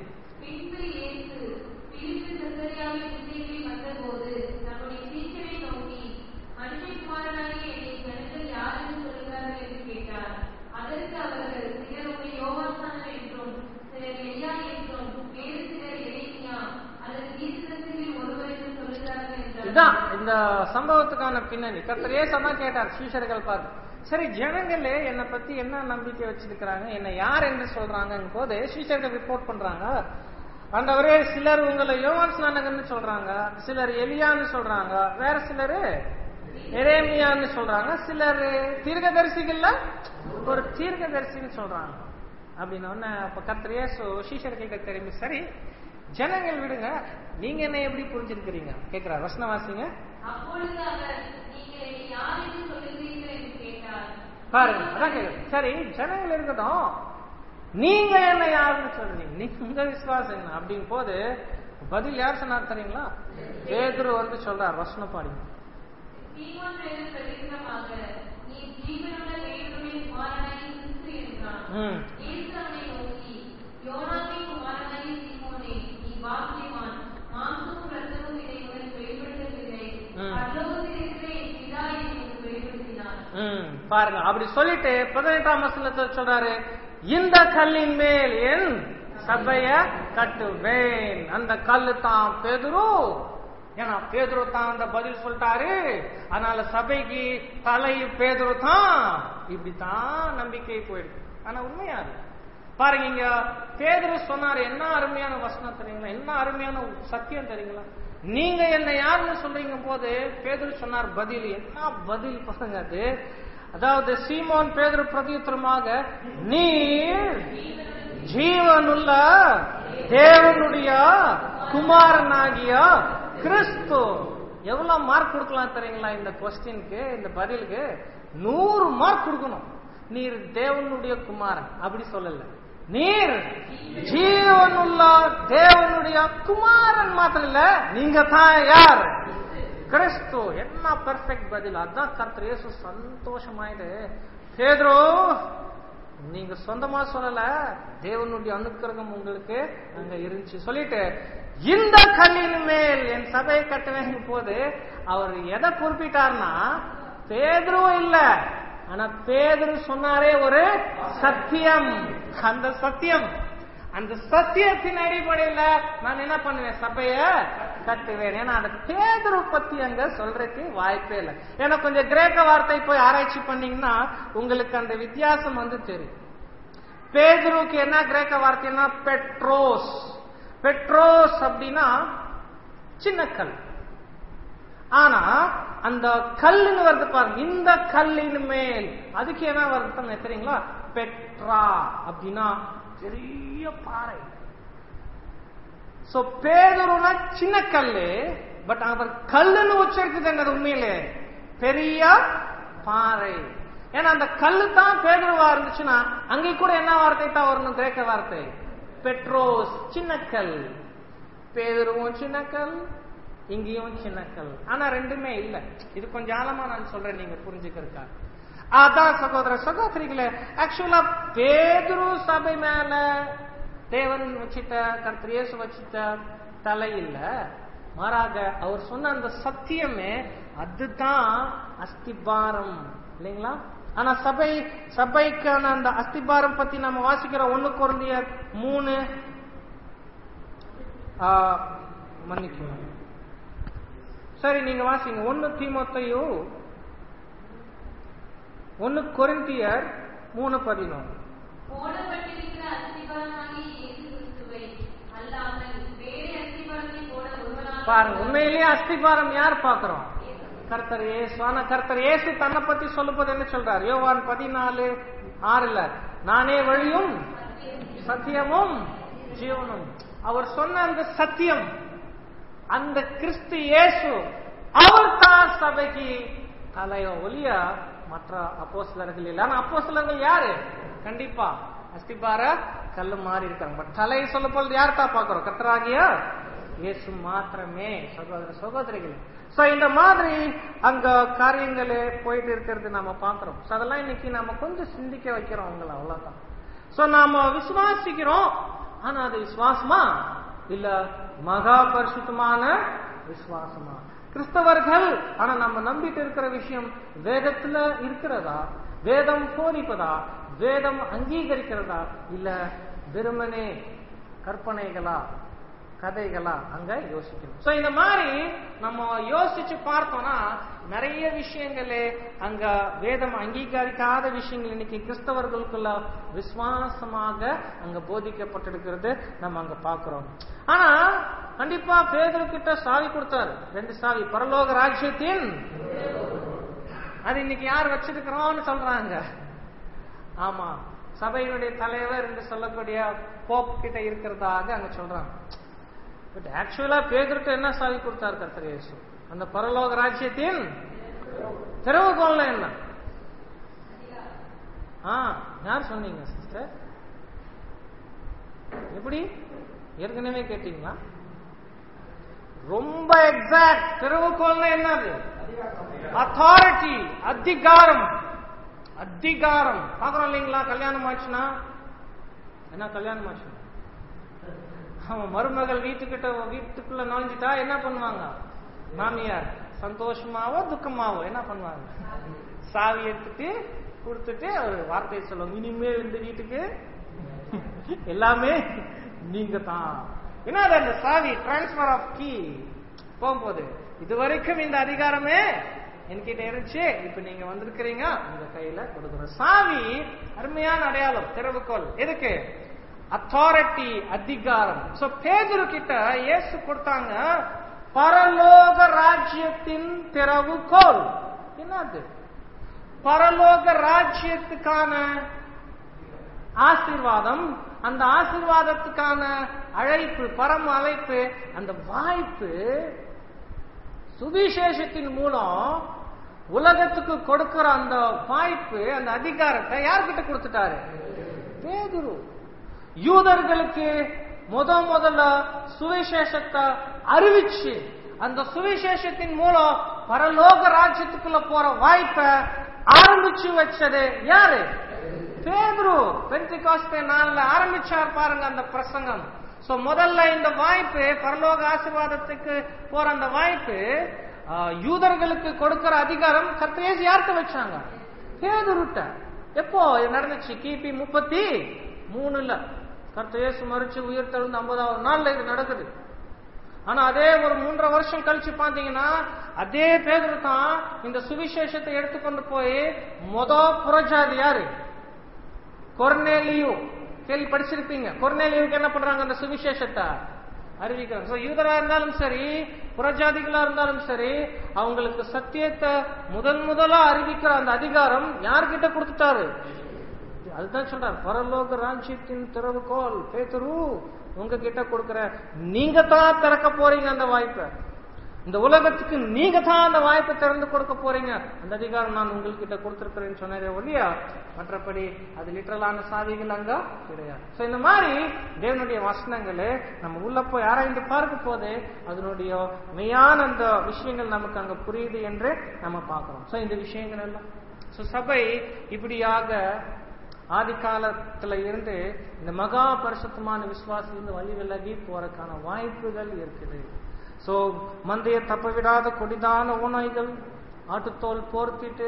இந்த சம்பவத்துக்கான பின்னணி கர்த்தர் இயேசு தான் கேட்டார் சீஷர்கள் பார்த்து. சரி, ஜனங்களே என்னை பத்தி என்ன நம்பிக்கை வச்சிருக்கிறாங்க, என்ன யார் என்று சொல்றாங்க போது சீஷர்கள் ரிப்போர்ட் பண்றாங்க. ஆண்டவரே, சிலர் உங்களை யோவான் ஸ்நானகன்னு சொல்றாங்க, சிலர் எலியான்னு சொல்றாங்க, வேற சிலரு எரேமியான்னு சொல்றாங்க, சிலர் தீர்க்கதரிசிகள்ல ஒரு தீர்க்கதரிசின்னு சொல்றாங்க. அப்படின்னு கர்த்தர் இயேசு சீஷர்கள்ட்ட தெரியுமே, சரி ஜனங்கள் விடுங்க, நீங்க என்ன எப்படி புரிஞ்சிருக்கிறீங்க கேட்கிறார். வசனம் வாசிங்க. பாருங்க, அதான் கேட்குறேன். சரி, ஜனங்கள் இருக்கட்டும், நீங்க என்ன யாருன்னு சொல்றீங்க, நீங்க உங்க விசுவாசம் என்ன அப்படின் போது பதில் யார் சொன்னார் தெரியுங்களா? பேதுரு வந்து சொல்றார். வசனம் பாருங்க. ம் பாருங்க, அப்படி சொல்லிட்டு பதினெட்டாம் வசனத்துல சொல்றாரு, இந்த கல்லின் மேல் என் சபைய கட்டுவேன். அந்த கல்லு தான் பேதுரு. ஏன்னா பேதுரு தான் அந்த பதில் சொல்லிட்டாரு, அதனால சபைக்கு தலை பேதுரு தான். இப்படித்தான் நம்பிக்கை போயிடுது. ஆனா உண்மையாது பாருங்க, இங்க பேதுரு சொன்னாரு. என்ன அருமையான வசனம் தெரியுங்களா? என்ன அருமையான சத்தியம் தெரியுங்களா? நீங்க என்ன யாருன்னு சொல்றீங்க போது பேதுரு சொன்னார் பதில். என்ன பதில் பாருங்க அது. அதாவது சீமோன் பேதுரு பிரதியுத்தரமாக, நீர் ஜீவனுள்ள தேவனுடைய குமாரனாகிய கிறிஸ்து. எவ்வளவு மார்க் கொடுக்கலாம் தெரியுங்களா இந்த கொஸ்டினுக்கு, இந்த பதிலுக்கு? நூறு மார்க் கொடுக்கணும். நீர் தேவனுடைய குமாரன் அப்படி சொல்லல, நீர் ஜீவனுள்ள தேவனுடைய குமாரன் மாத்திரம் இல்ல, நீங்க தான் யார்? கிறிஸ்து. என்ன பெர்ஃபெக்ட் பதில்! அதான் கர்த்தர் இயேசு சந்தோஷமாயிட்டு, பேதுரு நீங்க சொந்தமா சொல்லல, தேவனுடைய அனுக்கிரகம் உங்களுக்கு அங்க இருந்துச்சு சொல்லிட்டு, இந்த கல்லின் மேல் என் சபையை கட்டுவேங்க போது அவர் எதை குறிப்பிட்டார்னா பேதுரு இல்ல, ஆனா பேதுரு சொன்னாரே ஒரு சத்தியம். அந்த சத்தியம், அந்த சத்தியத்தின் அடிப்படையில நான் என்ன பண்ணுவேன்? சபைய கட்டுவேன். ஏன்னா அந்த பேதுரு பத்தி அங்க சொல்றதுக்கு வாய்ப்பே இல்லை. ஏன்னா கொஞ்சம் கிரேக்க வார்த்தை போய் ஆராய்ச்சி பண்ணீங்கன்னா உங்களுக்கு அந்த வித்தியாசம் வந்து தெரியும். பேதுருக்கு என்ன கிரேக்க வார்த்தைன்னா பெட்ரோஸ். பெட்ரோஸ் அப்படின்னா சின்ன கல். ஆனா அந்த கல்லுன்னு வருது பாருங்க, இந்த கல்லின் மேல் அதுக்கு என்ன வருது தெரியுங்களா? பெட்ரா அப்படின்னா பெரிய பாறை. சோ பேதுருனா சின்ன கல்லு, பட் அவர் கல்லுன்னு உச்சரிக்குது உண்மையிலே பெரிய பாறை. ஏன்னா அந்த கல்லு தான் பேதுருவா இருந்துச்சுன்னா அங்கே கூட என்ன வார்த்தை தான் வரணும்? கிரேக்க வார்த்தை பெட்ரோஸ், சின்ன கல். பேதுருவும் சின்ன கல், இங்கேயும் சின்ன கல். ஆனா ரெண்டுமே இல்ல. இது கொஞ்சம் ஆழமா நான் சொல்றேன் நீங்க புரிஞ்சுக்கிறதுக்காக. அதான் சகோதர சகோதரிகளே, ஆக்சுவலா பேதுரு சபை மேல தேவன் வச்சிட்ட, கர்த்தர் இயேசு வச்சிட்ட தலை இல்ல, மாறாக அவர் சொன்ன அந்த சத்தியமே அதுதான் அஸ்திபாரம் இல்லைங்களா? ஆனா சபை சபைக்கான அந்த அஸ்திபாரம் பத்தி நம்ம வாசிக்கிறோம். ஒண்ணு கொரிந்தியர் மூணு மன்னிக்கணும், சரி நீங்க வாசிங்க. ஒன்னு தீமோத்தேயு ஒன்னு கொரிந்தியர் மூணு பதினொன்று. பாருங்க, உண்மையிலேயே அஸ்திபாரம் யார் பாக்குறோம்? கர்த்தர் இயேசு. ஆனா கர்த்தர் இயேசு தன்னை பத்தி சொல்லும்போது என்ன சொல்றார்? யோவான் பதினாலு ஆறுல, நானே வழியும் சத்தியமும் ஜீவனும். அவர் சொன்ன அந்த சத்தியம், அந்த கிறிஸ்து இயேசு, அவர் தான் சபைக்கு தலையோ ஒலிய மற்ற அப்போஸ்தலர்கள் இல்லை. ஆனா அப்போஸ்தலர்கள் யாரு? கண்டிப்பா அஸ்திபார கல்லு மாறி இருக்காங்க. பட் தலையை சொல்ல போது யார் தான் பாக்குறோம்? கர்த்தராகிய இயேசு மாத்திரமே. சகோதர சகோதரிகள், சோ இந்த மாதிரி அங்க காரியங்களே போயிட்டு இருக்கிறது நாம பாக்குறோம். சோ அதெல்லாம் இன்னைக்கு நாம கொஞ்சம் சிந்திக்க வைக்கிறோம் உங்களை, அவ்வளவுதான். சோ நாம விசுவாசிக்கிறோம், ஆனா அது விசுவாசமா இல்ல மகா பரிசுத்தமான விசுவாசமா? கிறிஸ்தவர்கள் ஆனா நம்ம நம்பிட்டு இருக்கிற விஷயம் வேதத்துல இருக்கிறதா, வேதம் போதிப்பதா, வேதம் அங்கீகரிக்கிறதா, இல்ல வெறுமனே கற்பனைகளா, கதைகளா? அங்க யோசிக்கணும். சோ இந்த மாதிரி நம்ம யோசிச்சு பார்த்தோம்னா நிறைய விஷயங்களே அங்க வேதம் அங்கீகரிக்காத விஷயங்கள் இன்னைக்கு கிறிஸ்தவர்களுக்குள்ள விசுவாசமாக அங்க போதிக்கப்பட்டிருக்கிறது நம்ம அங்க பாக்குறோம். ஆனா கண்டிப்பா பேதுரு கிட்ட சாவி கொடுத்தாரு, ரெண்டு சாவி, பரலோக ராஜ்யத்தின். அது இன்னைக்கு யார் வச்சிருக்கிறோம்னு சொல்றாங்க? ஆமா, சபையினுடைய தலைவர் என்று சொல்லக்கூடிய போப் கிட்ட இருக்கிறதாக அங்க சொல்றாங்க. பட் ஆக்சுவலா பேதுருக்கு என்ன சாவி கொடுத்தார் கர்த்தர் இயேசு? அந்த பரலோக ராஜ்யத்தின் திறவுகோல் என்ன? ஆ யார் சொன்னீங்க சிஸ்டர்? எப்படி? ஏற்கனவே கேட்டீங்களா? ரொம்ப எக்ஸாக்ட். திறவுகோல் என்னது? அத்தாரிட்டி, அதிகாரம். அதிகாரம் பாக்குறோம் இல்லைங்களா? கல்யாணம் ஆச்சுன்னா என்ன? கல்யாணம் ஆச்சு, அவன் மருமகள் வீட்டுக்கிட்ட வீட்டுக்குள்ள நுழைஞ்சிட்டா என்ன பண்ணுவாங்க? மாமியார் சந்தோஷமாவோ துக்கமாவோ என்ன பண்ணுவாங்க? சாவி எடுத்துட்டு கொடுத்துட்டு ஒரு வார்த்தை சொல்லுவாங்க, இனிமேல் இந்த வீட்டுக்கு எல்லாமே நீங்க தான். என்ன அந்த சாவி டிரான்ஸ்பர் ஆஃப் கீ போகும்போது, இது வரைக்கும் இந்த அதிகாரமே என்கிட்ட இருந்துச்சு, இப்ப நீங்க வந்திருக்கிறீங்க, உங்க கையில கொடுக்குற சாவி. அருமையான அடையாளம், திறவுகோல். எதுக்கு? அத்தாரிட்டி, அதிகாரம். சோ பேதுரு கிட்ட இயேசு கொடுத்தாங்க பரலோக ராஜ்யத்தின் திறவுகோல். என்னது? பரலோக ராஜ்யத்துக்கான ஆசீர்வாதம், அந்த ஆசீர்வாதத்துக்கான அழைப்பு, பரம அழைப்பு, அந்த வாய்ப்பு சுவிசேஷத்தின் மூலம் உலகத்துக்கு கொடுக்கிற அந்த வாய்ப்பு, அந்த அதிகாரத்தை யார்கிட்ட கொடுத்துட்டாரு? பேதுரு. யூதர்களுக்கு முத முதல்ல சுவிசேஷத்தை அறிவிச்சு அந்த சுவிசேஷத்தின் மூலம் பரலோக ராஜ்யத்துக்குள்ள போற வாய்ப்பை ஆரம்பிச்சு வச்சது யாரு? பேதுரு. பெந்தெகோஸ்தே நாள்ல ஆரம்பிச்சார் பாருங்க அந்த பிரசங்கம். சோ முதல்ல இந்த வாய்ப்பு, பரலோக ஆசீர்வாதத்துக்கு போற அந்த வாய்ப்பு யூதர்களுக்கு கொடுக்கிற அதிகாரம் கர்த்தர் இயேசு யார்கிட்ட வச்சாங்க? பேதுருட்ட. எப்போ நடந்துச்சு? கிபி முப்பத்தி மூணுல கர்த்தர் இயேசு மரிச்சு உயிர் தெழுந்து ஐம்பதாவது நாள்ல இது நடக்குது. ஆனா அதே ஒரு மூன்றரை வருஷம் கழிச்சு பாத்தீங்கன்னா அதே பேதுரு தான் இந்த சுவிசேஷத்தை எடுத்துக்கொண்டு போய் மொத புறஜாதி யாரு? கொர்நேலியு. கேள்வி படிச்சிருப்பீங்க. கொர்நேலியுக்கு என்ன பண்றாங்க? அந்த சுவிசேஷத்தை அறிவிக்கிறாங்க. சோ யூதரா இருந்தாலும் சரி, புறஜாதிகளா இருந்தாலும் சரி, அவங்களுக்கு சத்தியத்தை முதன் முதலா அறிவிக்கிற அந்த அதிகாரம் யார்கிட்ட கொடுத்துட்டாரு? அதுதான் சொல்றாரு, பரலோக ராஜ்யத்தின் திறவுகோல் பேதுரு உங்ககிட்ட கொடுக்கிற, நீங்க தான் திறக்க போறீங்க அந்த வாய்ப்பை. இந்த உலகத்துக்கு நீங்க தான் அந்த வாய்ப்பை திறந்து கொடுக்க போறீங்க. அந்த அதிகாரம் நான் உங்ககிட்ட கொடுத்திருக்கிறேன்னு சொன்னதே ஒழியா மற்றபடி அது லிட்டரலான சாவிகள் அங்க கிடையாது. சோ இந்த மாதிரி தேவனுடைய வசனங்களே நம்ம உள்ள போய் ஆராய்ந்து பார்க்க போது அதனுடைய மெய்யான அந்த விஷயங்கள் நமக்கு அங்க புரியுது என்று நம்ம பார்க்கிறோம். சோ இந்த விஷயங்கள் எல்லாம் சோ சபை இப்படியாக ஆதி காலத்துல இருந்து இந்த மகா பரிசுத்தமான விசுவாசத்திலிருந்து வழி விலகி போறதுக்கான வாய்ப்புகள் இருக்குது. சோ மந்தைய தப்ப விடாத கொடிதான ஓநாய்கள் ஆட்டுத்தோல் போர்த்திட்டு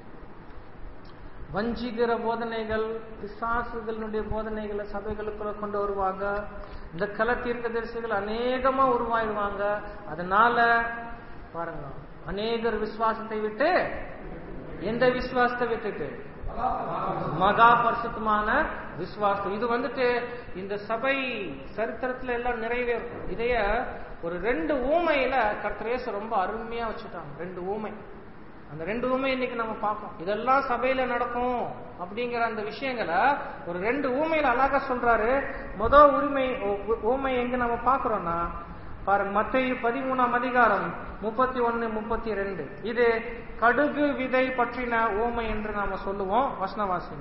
வஞ்சிக்கிற போதனைகள், பிசாசுகளுடைய போதனைகளை சபைகளுக்குள்ள கொண்டு வருவாங்க. இந்த கல தீர்க்கதரிசிகள் அநேகமா உருவாயிடுவாங்க. அதனால பாருங்க, அநேகர் விசுவாசத்தை விட்டு, எந்த விசுவாசத்தை விட்டுட்டு? மகா பரிசுத்தமான விசுவாசம். இது வந்துட்டு இந்த சபை சரித்திரத்துல எல்லாம் நிறைவேறும். இதைய ஒரு ரெண்டு ஊமையில கர்த்தர் இயேசு ரொம்ப அருமையா வச்சுட்டாங்க. ரெண்டு ஊமை. அந்த ரெண்டு ஊமை இன்னைக்கு நம்ம பார்ப்போம். இதெல்லாம் சபையில நடக்கும் அப்படிங்கிற அந்த விஷயங்களை ஒரு ரெண்டு ஊமையில அழகா சொல்றாரு. முதல் உரிமை ஊமை எங்க நம்ம பாக்குறோம்னா பாருங்க, மத்தேயு பதிமூணாம் அதிகாரம் முப்பத்தி ஒன்னு முப்பத்தி ரெண்டு. இது கடுகு விதை பற்றின ஊமை என்று நாம சொல்லுவோம். வசனவாசி.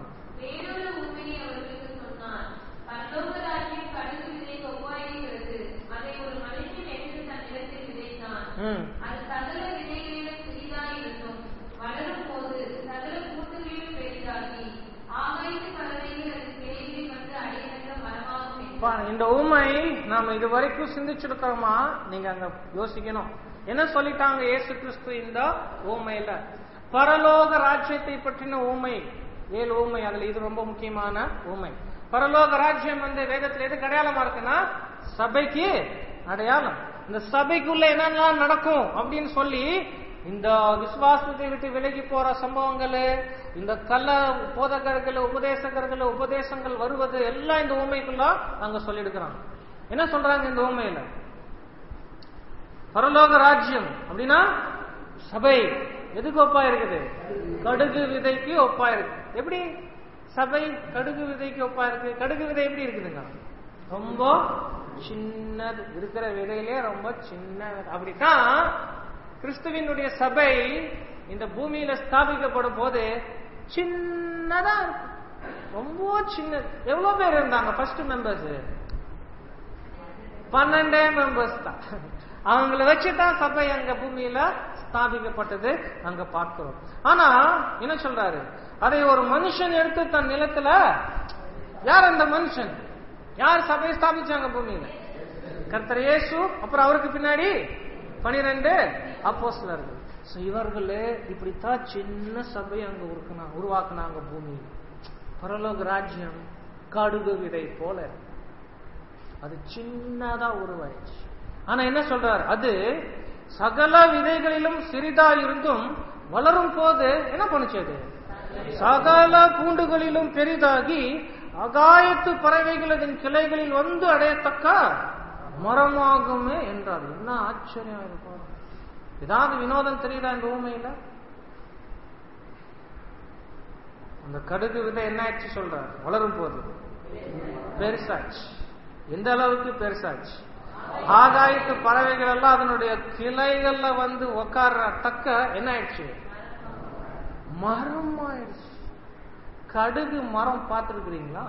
இந்த ஊமை நாம இது வரைக்கும் சிந்திச்சிருக்கிறோமா? நீங்க அங்க யோசிக்கணும். என்ன சொல்லிட்டாங்க இயேசு கிறிஸ்து இந்த ஊமையில? பரலோக ராஜ்யத்தை பற்றின ஊமை, ஏழு ஊமை. அதுல இது ரொம்ப முக்கியமான ஊமை. பரலோக ராஜ்யம் வந்து வேதத்துல எது அடையாளமா இருக்குன்னா சபைக்கு அடையாளம். இந்த சபைக்குள்ள என்னெல்லாம் நடக்கும் அப்படின்னு சொல்லி இந்த விசுவாசத்தை விட்டு விலகி போற சம்பவங்கள், இந்த கள்ள போதகர்கள், உபதேசகர்கள், உபதேசங்கள் வருவது எல்லாம் இந்த ஊமைக்குள்ள அங்க சொல்லிடுக்கிறாங்க. என்ன சொல்றாங்க இந்த ஊமையில? பரலோக ராஜ்யம் அப்படின்னா சபை எதுக்கு ஒப்பா இருக்குது? கடுகு விதைக்கு ஒப்பா இருக்கு. எப்படி சபை கடுகு விதைக்கு ஒப்பா இருக்கு? கடுகு விதை எப்படி இருக்குதுங்க? ரொம்ப சின்னது, இருக்கிற விதையிலே ரொம்ப சின்ன. அப்படித்தான் கிறிஸ்துவினுடைய சபை இந்த பூமியில ஸ்தாபிக்கப்படும் போது சின்னதா இருக்கும், ரொம்ப சின்னது. எவ்வளவு பேர் இருந்தாங்க ஃபர்ஸ்ட் மெம்பர்ஸ்? பன்னெண்டே மெம்பர்ஸ் தான். அவங்கள வச்சுதான் சபை அங்க பூமியில ஸ்தாபிக்கப்பட்டது அங்க பார்க்கிறோம். ஆனா என்ன சொல்றாரு? அதை ஒரு மனுஷன் எடுத்து தன் நிலத்துல, யார் அந்த மனுஷன்? யார் சபையை ஸ்தாபிச்சாங்க பூமியில? கர்த்தர் இயேசு, அப்புறம் அவருக்கு பின்னாடி பனிரெண்டு அப்போஸ்தலர்கள். இவர்கள் இப்படித்தான் சின்ன சபை அங்க உருவாக்குனாங்க பூமியில. பரலோக ராஜ்யம் கடுகு விதை போல அது சின்னதா உருவாயிடுச்சு. ஆனா என்ன சொல்றாரு? அது சகல விதைகளிலும் சிறிதா இருந்தும் வளரும் போது என்ன பண்ணுச்சு? அது சகல பூண்டுகளிலும் பெரிதாகி அகாயத்து பறவைகள் அதன் கிளைகளில் வந்து அடையத்தக்க மரமாகுமே என்றார். என்ன ஆச்சரியம் இருக்கும்! ஏதாவது வினோதம் தெரியுதா இந்த ஊமையில? அந்த கடுகு விதை என்ன ஆச்சு சொல்றார்? வளரும் போது பெருசாச்சு. எந்த அளவுக்கு பெருசாச்சு? ஆகாயத்து பறவைகள் எல்லாம் அதனுடைய கிளைகள்ல வந்து உட்கார்ற தக்க என்ன ஆயிடுச்சு? மரம் ஆயிடுச்சு. கடுகு மரம் பார்த்திருக்கிறீங்களா?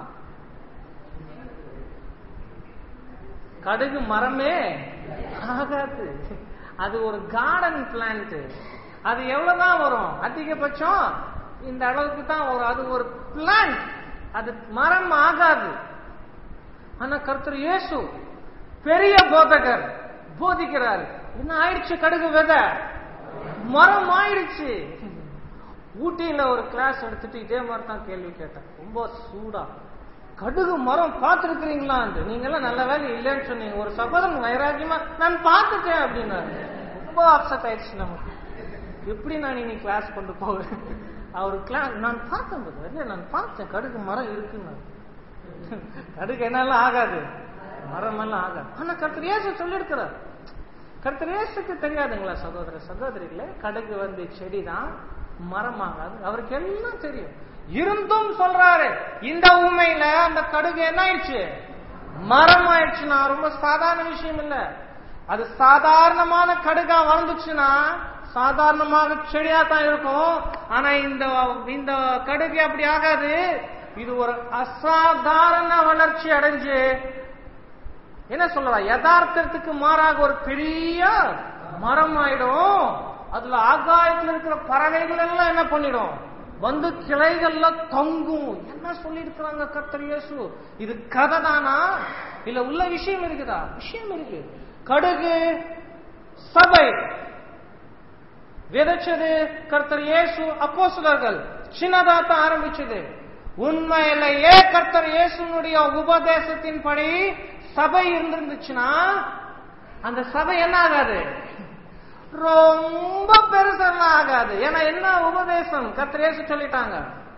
கடுகு மரமே ஆகாது. அது ஒரு கார்டன் பிளான்ட். அது எவ்வளவுதான் வரும்? அதிகபட்சம் இந்த அளவுக்கு தான் வரும். அது ஒரு பிளான்ட், அது மரம் ஆகாது. ஆனா கர்த்தர் இயேசு பெரிய போதகர் போதிக்கிறார். என்ன ஆயிடுச்சு? கடுகு விதை மரம் ஆயிடுச்சு. ஊட்டியில ஒரு கிளாஸ் எடுத்துட்டு இதே மாதிரி தான் கேள்வி கேட்டேன். ரொம்ப சூடா, கடுகு மரம் பார்த்திருக்கிறீங்களா? நீங்க எல்லாம் நல்ல வேலை இல்லைன்னு சொன்னீங்க. ஒரு சகோதரன் வைராகியமா நான் பார்த்துட்டேன் அப்படின்னாரு. ரொம்ப அப்செட் ஆயிடுச்சு நமக்கு. எப்படி நான் இனி கிளாஸ் கொண்டு போவேன்? அவரு கிளாஸ் நான் பார்த்தேன், இல்ல நான் பார்த்தேன் கடுகு மரம் இருக்குன்னு. கடுகு என்னாலும் ஆகாது, மரம் எல்லாம் ஆகாது. ஆனா கர்த்தர் இயேசு சொல்லி இருக்கிறார். கர்த்தர் இயேசுக்கு தெரியாதுங்களா சகோதர சகோதரிகளே? கடுகு வந்து செடிதான், மரம் ஆகாது. அவருக்கு எல்லாம் தெரியும். இருந்தும் சொல்றாரு, இந்த உண்மையில அந்த கடுகு என்ன ஆயிடுச்சு? மரம் ஆயிடுச்சுன்னா ரொம்ப சாதாரண விஷயம் இல்ல. அது சாதாரணமான கடுகா வளர்ந்துச்சுன்னா சாதாரணமாக செடியா தான் இருக்கும். ஆனா இந்த இந்த கடுகு அப்படி ஆகாது. இது ஒரு அசாதாரண வளர்ச்சி அடைஞ்சு என்ன சொல்றா, யதார்த்தத்துக்கு மாறாக ஒரு பெரிய மரம் ஆயிடும். அதுல ஆகாயத்தில் இருக்கிற பறவைகள் எல்லாம் என்ன பண்ணிடும்? வந்து கிளைகள்ல தங்கும். என்ன சொல்லி இருக்கிறாங்க கர்த்தர் இயேசு? இது கதை தானா இல்ல உள்ள விஷயம் இருக்குதா? விஷயம் இருக்கு. கடுகு சபை விதைச்சது கர்த்தர் இயேசு, அப்போஸ்தலர்கள். சின்னதா தான் ஆரம்பிச்சது. உண்மையிலேயே கர்த்தர் இயேசுனுடைய உபதேசத்தின்படி சபை இருந்துச்சுன்னா அந்த சபை என்ன ஆகாது? ரொம்ப பெருசெல்லாம் ஆகாது. ஏன்னா என்ன உபதேசம் கர்த்தர் இயேசு சொல்லிட்டாங்க.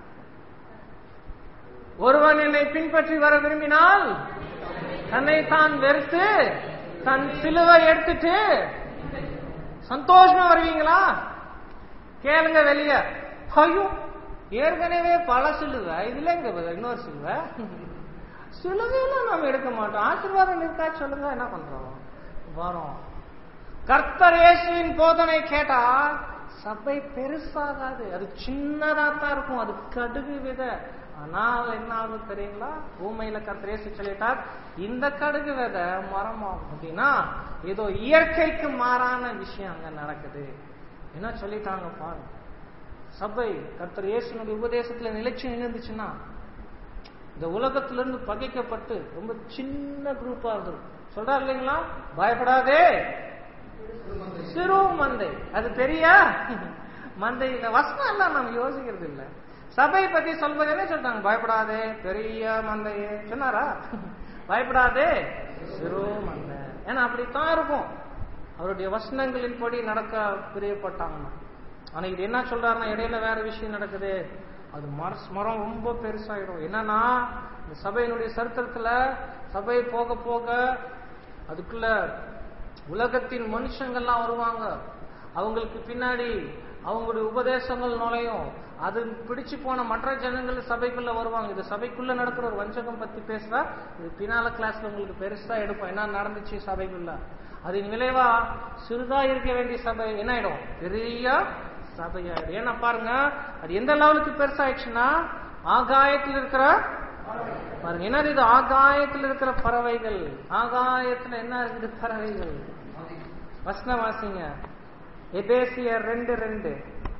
ஒருவன் என்னை பின்பற்றி வர விரும்பினால் தன்னை தான் வெறுத்து தன் சிலுவை எடுத்துட்டு சந்தோஷமா வருவீங்களா? கேளுங்க வெளிய. ஐயோ ஏற்கனவே பல சிலுவை, இதுல எங்க இன்னொரு சிலுவை? சிலுவையெல்லாம் நம்ம எடுக்க மாட்டோம். ஆசீர்வாதம் இருக்கா சொல்லுங்க, என்ன பண்றோம்? வரோம். கர்த்தர் இயேசுவின் போதனை கேட்டா சபை பெருசாகாது, அது சின்னதா தான் இருக்கும். அது கடுகு விதை. ஆனால் என்ன ஆகும் தெரியுங்களா? பூமியில கர்த்தர் இயேசு சொல்லிட்டார், இந்த கடுகு விதை மரம் ஆகும் அப்படின்னா ஏதோ இயற்கைக்கு மாறான விஷயம் அங்க நடக்குது. என்ன சொல்லிட்டாங்க பாருங்க. சபை கர்த்தர் இயேசுனுடைய உபதேசத்துல நிலைச்சு நின்றுச்சுன்னா இந்த உலகத்திலிருந்து பகைக்கப்பட்டு ரொம்ப சின்ன குரூப்பா இருந்தது. சொல்றாரு இல்லைங்களா? பயப்படாதே சிறு மந்தை, அது பெரிய மந்தை இல்ல. வசனம் எல்லாம் நம்ம யோசிக்கிறது இல்ல. சபை பத்தி சொல்வது என்ன சொல்றாங்க? பயப்படாதே பெரிய மந்தையே சொன்னாரா? பயப்படாதே சிறு மந்தை. ஏன்னா அப்படித்தான் இருக்கும். அவருடைய வசனங்களின் படி நடக்க பிரியப்பட்டாங்க. ஆனா இது என்ன சொல்றாருன்னா இடையில வேற விஷயம் நடக்குது. அது மரம் ரொம்ப பெருசாயிடும். என்னன்னா இந்த சபையினுடைய சரித்திரத்துல சபை போக போக அதுக்குள்ள உலகத்தின் மனுஷங்கள்லாம் வருவாங்க. அவங்களுக்கு பின்னாடி அவங்களுடைய உபதேசங்கள் நுழையும். அது பிடிச்சு போன மற்ற ஜனங்கள் சபைக்குள்ள வருவாங்க. இது சபைக்குள்ள நடக்கிற ஒரு வஞ்சகம் பத்தி பேசுறா. இது பின்னால கிளாஸ்ல உங்களுக்கு பெருசா எடுப்போம் என்ன நடந்துச்சு சபைக்குள்ள. அதன் விளைவா சிறுதா இருக்க வேண்டிய சபை என்ன ஆயிடும்? பெரிய சபையாயிடும். ஏன்னா பாருங்க, அது எந்த லெவலுக்கு பெருசாயிடுச்சுன்னா ஆகாயத்தில் இருக்கிற பாருங்க என்ன இது? ஆகாயத்தில் இருக்கிற பறவைகள். ஆகாயத்துல என்ன இருக்குது? பறவைகள். வசன வாசிங்க. எபேசியர் ரெண்டு ரெண்டு.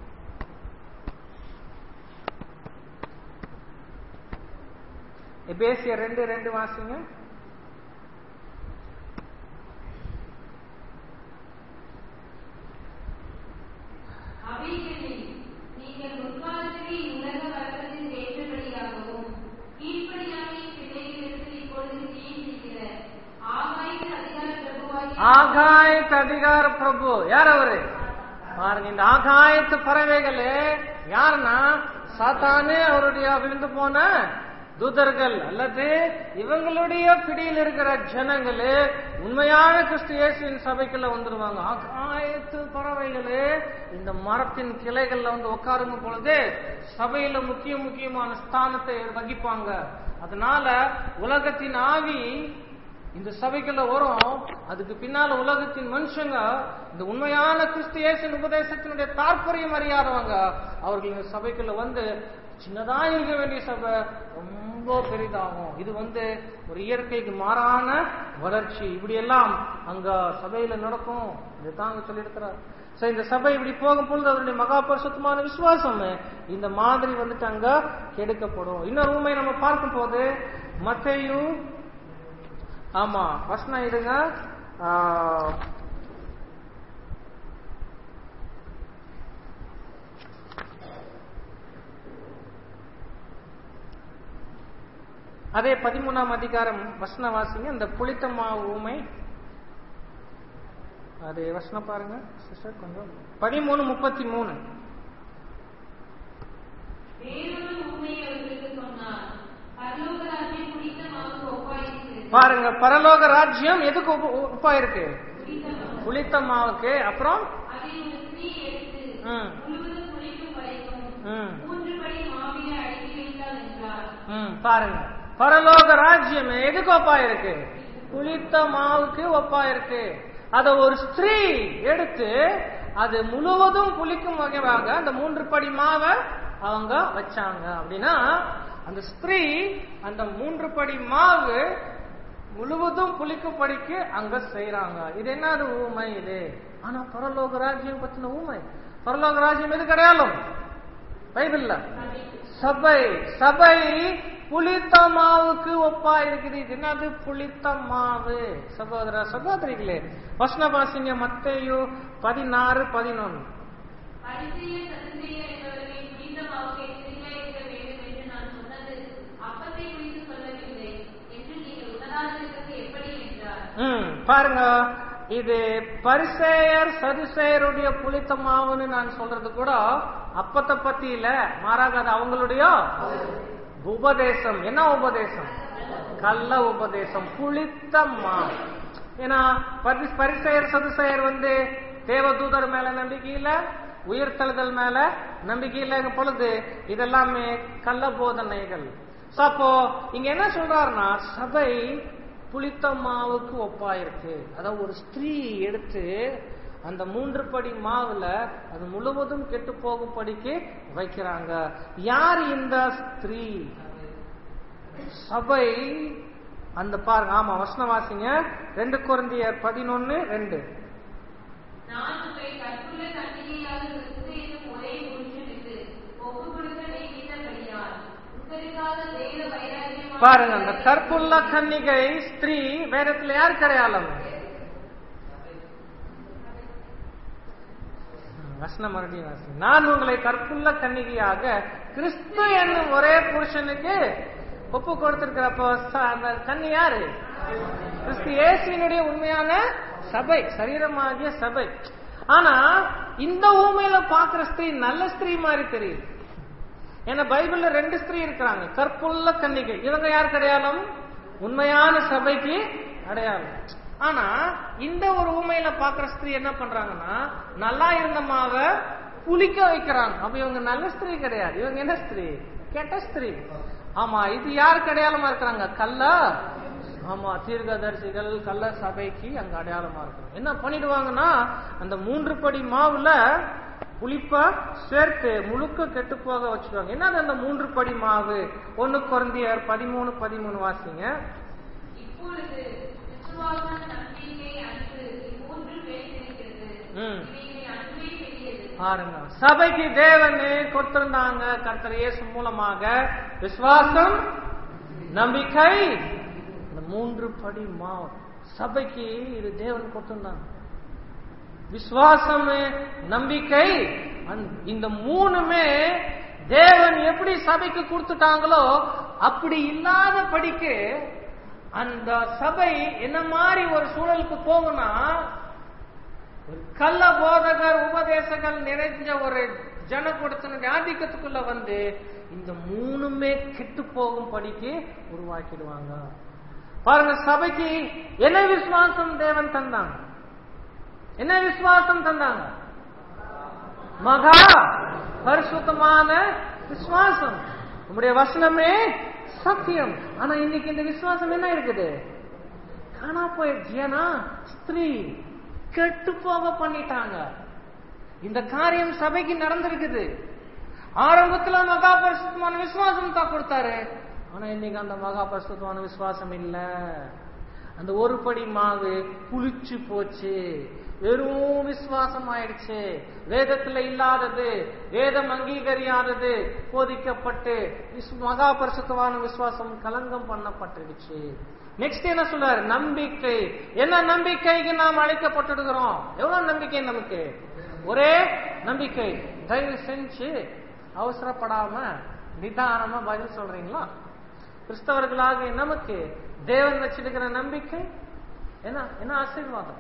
எபேசியர் ரெண்டு ரெண்டு வாசிங்க. நீங்கள் முற்காலத்திலே உலக வழக்கத்தின் ஏற்றபடியாகவும் கீழ்ப்படியாமை பிள்ளைகளுக்கு இப்பொழுது செய்கிற ஆகாயத்து அதிகார பிரபுவாகிய ஆகாயத்து அதிகார பிரபு யார் அவரு? பாருங்க, இந்த ஆகாயத்து பறவைகளே யாருன்னா சாத்தானே அவருடைய விழுந்து போன தூதர்கள் அல்லது இவங்களுடைய பிடியில் இருக்கிற ஜனங்களே உண்மையான கிறிஸ்து இயேசுவின் சபைக்குள்ள வந்துருவாங்க. ஆகாயத்து பறவைகளே இந்த மரத்தின் கிளைகள்ல வந்து உட்காருங்க பொழுது சபையில முக்கிய முக்கியமான ஸ்தானத்தை வகிப்பாங்க. அதனால உலகத்தின் ஆவி இந்த சபைக்குள்ள வரும். அதுக்கு பின்னால உலகத்தின் மனுஷங்க இந்த உண்மையான கிறிஸ்து இயேசுவின் உபதேசத்தினுடைய தாற்பயம் அறியாதவங்க அவர்கள் இந்த சபைக்குள்ள வந்து சின்னதா இருக்க வேண்டிய சபை ரொம்ப பெரிதாகும். இது வந்து ஒரு இயற்கைக்கு மாறான வளர்ச்சி. இப்படி எல்லாம் அங்க சபையில நடக்கும். இதுதான் சொல்லியிருக்கிறார். சோ இந்த சபை இப்படி போகும் பொழுது அதனுடைய மகா பரிசுத்தமான விசுவாசம் இந்த மாதிரி வந்துட்டு அங்க கெடுக்கப்படும். இன்னொரு உண்மை நம்ம பார்க்கும் போது மத்தேயு ஆமா வசனம் இதுங்க அதே பதிமூணாம் அதிகாரம் வசன வாசிங்க. இந்த புளித்த மாவு ஊமை அது வசனம் பாருங்க சிஸ்டர் கொஞ்சம். பதிமூணு முப்பத்தி மூணு பாருங்க. பரலோக ராஜ்யம் எதுக்கு ஒப்பா இருக்கு? புளித்த மாவுக்கு. அப்புறம் பாருங்க பரலோக ராஜ்யம் எதுக்கு ஒப்பா இருக்கு? புளித்த மாவுக்கு ஒப்பா இருக்கு. அத ஒரு ஸ்திரீ எடுத்து அது முழுவதும் புளிக்கும் வகையாக அந்த மூன்று படி மாவை அவங்க வச்சாங்க. அப்படின்னா அந்த ஸ்திரீ அந்த மூன்று படி மாவு முழுவதும் புளிக்கும்படிக்கு அங்க செய்யறாங்க. இது என்னது ஊமை இது? ஆனா பரலோக ராஜ்யம் பத்தின ஊமை. பரலோக ராஜ்யம் எது கிடையாலும் பைபிள்ல சபை சபை புளித்த மாவுக்கு ஒப்பா இருக்குது. இது என்னது? புளித்த மாவு. சகோதர சகோதரிகளே வசன வாசிங்க. மத்தேயு பதினாறு பதினொன்னு. பாருங்க இது பரிசேயர் சதுசேயருடைய புளித்த மாவுன்னு நான் சொல்றது கூட அப்பத்தை பத்தி இல்ல, மாறாக அது அவங்களுடைய உபதேசம். என்ன உபதேசம்? கள்ள உபதேசம், புளித்த மாவு. ஏன்னா பரிசேயர் சதுசேயர் வந்து தேவதூதர் மேல நம்பிக்கை இல்ல, உயிர்த்தெழுதல் மேல நம்பிக்கை இல்ல பொழுது இதெல்லாமே கள்ள போதனைகள். அப்போ இங்க என்ன சொல்றாருன்னா சபை புளித்த மாவுக்கு ஒப்பாயிருக்கு. அதாவது ஒரு ஸ்திரீ எடுத்து அந்த மூன்று படி மாவுல அது முழுவதும் கெட்டு போகும் படிக்கு வைக்கிறாங்க. யார் இந்த ஸ்திரீ? சபை. அந்த பாருங்க. ஆமா வசன வாசிங்க. ரெண்டு கொரிந்தியர் பதினொன்னு ரெண்டு. பாருங்க அந்த கற்புள்ள கன்னிகை ஸ்திரீ வேதத்துல யார் கிடையாலும்? வசனம் மறுபடியும் வாசி. நான் உங்களை கற்புள்ள கன்னிகையாக கிறிஸ்து என்னும் ஒரே புருஷனுக்கு ஒப்பு கொடுத்திருக்கிறப்போ அந்த கன்னி யாரு? கிறிஸ்து இயேசுவினுடைய உண்மையான சபை, சரீரமாகிய சபை. ஆனா இந்த ஊமையில பாக்குற ஸ்திரீ நல்ல ஸ்திரீ மாதிரி தெரியுது. ஏன்னா பைபிள்ல ரெண்டு ஸ்திரீ இருக்கிறாங்க, கற்புள்ள கன்னிகை. இவங்க யார் கிடையாலும்? உண்மையான சபைக்கு அடையாளம். ஆனா இந்த ஒரு ஊமையில பாக்குற ஸ்திரீ என்ன பண்றாங்கன்னா நல்லா இருந்த மாவை புளிக்க வைக்கிறாங்க. அப்ப இவங்க நல்ல ஸ்திரீ கிடையாது, இவங்க என்ன ஸ்திரீ? கெட்ட ஸ்திரீ. ஆமா இது யாருக்கு அடையாளமா இருக்கிறாங்க? கள்ள ஆமா தீர்க்கதரிசிகள் கள்ள சபைக்கு அங்க அடையாளமா இருக்கிறாங்க. என்ன பண்ணிடுவாங்கன்னா அந்த மூன்று படி மாவுல புளிப்ப சேர்த்து முழுக்க கெட்டு போக வச்சுருவாங்க. என்னது அந்த மூன்று படி மாவு? ஒன்னு கொரிந்தியர் பதிமூணு பதிமூணு வாசிங்க. பாருங்க சபைக்கு தேவன் கொடுத்திருந்தாங்க கர்த்தர் இயேசு மூலமாக விசுவாசம், நம்பிக்கை, இந்த மூன்று படி மாவு சபைக்கு இது தேவன் கொடுத்திருந்தாங்க. விசுவாசம், நம்பிக்கை, இந்த மூணுமே தேவன் எப்படி சபைக்கு கொடுத்துட்டாங்களோ அப்படி இல்லாத படிக்கு அந்த சபை என்ன மாதிரி ஒரு சூழலுக்கு போகும்னா ஒரு கள்ள போதகர் உபதேசங்கள் நிறைஞ்ச ஒரு ஜனக்கூடத்தினுடைய ஆதிக்கத்துக்குள்ள வந்து இந்த மூணுமே கெட்டு போகும் படிக்கு உருவாக்கிடுவாங்க. பாருங்க சபைக்கு என்ன விசுவாசம் தேவன் தந்தாங்க? என்ன விசுவாசம் தந்தாங்க? மகா பரிசுத்தமான விசுவாசம். நம்முடைய வசனமே சத்தியம். ஆனா இன்னைக்கு இந்த விசுவாசம் என்ன இருக்குது? காணா போயிடுச்சு. ஏன்னா ஸ்திரீ கெட்டு போக பண்ணிட்டாங்க. இந்த காரியம் சபைக்கு நடந்திருக்குது. ஆரம்பத்துல மகா பரிசுத்தமான விசுவாசம் தான் கொடுத்தாரு. ஆனா இன்னைக்கு அந்த மகா பரிசுத்தமான விசுவாசம் இல்ல. அந்த ஒரு படி மாவு புளிச்சு போச்சு, வெறும் விசுவாசம் ஆயிடுச்சு. வேதத்துல இல்லாதது, வேதம் அங்கீகரியாதது போதிக்கப்பட்டு மகா பரிசுத்தமான விசுவாசம் கலங்கம் பண்ணப்பட்டுடுச்சு. நெக்ஸ்ட் என்ன சொல்றாரு? நம்பிக்கை. என்ன நம்பிக்கைக்கு நாம் அழைக்கப்பட்டிருக்கிறோம்? எவ்வளவு நம்பிக்கை நமக்கு? ஒரே நம்பிக்கை. தயவு செஞ்சு அவசரப்படாம நிதானமா பதில் சொல்றீங்களா? கிறிஸ்தவர்களாக நமக்கு தேவன் வச்சிருக்கிற நம்பிக்கை என்ன? என்ன ஆசீர்வாதம்?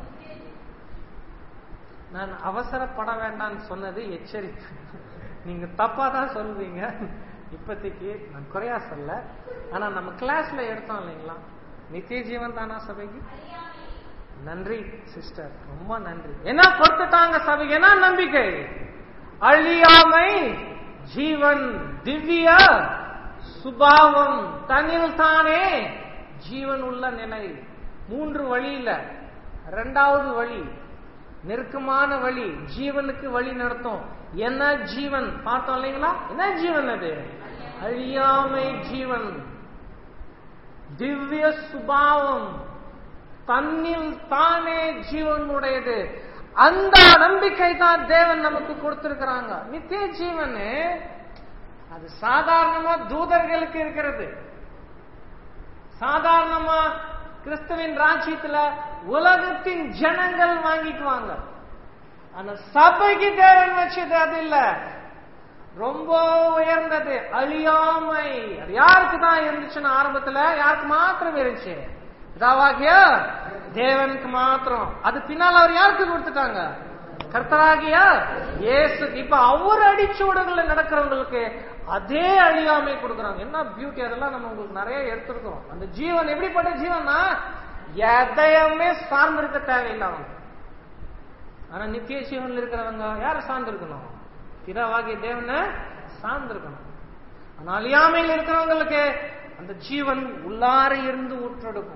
நான் அவசரப்பட வேண்டாம்னு சொன்னது எச்சரிக்கை. நீங்க தப்பா தான் சொல்வீங்க. இப்போதைக்கு நான் குறையா சொல்ல. ஆனா நம்ம கிளாஸ்ல எடுத்தோம் இல்லைங்களா, நித்திய ஜீவன் தானா சபைக்கு? நன்றி சிஸ்டர், ரொம்ப நன்றி. என்ன கொடுத்துட்டாங்க சபைக்கு? என்ன நம்பிக்கை? அழியாமை, ஜீவன், திவ்ய சுபாவம், தன்னில் தானே ஜீவன் உள்ள நிலை. மூன்று வழியில இரண்டாவது வழி நெருக்கமான வழி, ஜீவனுக்கு வழி நடத்தும். என்ன ஜீவன் பார்த்தோம் இல்லைங்களா? என்ன ஜீவன் அது? அழியாமை ஜீவன், திவ்ய சுபாவம், தன்னில் தானே ஜீவன் உடையது. அந்த நம்பிக்கை தான் தேவன் நமக்கு கொடுத்திருக்கிறாங்க. நித்திய ஜீவன் அது சாதாரணமா தூதர்களுக்கு இருக்கிறது. சாதாரணமா கிறிஸ்துவின் ராஜ்யத்துல உலகத்தின் ஜனங்கள் வாங்கிக்குவாங்க. ஆனா சபைக்கு தேவன் வச்சது அது இல்ல, ரொம்ப உயர்ந்தது, அழியாமை. அது யாருக்கு தான் இருந்துச்சுன்னா ஆரம்பத்துல யாருக்கு மாத்திரம் இருந்துச்சு? பிதாவாகிய தேவனுக்கு மாத்திரம். அது பின்னால் அவர் யாருக்கு கொடுத்துட்டாங்க? கர்த்தராகிய இயேசு. இப்ப அவர் அடிச்சோடுகள் நடக்கிறவங்களுக்கு அதே அழியாமை கொடுக்குறாங்க. என்ன பியூட்டி! அதெல்லாம் நம்ம உங்களுக்கு நிறைய எடுத்திருக்கிறோம். அந்த ஜீவன் எப்படிப்பட்ட ஜீவன்னா எதையுமே சார்ந்து இருக்க தேவையில்லை அவங்க. ஆனா நித்திய ஜீவன்ல இருக்கிறவங்க யார சார்ந்து இருக்கணும்? பிதாவாகிய தேவனை சார்ந்து இருக்கணும். ஆனா அழியாமையில் இருக்கிறவங்களுக்கு அந்த ஜீவன் உள்ளார இருந்து ஊற்றெடுக்கும்.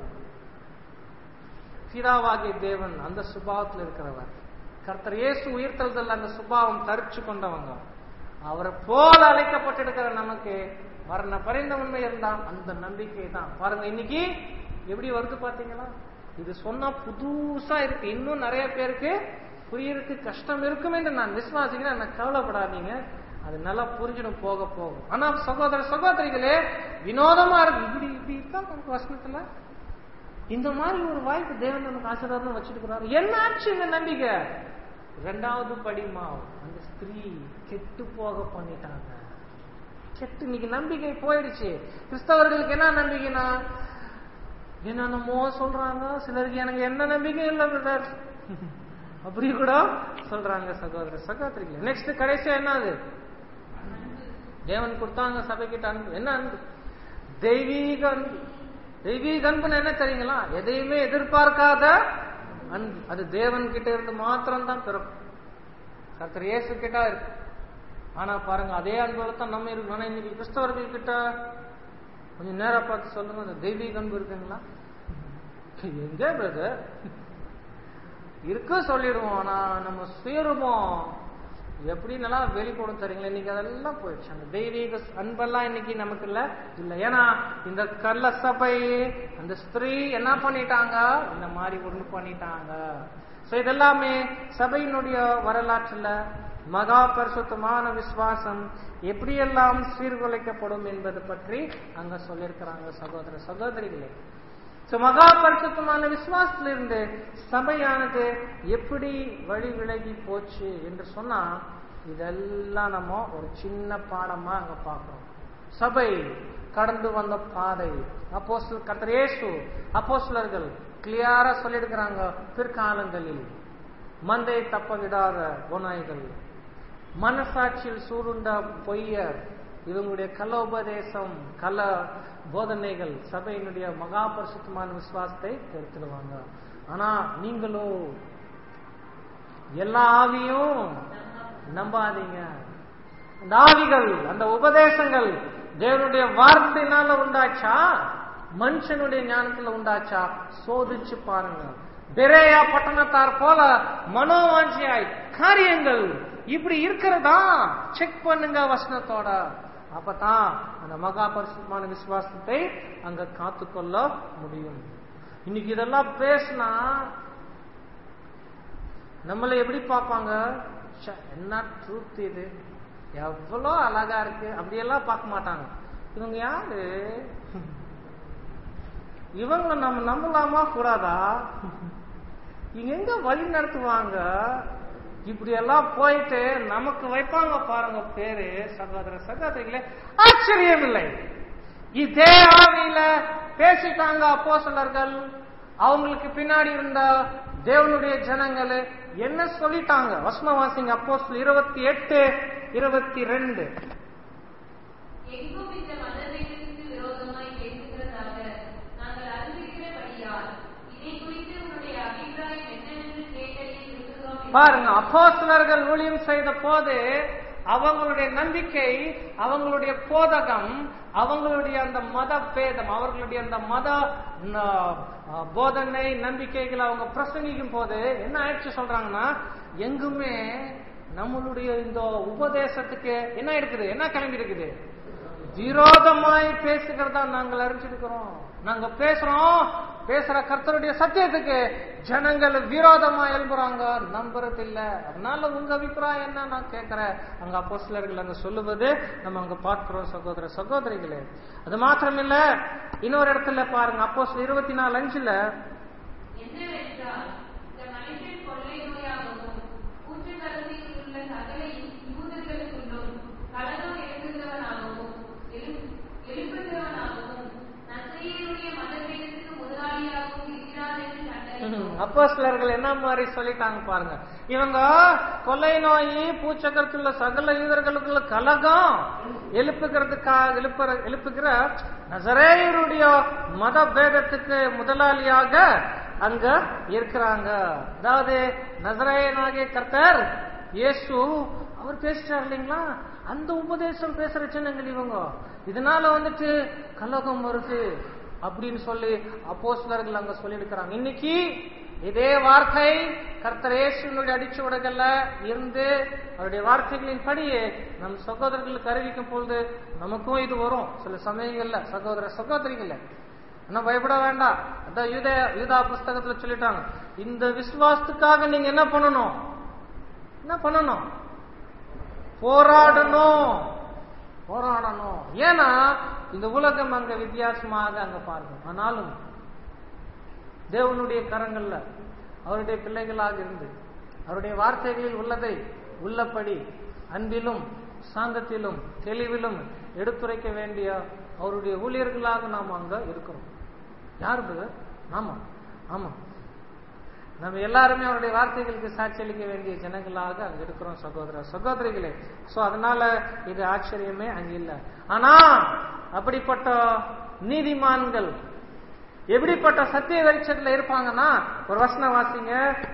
பிதாவாகிய தேவன் அந்த சுபாவத்தில் இருக்கிறவர். கர்த்தர் இயேசு உயிர்த்தெழுதல் அந்த சுபாவம் தரிச்சு கொண்டவங்க. அவரை போல அழைக்கப்பட்டிருக்கிற நமக்கு மரண பரிந்த உண்மை இருந்தால் அந்த நம்பிக்கை தான். பாருங்க இன்னைக்கு எப்படி வருது பாத்தீங்களா? இது சொன்னா புதுசா இருக்கு. இன்னும் நிறைய பேருக்கு புரியறதுக்கு கஷ்டம் இருக்கும் என்று நான் விசுவாசிக்கிறேன். நான் கவலைப்படாதீங்க, அது நல்லா புரிஞ்சிடும் போக போகும். ஆனா சகோதர சகோதரிகளே, வினோதமா இருக்கு. இப்படி இப்படி இருக்கா நமக்கு வசனத்துல இந்த மாதிரி ஒரு வாய்ப்பு தேவன் நமக்கு ஆசீர்வாதம் வச்சிருக்கிறாரு. என்ன ஆச்சு இந்த நம்பிக்கை? இரண்டாவது படிமாவு அந்த ஸ்திரீ கெட்டு போக பண்ணிட்டாங்க. கெட்டு இன்னைக்கு நம்பிக்கை போயிடுச்சு. கிறிஸ்தவர்களுக்கு என்ன நம்பிக்கைனா என்னென்னமோ சொல்றாங்க. சிலருக்கு எனக்கு என்ன நம்பிக்கை இல்லை பிரதர் அப்படி கூட சொல்றாங்க. சகோதர சகோதரிகள், நெக்ஸ்ட் கடைசியா என்னது? தேவன் கொடுத்தாங்க சபைக்கிட்ட அன்பு. என்ன அன்பு? தெய்வீக அன்பு. தெய்வீக அன்புன்னு என்ன தெரியுங்களா? எதையுமே எதிர்பார்க்காத அன்பு. அது தேவன் கிட்ட இருந்து மாத்திரம் தான் பிறக்கும். கர்த்தர் இயேசு கிட்ட இருக்கு. ஆனா பாருங்க, அதே அன்புல தான் நம்ம இருக்கு. ஆனா இன்னைக்கு கிறிஸ்தவர்கள் கிட்ட கொஞ்சம் நேரம் பார்த்து சொல்லுங்க, அந்த தெய்வீக அன்பு இருக்குங்களா? எங்க பிரதர் இருக்க சொல்லிடுவோம். ஆனா நம்ம சுயரூபம் எப்படி நல்லா வெளிப்படும் தெரியுங்களா? இன்னைக்கு அதெல்லாம் போயிடுச்சு. அந்த தெய்வீக அன்பெல்லாம் இன்னைக்கு நமக்கு இல்ல இல்ல. ஏன்னா இந்த கள்ள சபை அந்த ஸ்திரீ என்ன பண்ணிட்டாங்க? இந்த மாதிரி ஒண்ணு பண்ணிட்டாங்க. சோ இதெல்லாமே சபையினுடைய வரலாற்றுல மகா பரிசுத்தமான விசுவாசம் எப்படியெல்லாம் சீர்குலைக்கப்படும் என்பது பற்றி அங்க சொல்லியிருக்கிறாங்க சகோதர சகோதரிகளே. சோ மகா பரிசுத்தமான விசுவாசத்திலிருந்து சபையானது எப்படி வழி விலகி போச்சு என்று சொன்னா, இதெல்லாம் நம்ம ஒரு சின்ன பாடமா அங்க பார்க்கிறோம். சபை கடந்து வந்த பாதை, அப்போஸ்தலர் கர்த்தர் இயேசு அப்போஸ்தலர்கள் கிளியரா சொல்லியிருக்கிறாங்க. பிற்காலங்களில் மந்தை தப்ப விடாத ஓநாய்கள், மனசாட்சியில் சூருண்ட பொய்யர், இவங்களுடைய கலோபதேசம் கல போதனைகள் சபையினுடைய மகா பரிசுத்தமான விசுவாசத்தை கெடுத்துடுவாங்க. ஆனா நீங்களோ எல்லா ஆவியும் நம்பாதீங்க. அந்த ஆவிகள் அந்த உபதேசங்கள் தேவனுடைய வார்த்தையினால உண்டாச்சா? மனுஷனுடைய ஞானத்துல உண்டாச்சா சோதிச்சு பாருங்க. பெரேயா பட்டணத்தார் போல மனோவாஞ்சியாய் காரியங்கள் இப்படி இருக்கிறதா செக் பண்ணுங்க வசனத்தோட. அப்பதான் அந்த மகா பரிசுத்தமான விசுவாசத்தை அங்க காத்துக்கொள்ள முடியும். இன்னைக்கு இதெல்லாம் பேசினா நம்மள எப்படி பார்ப்பாங்க? என்ன ட்ரூத் இது, எவ்வளோ அழகா இருக்கு அப்படியெல்லாம் பார்க்க மாட்டாங்க. இவங்க யாரு, இவங்களை நம்ம நம்பலாமா கூடாதா, இங்க எங்க வழி நடத்துவாங்க, இப்படி எல்லாம் போயிட்டு நமக்கு வைப்பாங்க பாருங்க பேரு. சகோதர சகோதரிகளே, ஆச்சரியம் இல்லை. இதே ஆவியில பேசிட்டாங்க அப்போஸ்தலர்கள். அவங்களுக்கு பின்னாடி இருந்த தேவனுடைய ஜனங்கள் என்ன சொல்லிட்டாங்க? வசனவாசிங்க அப்போஸ்தலர் இருபத்தி எட்டு இருபத்தி ரெண்டு. எங்கும் இந்த மதவேதத்துக்கு விரோதமாய் பேசுகிறதாக நாங்கள் அறிந்திருக்கிறபடியால் இதை குறித்து உன்னுடைய அபிப்பிராயம் என்னவென்று கேட்டறிய விரும்புகிறோம். பாருங்க, அப்போஸ்தலர்கள் ஊழியம் செய்த போது அவங்களுடைய நம்பிக்கை, அவங்களுடைய போதகம், அவங்களுடைய அந்த மத பேதம், அவர்களுடைய அந்த மத போதனை நம்பிக்கைகளை அவங்க பிரசங்கிக்கும் போது என்ன ஆயிடுச்சு சொல்றாங்கன்னா, எங்குமே நம்மளுடைய இந்த உபதேசத்துக்கு என்ன இருக்குது, என்ன கிளம்பி இருக்குது, விரோதமாய் பேசுகிறதா நாங்கள் அறிஞ்சிருக்கிறோம். நாங்க பேசுறோம், பேசுற கர்த்தருடைய சத்தியத்துக்கு ஜனங்கள் விரோதமா எழுப்புறாங்க, நம்புறது இல்ல. அதனால உங்க அபிப்பிராயம் என்ன நான் கேட்கிறேன். அங்க அப்போஸ்தலர்கள் அங்க சொல்லுவது நம்ம அங்க பார்க்கிறோம் சகோதர சகோதரிகளே. அது மாத்திரம் இல்ல, இன்னொரு இடத்துல பாருங்க, அப்போஸ்தலர் இருபத்தி நாலு அஞ்சுல என்னவென்றால் இந்த மனுஷன் கொள்ளை நோயாகவும் ஊற்றுக்கருத்தில் உள்ள சகல யூதர்களுக்குள்ளும் கலகம் எழுதுகிறவனாகவும் எழுப்புகிறவனாகவும் நசரேயருடைய மதவேதத்துக்கு முதலாளியாகவும் இருக்கிறான் என்று கண்டறிந்தோம். அப்போஸ்தலர்கள் என்ன மாதிரி சொல்லிட்டாங்க பாருங்க. இவங்க கொள்ளை நோய், பூச்சக்கரத்துள்ள சகல யூதர்களுக்குள்ள கலகம் எழுப்புகிறதுக்காக எழுப்புற எழுப்புகிற நசரேயருடைய மத பேதத்துக்கு முதலாளியாக அங்க இருக்கிறாங்க. அதாவது நசரேயனாகிய கர்த்தர் இயேசு அவர் பேசிட்டார் இல்லைங்களா, அந்த உபதேசம் பேசுற சின்னங்கள் இவங்க. இதனால வந்துட்டு கலகம் வருது அப்படின்னு சொல்லி அப்போஸ்தலர்கள் அங்க சொல்லி இருக்கிறாங்க. இன்னைக்கு இதே வார்த்தை கர்த்தர் இயேசுவினுடைய அடிச்சுவடுகள்ல இருந்து அவருடைய வார்த்தைகளின் படியே நம் சகோதரர்களுக்கு அறிவிக்கும் பொழுது நமக்கும் இது வரும் சில சமயங்கள்ல. சகோதர சகோதரிகள் ஆனா பயப்பட வேண்டாம். அதான் யூதா யூதா புஸ்தகத்துல சொல்லிட்டாங்க, இந்த விசுவாசத்துக்காக நீங்க என்ன பண்ணணும், என்ன பண்ணணும், போராடணும் போராடணும். ஏன்னா இந்த உலகம் அங்க வித்தியாசமாக அங்க பாருங்க. ஆனாலும் தேவனுடைய கரங்கள்ல அவருடைய பிள்ளைகளாக இருந்து அவருடைய வார்த்தைகளில் உள்ளதை உள்ளபடி அன்பிலும் சாந்தத்திலும் தெளிவிலும் எடுத்துரைக்க வேண்டிய அவருடைய ஊழியர்களாக நாம் அங்க இருக்கிறோம். யாரு? ஆமா ஆமா நம்ம எல்லாருமே அவருடைய வார்த்தைகளுக்கு சாட்சி அளிக்க வேண்டிய ஜனங்களாக அங்க இருக்கிறோம் சகோதர சகோதரிகளே. சோ அதனால இது ஆச்சரியமே அங்க இல்ல. ஆனா அப்படிப்பட்ட நீதிமான்கள் எப்படிப்பட்ட சத்திய வெளிச்சத்துல இருப்பாங்கன்னா, ஒரு வசனம் வாசிங்க,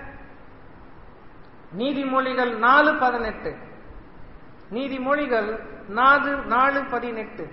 நீதிமொழிகள் நாலு பதினெட்டு. நீதிமொழிகள் நாலு நாலு பதினெட்டு.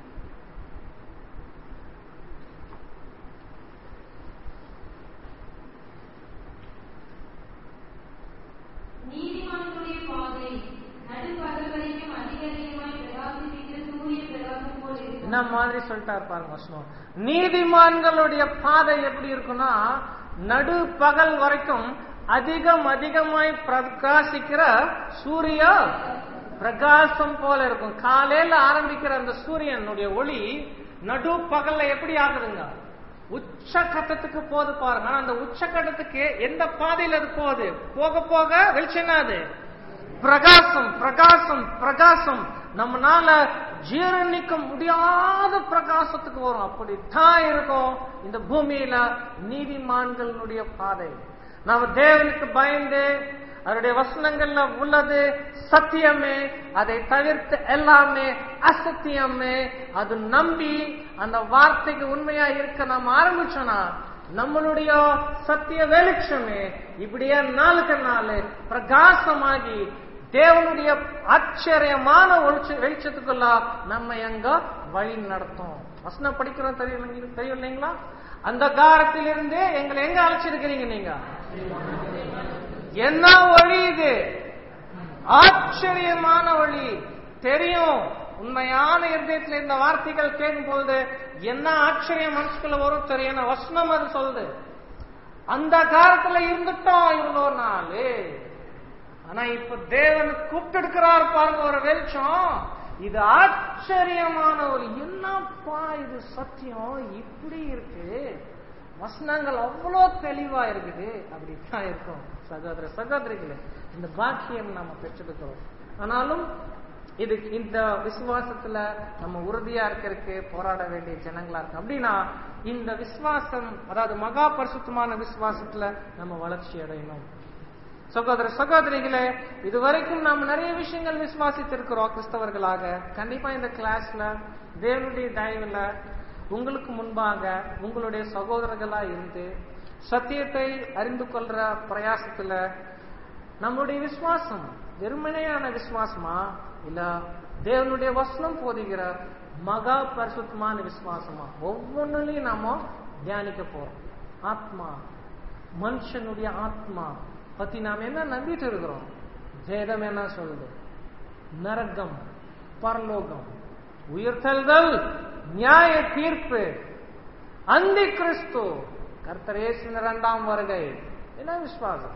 நீதிமான்களுடைய பாதை நடுப்பகல் வரைக்கும் அதிகமாய் பிரகாசிக்கிற சூரிய பிரகாசம் போல் இருக்கும். என்ன மாதிரி சொல்லிட்டார் பாருங்க வசனம். நீதிமான்களுடைய பாதை எப்படி இருக்குன்னா, நடு பகல் வரைக்கும் அதிகம் அதிகமாய் பிரகாசிக்கிற சூரிய பிரகாசம் போல இருக்கும். காலையில ஆரம்பிக்கிற அந்த சூரியனுடைய ஒளி நடு பகல்ல எப்படி ஆகுதுங்க, உச்சகட்டத்துக்கு போது பாருங்க. ஆனா அந்த உச்சகட்டத்துக்கு எந்த பாதையில அது போகுது, போக போக வெளிச்சனாது பிரகாசம் பிரகாசம் பிரகாசம் நம்மனால ஜீரணிக்க முடியாத பிரகாசத்துக்கு வரும். அப்படித்தான் இருக்கும் இந்த பூமியில நீதிமான்களுடைய பாதை. நாம தேவனுக்கு பயந்து அவருடைய வசனங்கள்ல உள்ளது சத்தியமே, அதை தவிர்த்து எல்லாமே அசத்தியமே, அது நம்பி அந்த வார்த்தைக்கு உண்மையா இருக்க நாம் ஆரம்பிச்சோம்னா நம்மளுடைய சத்திய வெளிச்சமே இப்படியே நாளுக்கு நாள் பிரகாசமாகி தேவனுடைய ஆச்சரியமான வெளிச்சத்துக்குள்ள நம்ம எங்க வழி நடத்தும். வசனம் படிக்கிறோம் தெரியும் தெரியும் இல்லைங்களா? அந்த காரத்திலிருந்து எங்களை எங்க அழைச்சிருக்கிறீங்க நீங்க? என்ன வழி இது? ஆச்சரியமான வழி. தெரியும், உண்மையான இருதயத்தில் இந்த வார்த்தைகள் கேட்கும் பொழுது என்ன ஆச்சரியம் மனசுக்குள்ள வரும் தெரியும். வசனம் அது சொல்லுது. அந்த காலத்துல இருந்துட்டோம் இவ்வளோ நாள், ஆனா இப்ப தேவன் கூப்பிட்டு எடுக்கிறார் பாருங்க ஒரு வெளிச்சம். இது ஆச்சரியமான ஒரு என்னப்பா இது சத்தியம் இப்படி இருக்கு, வசனங்கள் அவ்வளோ தெளிவா இருக்குது. அப்படித்தான் இருக்கும் சகோதர சகோதரிகளே. இந்த பாக்கியம் நாம பெற்றிருக்கிறோம். ஆனாலும் இது இந்த விசுவாசத்துல நம்ம உறுதியா இருக்கிறதுக்கு போராட வேண்டிய ஜனங்களா இருக்கு. அப்படின்னா இந்த விசுவாசம், அதாவது மகா பரிசுத்தமான விசுவாசத்துல நம்ம வளர்ச்சி அடையணும். சகோதர சகோதரிகளே, இதுவரைக்கும் நாம் நிறைய விஷயங்கள் விசுவாசித்திருக்கிறோம் கிறிஸ்தவர்களாக. கண்டிப்பா இந்த கிளாஸ்ல தேவனுடைய தயவுல உங்களுக்கு முன்பாக உங்களுடைய சகோதரர்களா இருந்து சத்தியத்தை அறிந்து கொள்ற பிரயாசத்துல நம்முடைய விசுவாசம் வெறுமனையான விசுவாசமா இல்ல தேவனுடைய வசனம் போதிக்கிற மகா பரிசுத்தமான விசுவாசமா, ஒவ்வொன்றிலையும் நாம தியானிக்க போறோம். ஆத்மா, மனுஷனுடைய ஆத்மா பத்தி நாம என்ன நம்பிட்டு இருக்கிறோம்? வேதம் என்ன சொல்லுது? நரகம், பரலோகம், உயிர்த்தெழுதல், நியாய தீர்ப்பு, அந்தி கிறிஸ்து, கர்த்தர் இயேசுவின் இரண்டாம் வருகை. என்ன விசுவாசம்?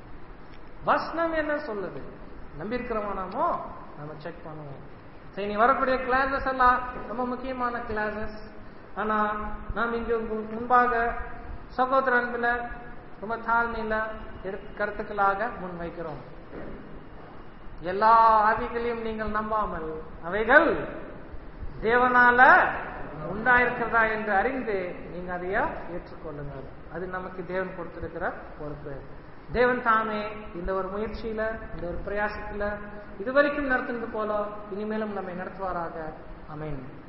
வசனம் என்ன சொல்லுது? நம்பியிருக்கிறோமா நாமோ? நம்ம செக் பண்ணுவோம். சரி, நீ வரக்கூடிய கிளாஸஸ் எல்லாம் ரொம்ப முக்கியமான கிளாஸஸ். ஆனா நாம் இங்க உங்களுக்கு முன்பாக சகோதர அன்பில் ரொம்ப தாழ்மையில கருத்துக்களாக முன் வைக்கிறோம். எல்லா ஆவிகளையும் நீங்கள் நம்பாமல் அவைகள் தேவனால உண்டாயிருக்கிறதா என்று அறிந்து நீங்க அதைய ஏற்றுக்கொள்ளுங்கள். அது நமக்கு தேவன் கொடுத்திருக்கிற பொறுப்பு. தேவன் தாமே இந்த ஒரு முயற்சியில, இந்த ஒரு பிரயாசத்துல இதுவரைக்கும் நடத்துனது போல இனிமேலும் நம்மை நடத்துவாராக. ஆமென்.